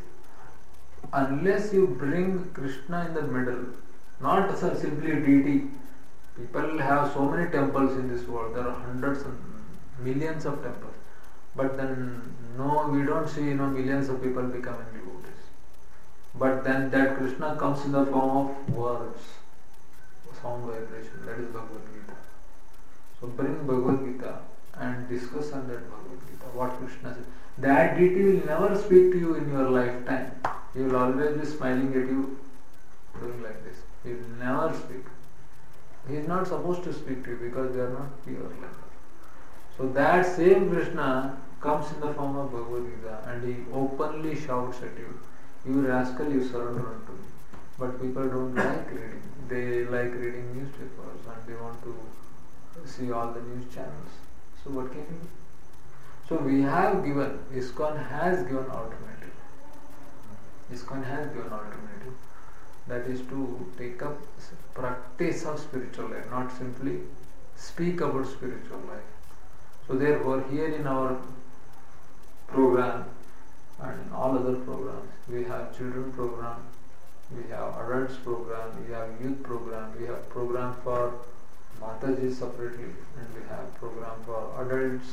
unless you bring Krishna in the middle, not simply a deity. People have so many temples in this world. There are hundreds and millions of temples. But then, no, we don't see millions of people becoming devotees. But then that Krishna comes in the form of words, sound vibration. That is Bhagavad Gita. So bring Bhagavad Gita and discuss on that Bhagavad Gita. What Krishna says. That deity will never speak to you in your lifetime. He will always be smiling at you, doing like this. He will never speak. He is not supposed to speak to you because they are not pure like that. So that same Krishna comes in the form of Bhagavad Gita and he openly shouts at you, "You rascal, you surrender unto me." But people don't like reading. They like reading newspapers and they want to see all the news channels. So what can you do? So we have given, ISKCON has given alternative. ISKCON has given alternative. That is to take up practice of spiritual life, not simply speak about spiritual life. So therefore here in our program and in all other programs, we have children program, we have adults program, we have youth program, we have program for Mataji separately, and we have program for adults,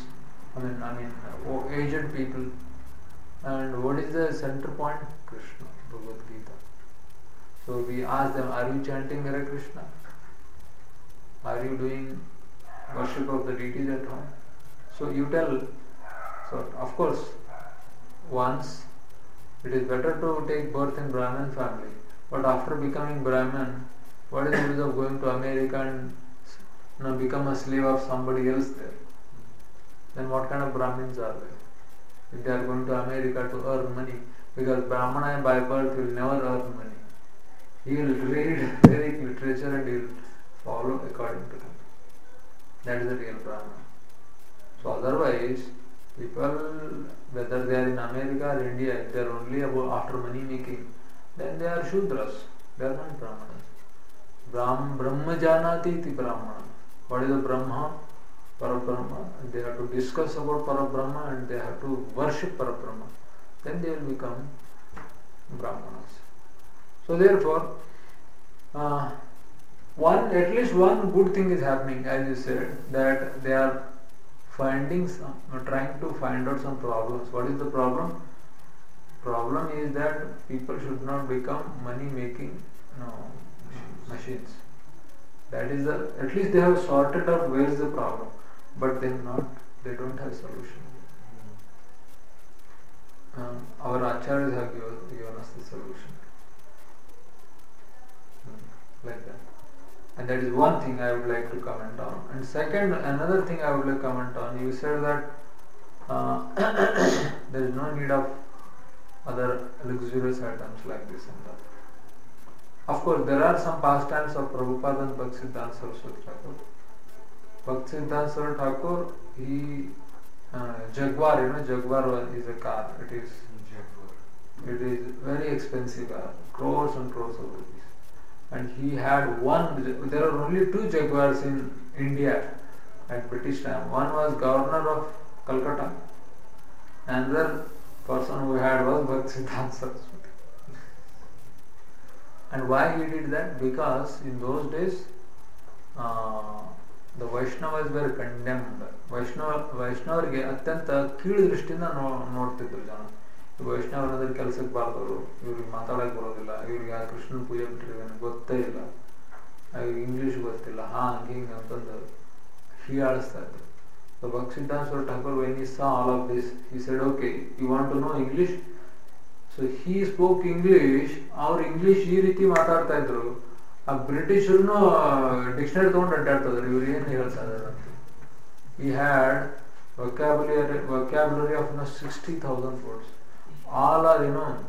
aged people. And what is the center point? Krishna, Bhagavad Gita. So we ask them, are you chanting Hare Krishna? Are you doing worship of the deities at home? So you tell, so of course, once it is better to take birth in Brahmin family, but after becoming Brahmin, what is the use of going to America and become a slave of somebody else there? Then what kind of Brahmins are they? If they are going to America to earn money, because Brahmana by birth will never earn money. He will read Vedic literature and he will follow according to them. That is the real Brahmana. So otherwise, people, whether they are in America or India, if they are only after money making, then they are Shudras. They are not Brahmanas. Brahma janati iti Brahmana. What is the Brahma? Parabrahma. They have to discuss about Parabrahma and they have to worship Parabrahma. Then they will become Brahmanas. So therefore, at least one good thing is happening, as you said, that they are trying to find out some problems. What is the problem? Problem is that people should not become money making machines. That is at least they have sorted out where is the problem, but they don't have solution. Our acharyas have given us the solution. Like that. And that is one thing I would like to comment on. And second, another thing I would like to comment on, you said that there is no need of other luxurious items like this and that. Of course, there are some pastimes of Prabhupada and Bhaktisiddhanta Saraswati Thakur. Bhaktisiddhanta Saraswati Thakur, he Jaguar, Jaguar is a car. It is very expensive car, crores and crores of rupees. And he had there are only two Jaguars in India at British time. One was Governor of Calcutta, another person who had was Bhaktisiddhanta Saraswati. And why he did that? Because in those days the Vaishnavas were condemned. Vaishnavರಿಗೆ ಅತ್ಯಂತ ಕೀಳು ದೃಷ್ಟಿಯಿಂದ ನೋಡ್ತಿದ್ರು ಜನ. ವೈಷ್ಣವರಾದ್ರೆ ಕೆಲಸಕ್ಕೆ ಬಾರ್ದವರು, ಇವ್ರಿಗೆ ಮಾತಾಡಕ್ಕೆ ಬರೋದಿಲ್ಲ, ಇವ್ರಿಗೆ ಯಾರು ಕೃಷ್ಣನ ಪೂಜೆ ಬಿಟ್ಟಿರೋದೇನು ಗೊತ್ತೇ ಇಲ್ಲ, ಇವ್ರಿಗೆ ಇಂಗ್ಲೀಷ್ ಗೊತ್ತಿಲ್ಲ, ಹಿಂಗೆ ಅಂತಂದು ಹೀಯಾಳಿಸ್ತಾ ಇದ್ರು. So Bhaktisiddhanta Thakur, when he saw all of this, he said, okay, you want to know English? So he spoke English. Our English ಈ ರೀತಿ ಮಾತಾಡ್ತಾ ಇದ್ರು. ಆ ಬ್ರಿಟಿಷರ್ನು ಡಿಕ್ಷನರಿ ತಗೊಂಡು ಅಡ್ಡಾಡ್ತಿದ್ರು, ಇವ್ರು ಏನು ಹೇಳ್ತಾ ಇದ್ದಾರೆ ಅಂತ. He had vocabulary of 60,000 words. All are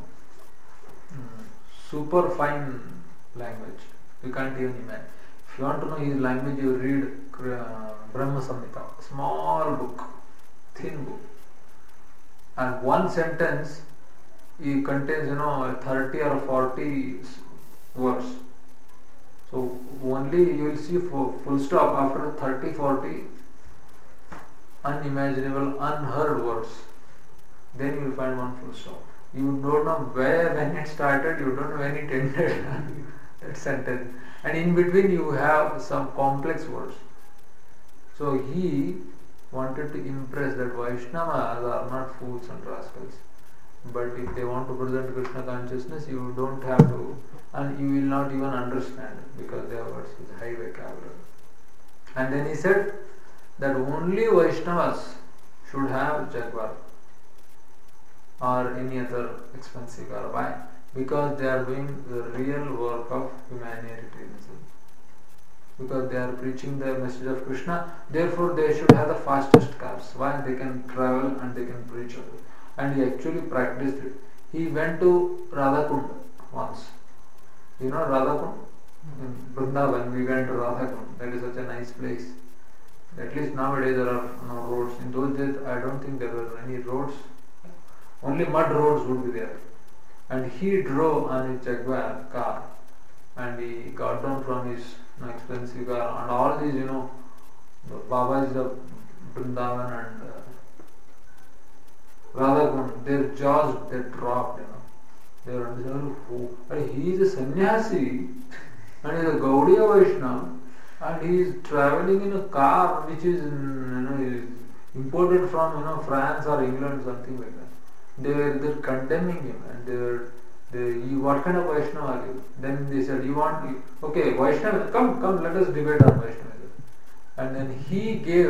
super fine language. You can't even imagine. If you want to know his language, you read Brahma Samhita, small book, thin book, and one sentence it contains 30 or 40 words. So only you will see full stop after 30-40 unimaginable, unheard words. Then you will find one full stop. You don't know when it started, you don't know when it ended. That sentence. And in between you have some complex words. So he wanted to impress that Vaishnavas are not fools and rascals. But if they want to present Krishna consciousness, you don't have to, and you will not even understand, because their words is high vocabulary. And then he said that only Vaishnavas should have Jaguar or any other expensive car. Why? Because they are doing the real work of humanitarianism. Because they are preaching the message of Krishna, therefore they should have the fastest cars. Why? They can travel and they can preach. And he actually practiced it. He went to Radhakund once. You know Radhakund? In Vrindavan, we went to Radhakund. That is such a nice place. At least nowadays there are no roads. In those days, I don't think there were any roads. Only mud roads would be there. And he drove on his Jaguar car, and he got down from his expensive car, and all these, the Babas of Vrindavan and Radhakund, their jaws, they dropped, They were understanding, he is a sannyasi, and he is a Gaudiya Vaishnava, and he is traveling in a car which is, imported from, France or England, something like that. They're condemning him, and what kind of Vaishnava are you? Then they said, okay, Vaishnava, come, let us debate on Vaishnavism. And then he gave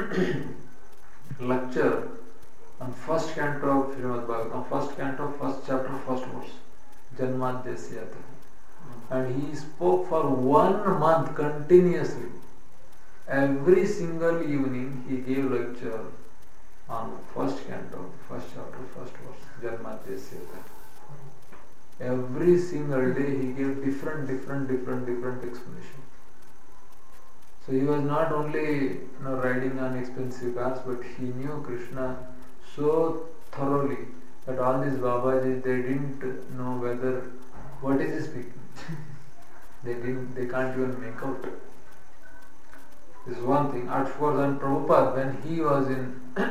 lecture on first canto of Srimad Bhagavatam, first canto, first chapter, first verse, Janmadhyasya. And he spoke for 1 month continuously. Every single evening he gave lecture on first canto, first chapter, first verse, Janmadhyasya. Every single day he gave different explanation. So he was not only riding on expensive cars, but he knew Krishna so thoroughly that all these Babajis, they didn't know what is he speaking. They can't even make out. This is one thing. Of course, and Prabhupada, when he was in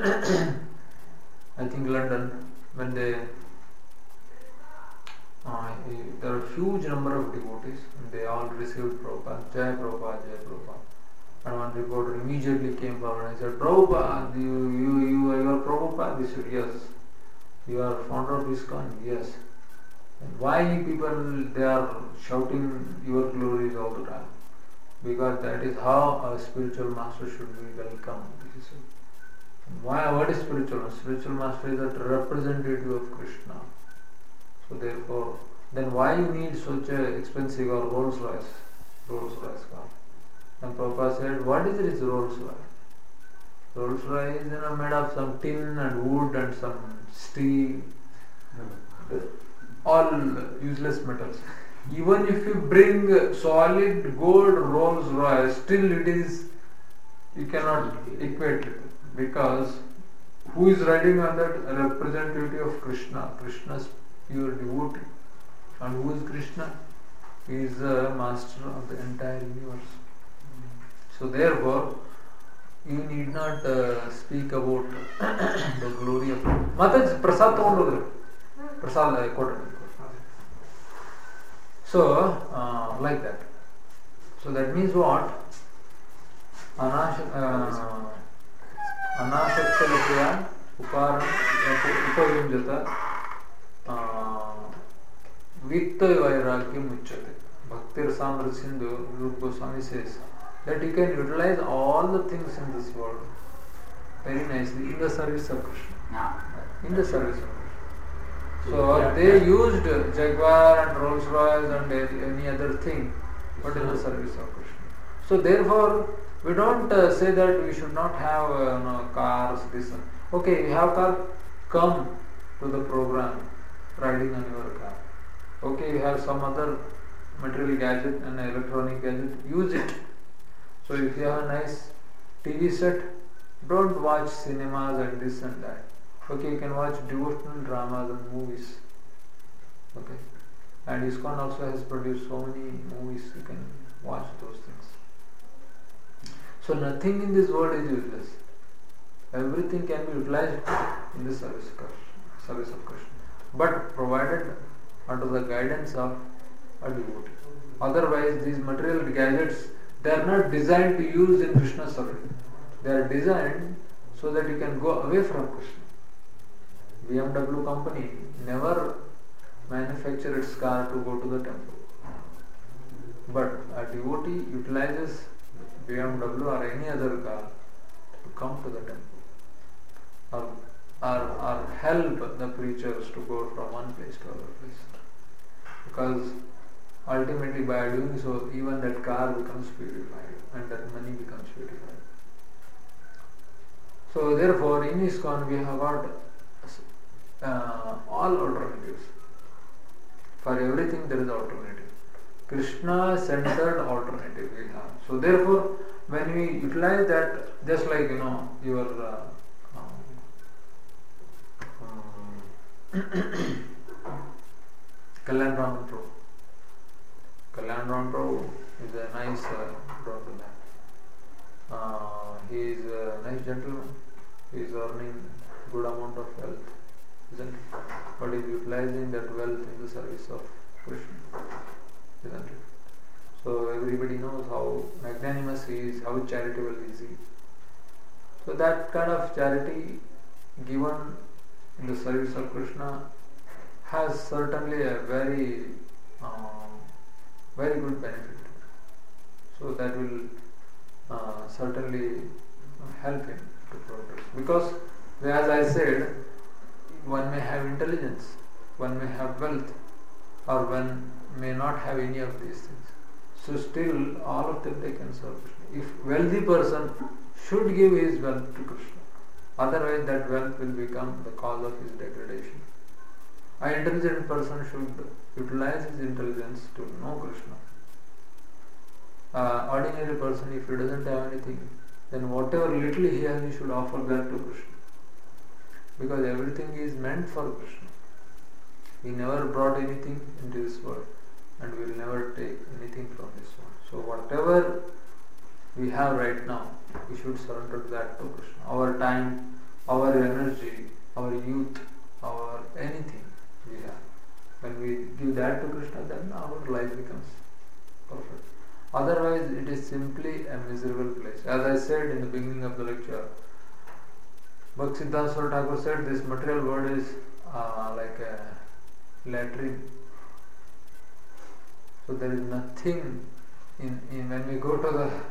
I think London, when there were a huge number of devotees, and they all received Prabhupada, Jai Prabhupada, Jai Prabhupada. And one reporter immediately came forward and said, Prabhupada, you are Prabhupada? He said, yes. You are founder of ISKCON? Yes. And why people, they are shouting your glories all the time? Because that is how a spiritual master should be welcomed. What is spiritual master? Spiritual master is a representative of Krishna. So therefore, then why you need such a expensive or Rolls Royce car? And Prabhupada said, what is this Rolls Royce? Rolls Royce is made of some tin and wood and some steel, all useless metals. Even if you bring solid gold Rolls Royce, still you cannot equate it, because who is riding on that? A representative of Krishna, Krishna's pure devotee. And who is Krishna? He is the master of the entire universe. So therefore, you need not speak about the glory of Mataji. Prasad tagondhodu. Prasad quoted. So like that. So that means what? Anashaktalakya upayunjata Vitta Vairagyam Uchyate. Bhaktir Samrat Sindhu, Rupa Goswami says that you can utilize all the things in this world very nicely in the service of Krishna. Yeah. In the service of Krishna. So they used Jaguar and Rolls Royce and any other thing, but in the service of Krishna. So therefore, we don't say that we should not have cars, this. Okay, you have car, come to the program, riding on your car. Okay, you have some other material gadget and electronic gadget, use it. So if you have a nice TV set, don't watch cinemas and this and that. Okay, you can watch devotional dramas and movies. Okay, and ISKCON also has produced so many movies, you can watch those things. So nothing in this world is useless. Everything can be utilized in the service of Krishna, but provided under the guidance of a devotee. Otherwise, these material gadgets, they are not designed to use in Krishna's service. They are designed so that you can go away from Krishna. BMW company never manufacture its car to go to the temple. But a devotee utilizes BMW or any other car to come to the temple. Or help the preachers to go from one place to other place. Because ultimately by doing so, even that car becomes purified and that money becomes purified. So therefore in ISKCON we have got all alternatives. For everything there is alternative. Krishna centered alternative we have. So therefore when we utilize that, just like your Kalyan Raman Prabhu. Kalyan Raman Prabhu is a nice brother man. He is a nice gentleman. He is earning good amount of wealth, isn't it? But he is utilizing that wealth in the service of Krishna, isn't it? So everybody knows how magnanimous he is, how charitable is he. So that kind of charity given in the service of Krishna has certainly a very good benefit. So that will certainly help him to progress. Because as I said, one may have intelligence, one may have wealth, or one may not have any of these things. So still all of them they can serve Krishna. If wealthy person should give his wealth to Krishna, otherwise that wealth will become the cause of his degradation. An intelligent person should utilize his intelligence to know Krishna. Ordinary person, if he doesn't have anything, then whatever little he has, he should offer that to Krishna. Because everything is meant for Krishna. We never brought anything into this world, and we will never take anything from this world. So whatever we have right now, we should surrender that to Krishna. Our time, our energy, our youth, our anything we have. When we give that to Krishna, then our life becomes perfect. Otherwise, it is simply a miserable place. As I said in the beginning of the lecture, Bhakti-Siddhanta Saraswati Thakur said this material world is like a latrine. So there is nothing in when we go to the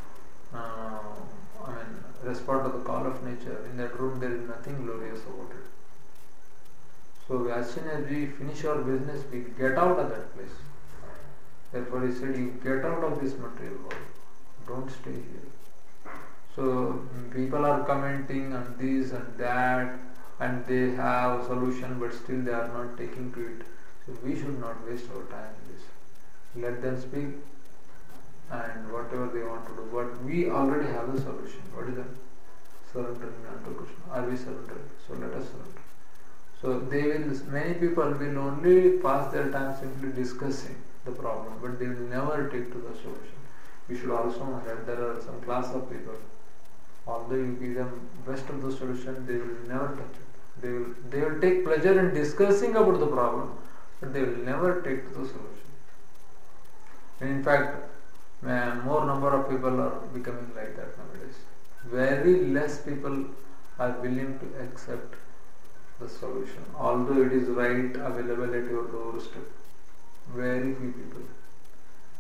respond to the call of nature, in that room there is nothing glorious about it. So as soon as we finish our business, we get out of that place. Therefore he said, you get out of this material world. Don't stay here. So people are commenting on this and that, and they have a solution, but still they are not taking to it. So we should not waste our time in this. Let them speak and whatever they want to do. But we already have the solution. What is that? Surrendering unto Krishna. Are we surrendering? So let us surrender. So many people will only pass their time simply discussing the problem, but they will never take to the solution. We should also know that there are some class of people, although you give them best of the solution, they will never touch it. They will take pleasure in discussing about the problem, but they will never take to the solution. And in fact, more number of people are becoming like that nowadays. Very less people are willing to accept the solution, although it is right available at your doorstep. Very few people.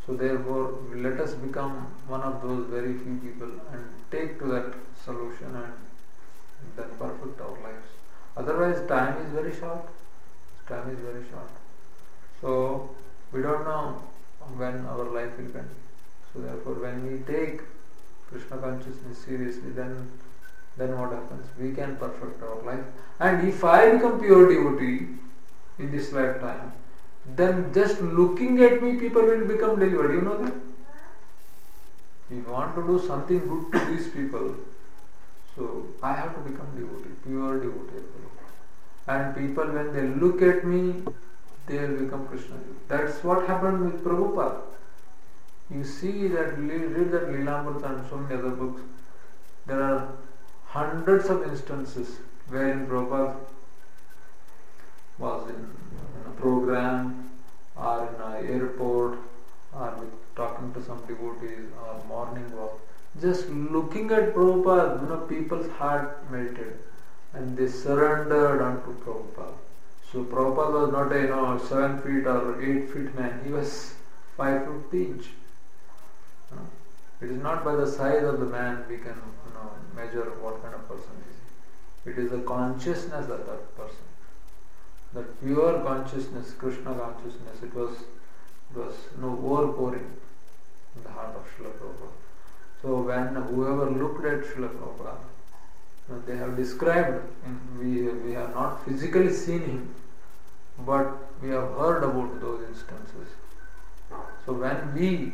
So therefore, let us become one of those very few people and take to that solution and then perfect our lives. Otherwise, time is very short. Time is very short. So we don't know when our life will end. So therefore, when we take Krishna consciousness seriously, then what happens? We can perfect our life. And if I become pure devotee in this lifetime, then just looking at me, people will become delivered. You know that? If you want to do something good to these people, so I have to become devotee, pure devotee. And people, when they look at me, they will become Krishna. That's what happened with Prabhupada. You see that, read that Leelamrita and so many other books. There are hundreds of instances wherein Prabhupada was in a program or in an airport or talking to some devotees or morning walk. Just looking at Prabhupada, people's heart melted and they surrendered unto Prabhupada. So Prabhupada was not a 7 feet or 8 feet man. He was 5 foot pinch. It is not by the size of the man we can measure what kind of person is he. It is the consciousness of that person. That pure consciousness, Krishna consciousness, it was overpouring in the heart of Srila Prabhupada. So when whoever looked at Srila Prabhupada, they have described, we have not physically seen him, but we have heard about those instances. So when we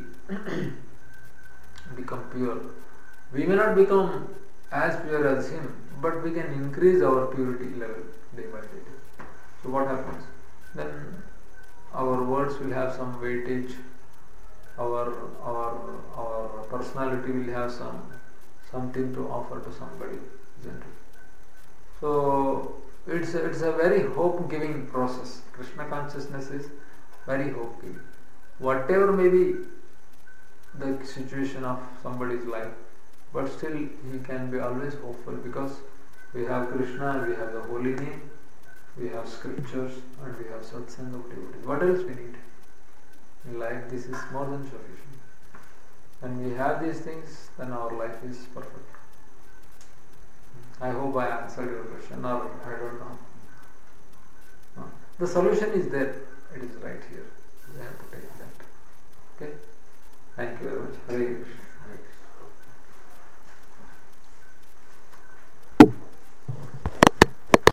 become pure, we may not become as pure as him, but we can increase our purity level day by day. So what happens? Then our words will have some weightage, our personality will have something to offer to somebody, isn't it? So it's a very hope-giving process. Krishna consciousness is very hope-giving. Whatever may be the situation of somebody's life, but still he can be always hopeful because we have Krishna, we have the holy name, we have scriptures, and we have satsang of devotees. What else we need? In life, this is more than sufficient. When we have these things, then our life is perfect. I hope I answered your question, or I don't know. The solution is there. It is right here. We have to take that. Okay? Thank you very much. Hare Krishna.